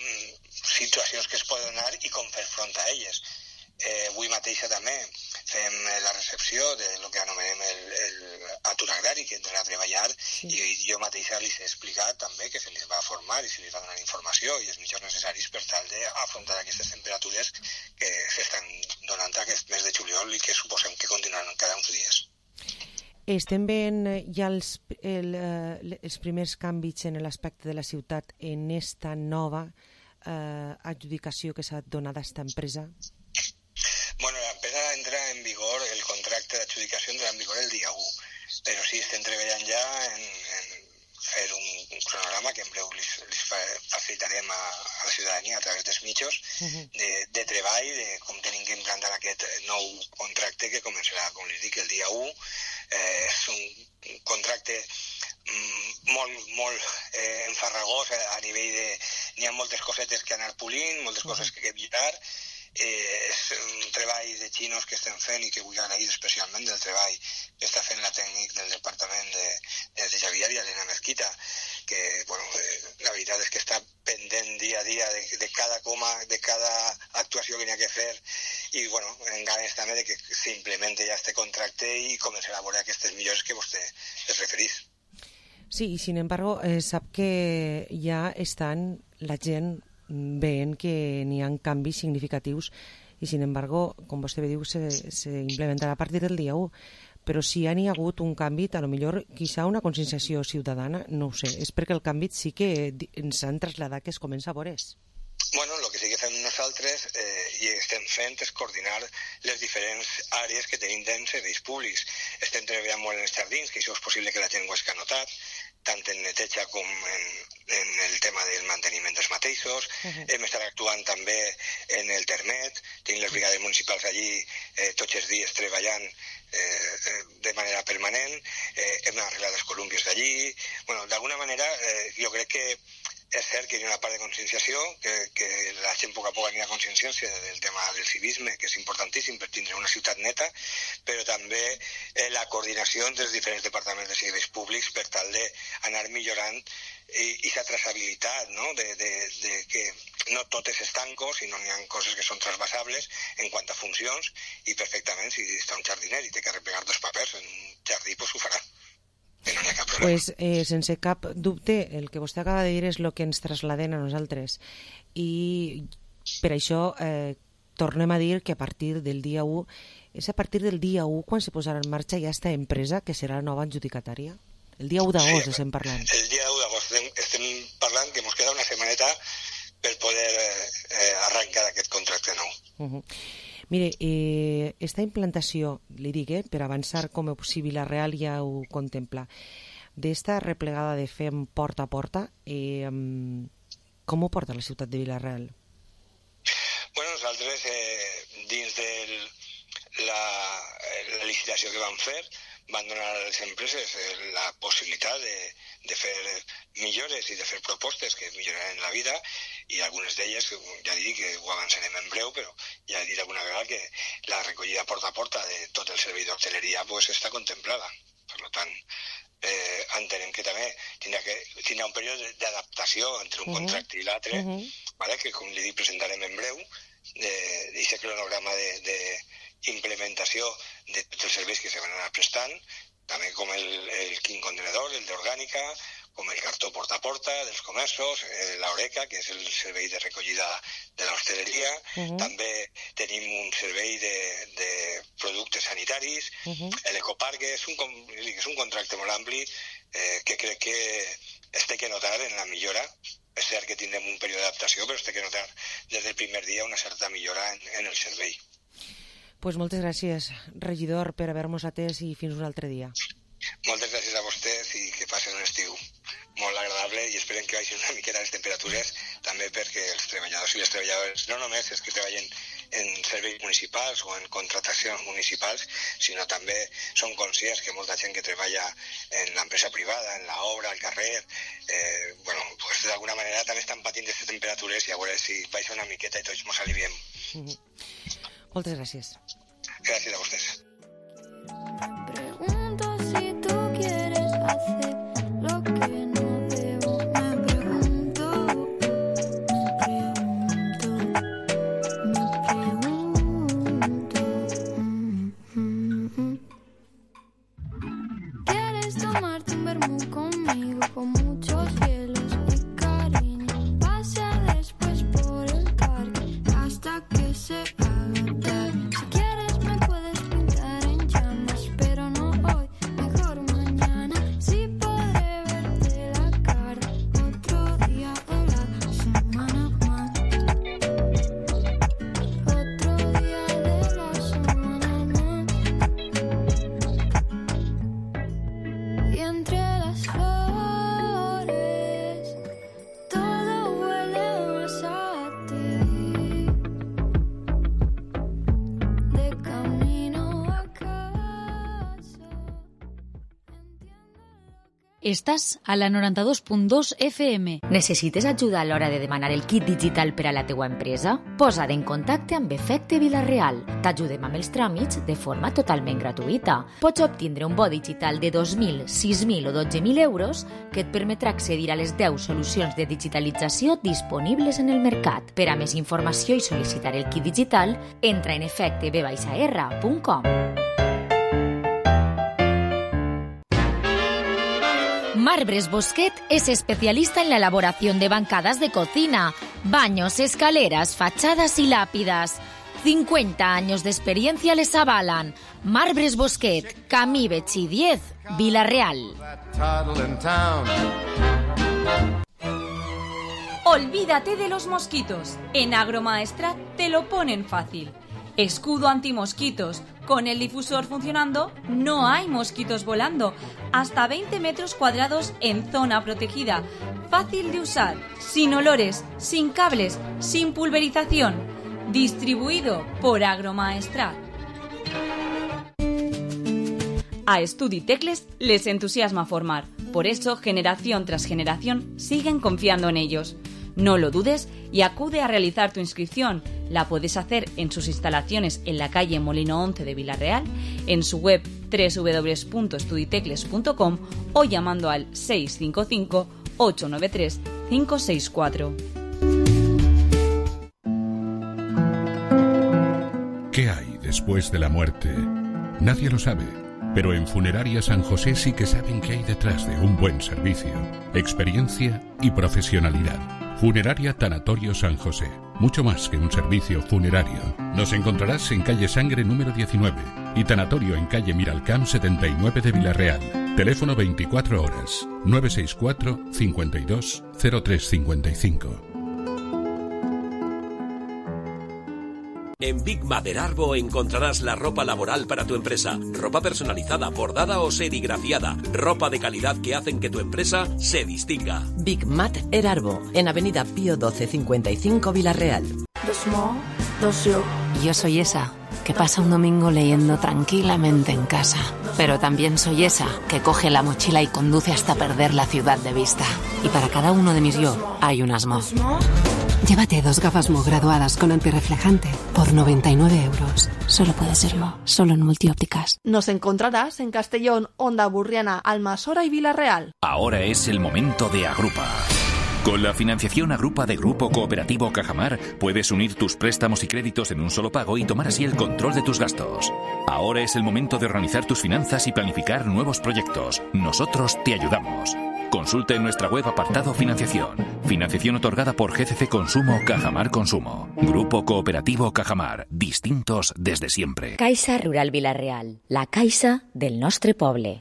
situacions que es poden donar i com fer front a elles. Eh, avui mateixa també fem la recepció de lo que anomenem el, el atur agrari, i que entren a treballar, sí. i jo mateixa li he explicat també que se li va formar i se li va donar informació i els mitjans necessaris per tal d'afrontar aquestes temperatures que s'estan donant aquest mes de juliol i que suposem que continuaran cada uns dies. Estem veient ja els, el, els primers canvis en l'aspecte de la ciutat en esta nova eh, adjudicació que s'ha donat a aquesta empresa? Bueno, l'empresa entra en vigor, el contracte d'adjudicació entra en vigor el dia u, però sí, estem treballant ja en, en fer un, un cronograma que en breu li facilitarem a, a la ciutadania a través dels mitjos uh-huh. de, de treball, de com tenim que implantar aquest nou contracte que començarà, com li dic, el dia u. Eh, és un contracte mm, molt, molt eh, enfarragós a nivell de... N'hi ha moltes cosetes que anar polint, moltes uh-huh. coses que hay que millorar. Eh, és un treball de xinos que estem fent i que vull agrair especialment del treball que està fent la tècnic del departament de, de, de Xavier i Elena Mezquita, que bueno, eh, la veritat és que està pendent dia a dia de, de cada coma, de cada actuació que n'hi ha que fer i bueno, en ganes també de que s'implemente ja este contracte i començarà a veure aquestes millores que vostè es referís. Sí, i sin embargo, eh, sap que ja estan la gent veient que n'hi ha canvis significatius i, sin embargo, com vostè bé diu, se, se implementarà a partir del dia u. Però si ja n'hi ha hagut un canvi, a lo millor, quizá una conscienciació ciutadana, no ho sé, és perquè el canvi sí que ens han traslladat que es comença a veure. Bueno, el que sí que fem nosaltres eh, i estem fent és coordinar les diferents àrees que tenim dins serveis públics. Estem treballant molt en els jardins, que això és possible que la gent ho hagi notat, tant en neteja com en, en el tema del manteniment dels mateixos. Uh-huh. Hem estat actuant també en el Termet, tenim les brigades municipals allí eh, tots els dies treballant eh, de manera permanent, eh, hem arreglat les colúmbies d'allí. Bueno, d'alguna manera eh, jo crec que és cert que hi ha una part de conscienciació, que, que la gent a poc a poc anirà a conscienciar del tema del civisme, que és importantíssim per tindre una ciutat neta, però també eh, la coordinació entre els diferents departaments de serveis públics per tal d'anar millorant i aquesta traçabilitat, no? de, de, de que no tot és estanco, sinó n'hi ha coses que són transvasables en quant a funcions i perfectament si està un jardiner i té que replegar dos papers en un jardí, pues ho farà. Pues eh, sense cap dubte el que vostè acaba de dir és el que ens traslladen a nosaltres i per això eh, tornem a dir que a partir del dia u és a partir del dia u quan se posarà en marxa ja esta empresa que serà la nova adjudicatària. El dia u d'agost sí, estem parlant. El dia u d'agost estem, estem parlant que ens queda una setmaneta per poder eh, arrencar aquest contracte nou. Uh-huh. Mire, eh, esta implantació, li dic, eh, per avançar com si Vila-real ja ho contempla, d'esta replegada de fem porta a porta, eh, com ho porta la ciutat de Vila-real? Bueno, nosaltres, eh, dins de la, la licitació que vam fer, van donar a les empreses la possibilitat de, de fer millores i de fer propostes que milloraran la vida i algunes d'elles, ja dic que ho avançarem en breu, però ja he dit alguna vegada que la recollida porta a porta de tot el servei d'hostaleria pues, està contemplada. Per tant, eh, entenem que també tindrà, que, tindrà un període d'adaptació entre un uh-huh. contracte i l'altre, uh-huh. vale? Que com li dic presentarem en breu, d'aquest cronograma de, de implementació de tots els serveis que se van anar prestant, també com el, el quin contenedor, el d'orgànica, com el cartó porta a porta dels comerços, eh, l'Oreca, que és el servei de recollida de l'hostaleria, uh-huh. també tenim un servei de, de productes sanitaris, uh-huh. l'Ecoparc, que és un, és un contracte molt ampli eh, que crec que es té que notar en la millora. És cert que tindrem un període d'adaptació, però es té que notar des del primer dia una certa millora en, en el servei. Pues moltes gràcies, regidor, per haver-nos atès i fins un altre dia. Moltes gràcies a vostès i que passen un estiu molt agradable i esperem que baixin una miqueta les temperatures també perquè els treballadors i les treballadores no només els que treballen en serveis municipals o en contratacions municipals, sinó també són conscients que molta gent que treballa en l'empresa privada, en l'obra, al carrer, eh, bueno, pues d'alguna manera també estan patint aquestes temperatures i a veure si baixa una miqueta i tots ens aliviem. Mm-hmm. Moltes gràcies. Gràcies a vostès. Pregunto si tú quieres hacer lo que no debo. Me pregunto, pregunto, me pregunto. Mm-hmm. ¿Quieres tomarte un vermú conmigo con muchos hielos y cariño. Pasea después por el parque hasta que se haga tarde. Si quieres me puedes pintar en llamas, pero no hoy, mejor mañana. Sí podré verte la cara otro día de la semana más. Otro día de la semana más. Y entre las flores todo huele más a ti. De camino a casa. Estàs a la noranta-dos punt dos F M. Necessites ajuda a l'hora de demanar el kit digital per a la teua empresa? Posa't en contacte amb Efecte Vila-real. T'ajudem amb els tràmits de forma totalment gratuïta. Pots obtindre un bo digital de dos mil, sis mil o dotze mil euros que et permetrà accedir a les deu solucions de digitalització disponibles en el mercat. Per a més informació i sol·licitar el kit digital, entra en efecte b r punt com. Marbres Bosquet es especialista en la elaboración de bancadas de cocina, baños, escaleras, fachadas y lápidas. cincuenta años de experiencia les avalan. Marbres Bosquet, Camí Betxí diez, Vila-real. Olvídate de los mosquitos. En Agromaestrat te lo ponen fácil. Escudo antimosquitos. Con el difusor funcionando, no hay mosquitos volando. Hasta veinte metros cuadrados en zona protegida. Fácil de usar, sin olores, sin cables, sin pulverización. Distribuido por Agromaestrat. A Studitecles les entusiasma formar. Por eso, generación tras generación, siguen confiando en ellos. No lo dudes y acude a realizar tu inscripción. La puedes hacer en sus instalaciones en la calle Molino once de Vila-real, en su web doble u doble u doble u punto studitecles punto com o llamando al seis cinco cinco, ocho nueve tres, cinco seis cuatro. ¿Qué hay después de la muerte? Nadie lo sabe, pero en Funeraria San José sí que saben qué hay detrás de un buen servicio, experiencia y profesionalidad. Funeraria Tanatorio San José. Mucho más que un servicio funerario. Nos encontrarás en calle Sangre número diecinueve y Tanatorio en calle Miralcamp setenta y nueve de Vila-real. Teléfono veinticuatro horas, nueve seis cuatro, cincuenta y dos, cero tres cincuenta y cinco. En Big Matter Arbo encontrarás la ropa laboral para tu empresa. Ropa personalizada, bordada o serigrafiada. Ropa de calidad que hacen que tu empresa se distinga. Big Matter Arbo, en Avenida Pío doce cincuenta y cinco Vila-real. Dos mo, dos yo. Yo soy esa que pasa un domingo leyendo tranquilamente en casa. Pero también soy esa que coge la mochila y conduce hasta perder la ciudad de vista. Y para cada uno de mis yo hay un asmo. Llévate dos gafas Mo graduadas con antirreflejante por noventa y nueve euros. Solo puede ser Mo, solo en Multiópticas. Nos encontrarás en Castellón, Onda Burriana, Almasora y Vila-real. Ahora es el momento de Agrupa. Con la financiación Agrupa de Grupo Cooperativo Cajamar, puedes unir tus préstamos y créditos en un solo pago y tomar así el control de tus gastos. Ahora es el momento de organizar tus finanzas y planificar nuevos proyectos. Nosotros te ayudamos. Consulta en nuestra web apartado Financiación. Financiación otorgada por G C C Consumo Cajamar Consumo. Grupo Cooperativo Cajamar. Distintos desde siempre. Caixa Rural Vila-real. La caixa del nostre poble.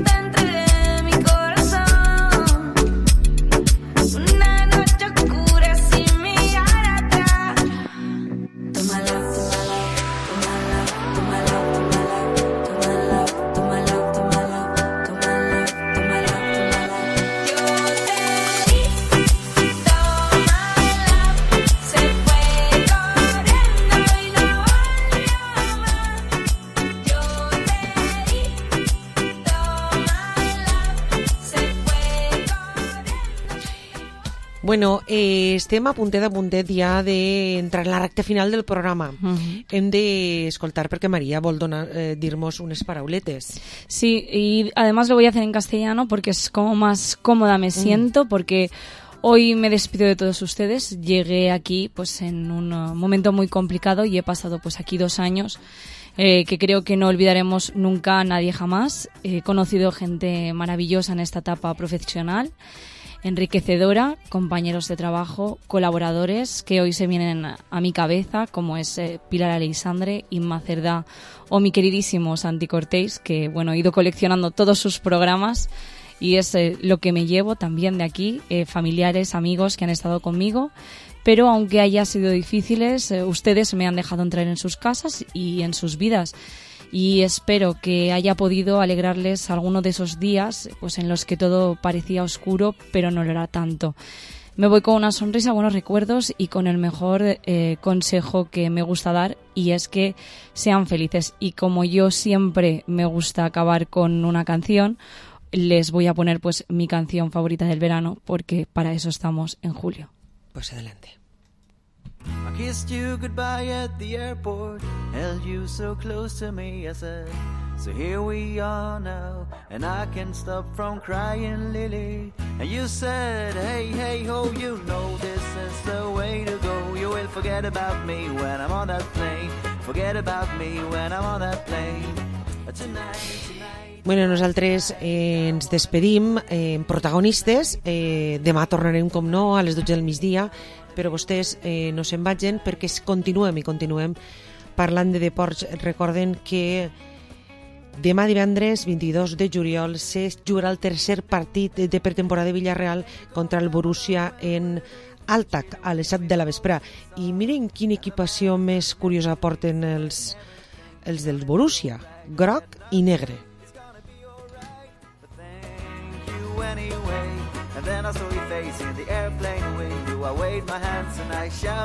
Una noche oscura Bueno, eh, estem a puntet a puntet ja d'entrar en la recta final del programa. Uh-huh. Hem d'escoltar perquè María vol donar, eh, dir-nos unes parauletes. Sí, y además lo voy a hacer en castellano porque es como más cómoda me siento, mm. porque hoy me despido de todos ustedes. Llegué aquí pues en un uh, momento muy complicado y he pasado pues aquí dos años eh, que creo que no olvidaremos nunca a nadie jamás. He conocido gente maravillosa en esta etapa profesional, enriquecedora, compañeros de trabajo, colaboradores que hoy se vienen a mi cabeza, como es eh, Pilar Aleixandre, Inma Cerdá o mi queridísimo Santi Cortés, que bueno, he ido coleccionando todos sus programas y es eh, lo que me llevo también de aquí, eh, familiares, amigos que han estado conmigo, pero aunque haya sido difíciles, eh, ustedes me han dejado entrar en sus casas y en sus vidas. Y espero que haya podido alegrarles alguno de esos días pues en los que todo parecía oscuro, pero no lo era tanto. Me voy con una sonrisa, buenos recuerdos y con el mejor eh, consejo que me gusta dar, y es que sean felices. Y como yo siempre me gusta acabar con una canción, les voy a poner pues mi canción favorita del verano, porque para eso estamos en julio. Pues adelante. I kissed you goodbye at the airport, held you so close to me, I said, so here we are now, and I can't stop from crying, Lily. And you said, hey, hey, ho, you know this is the way to go. You will forget about me when I'm on that plane, forget about me when I'm on that plane. Tonight, tonight. Bueno, nosaltres eh, ens despedim eh, protagonistes. Eh, demà tornarem, com no, a les dotze del migdia, però vostès eh, no se'n vagin perquè continuem i continuem parlant de deports. Recorden que demà divendres vint-i-dos de juliol se jugarà el tercer partit de pretemporada de Villarreal contra el Borussia en Altac a les set de la vespre. I miren quina equipació més curiosa porten els, els del Borussia, groc i negre. And then I saw your face in the airplane window. I waved my hands and I shouted.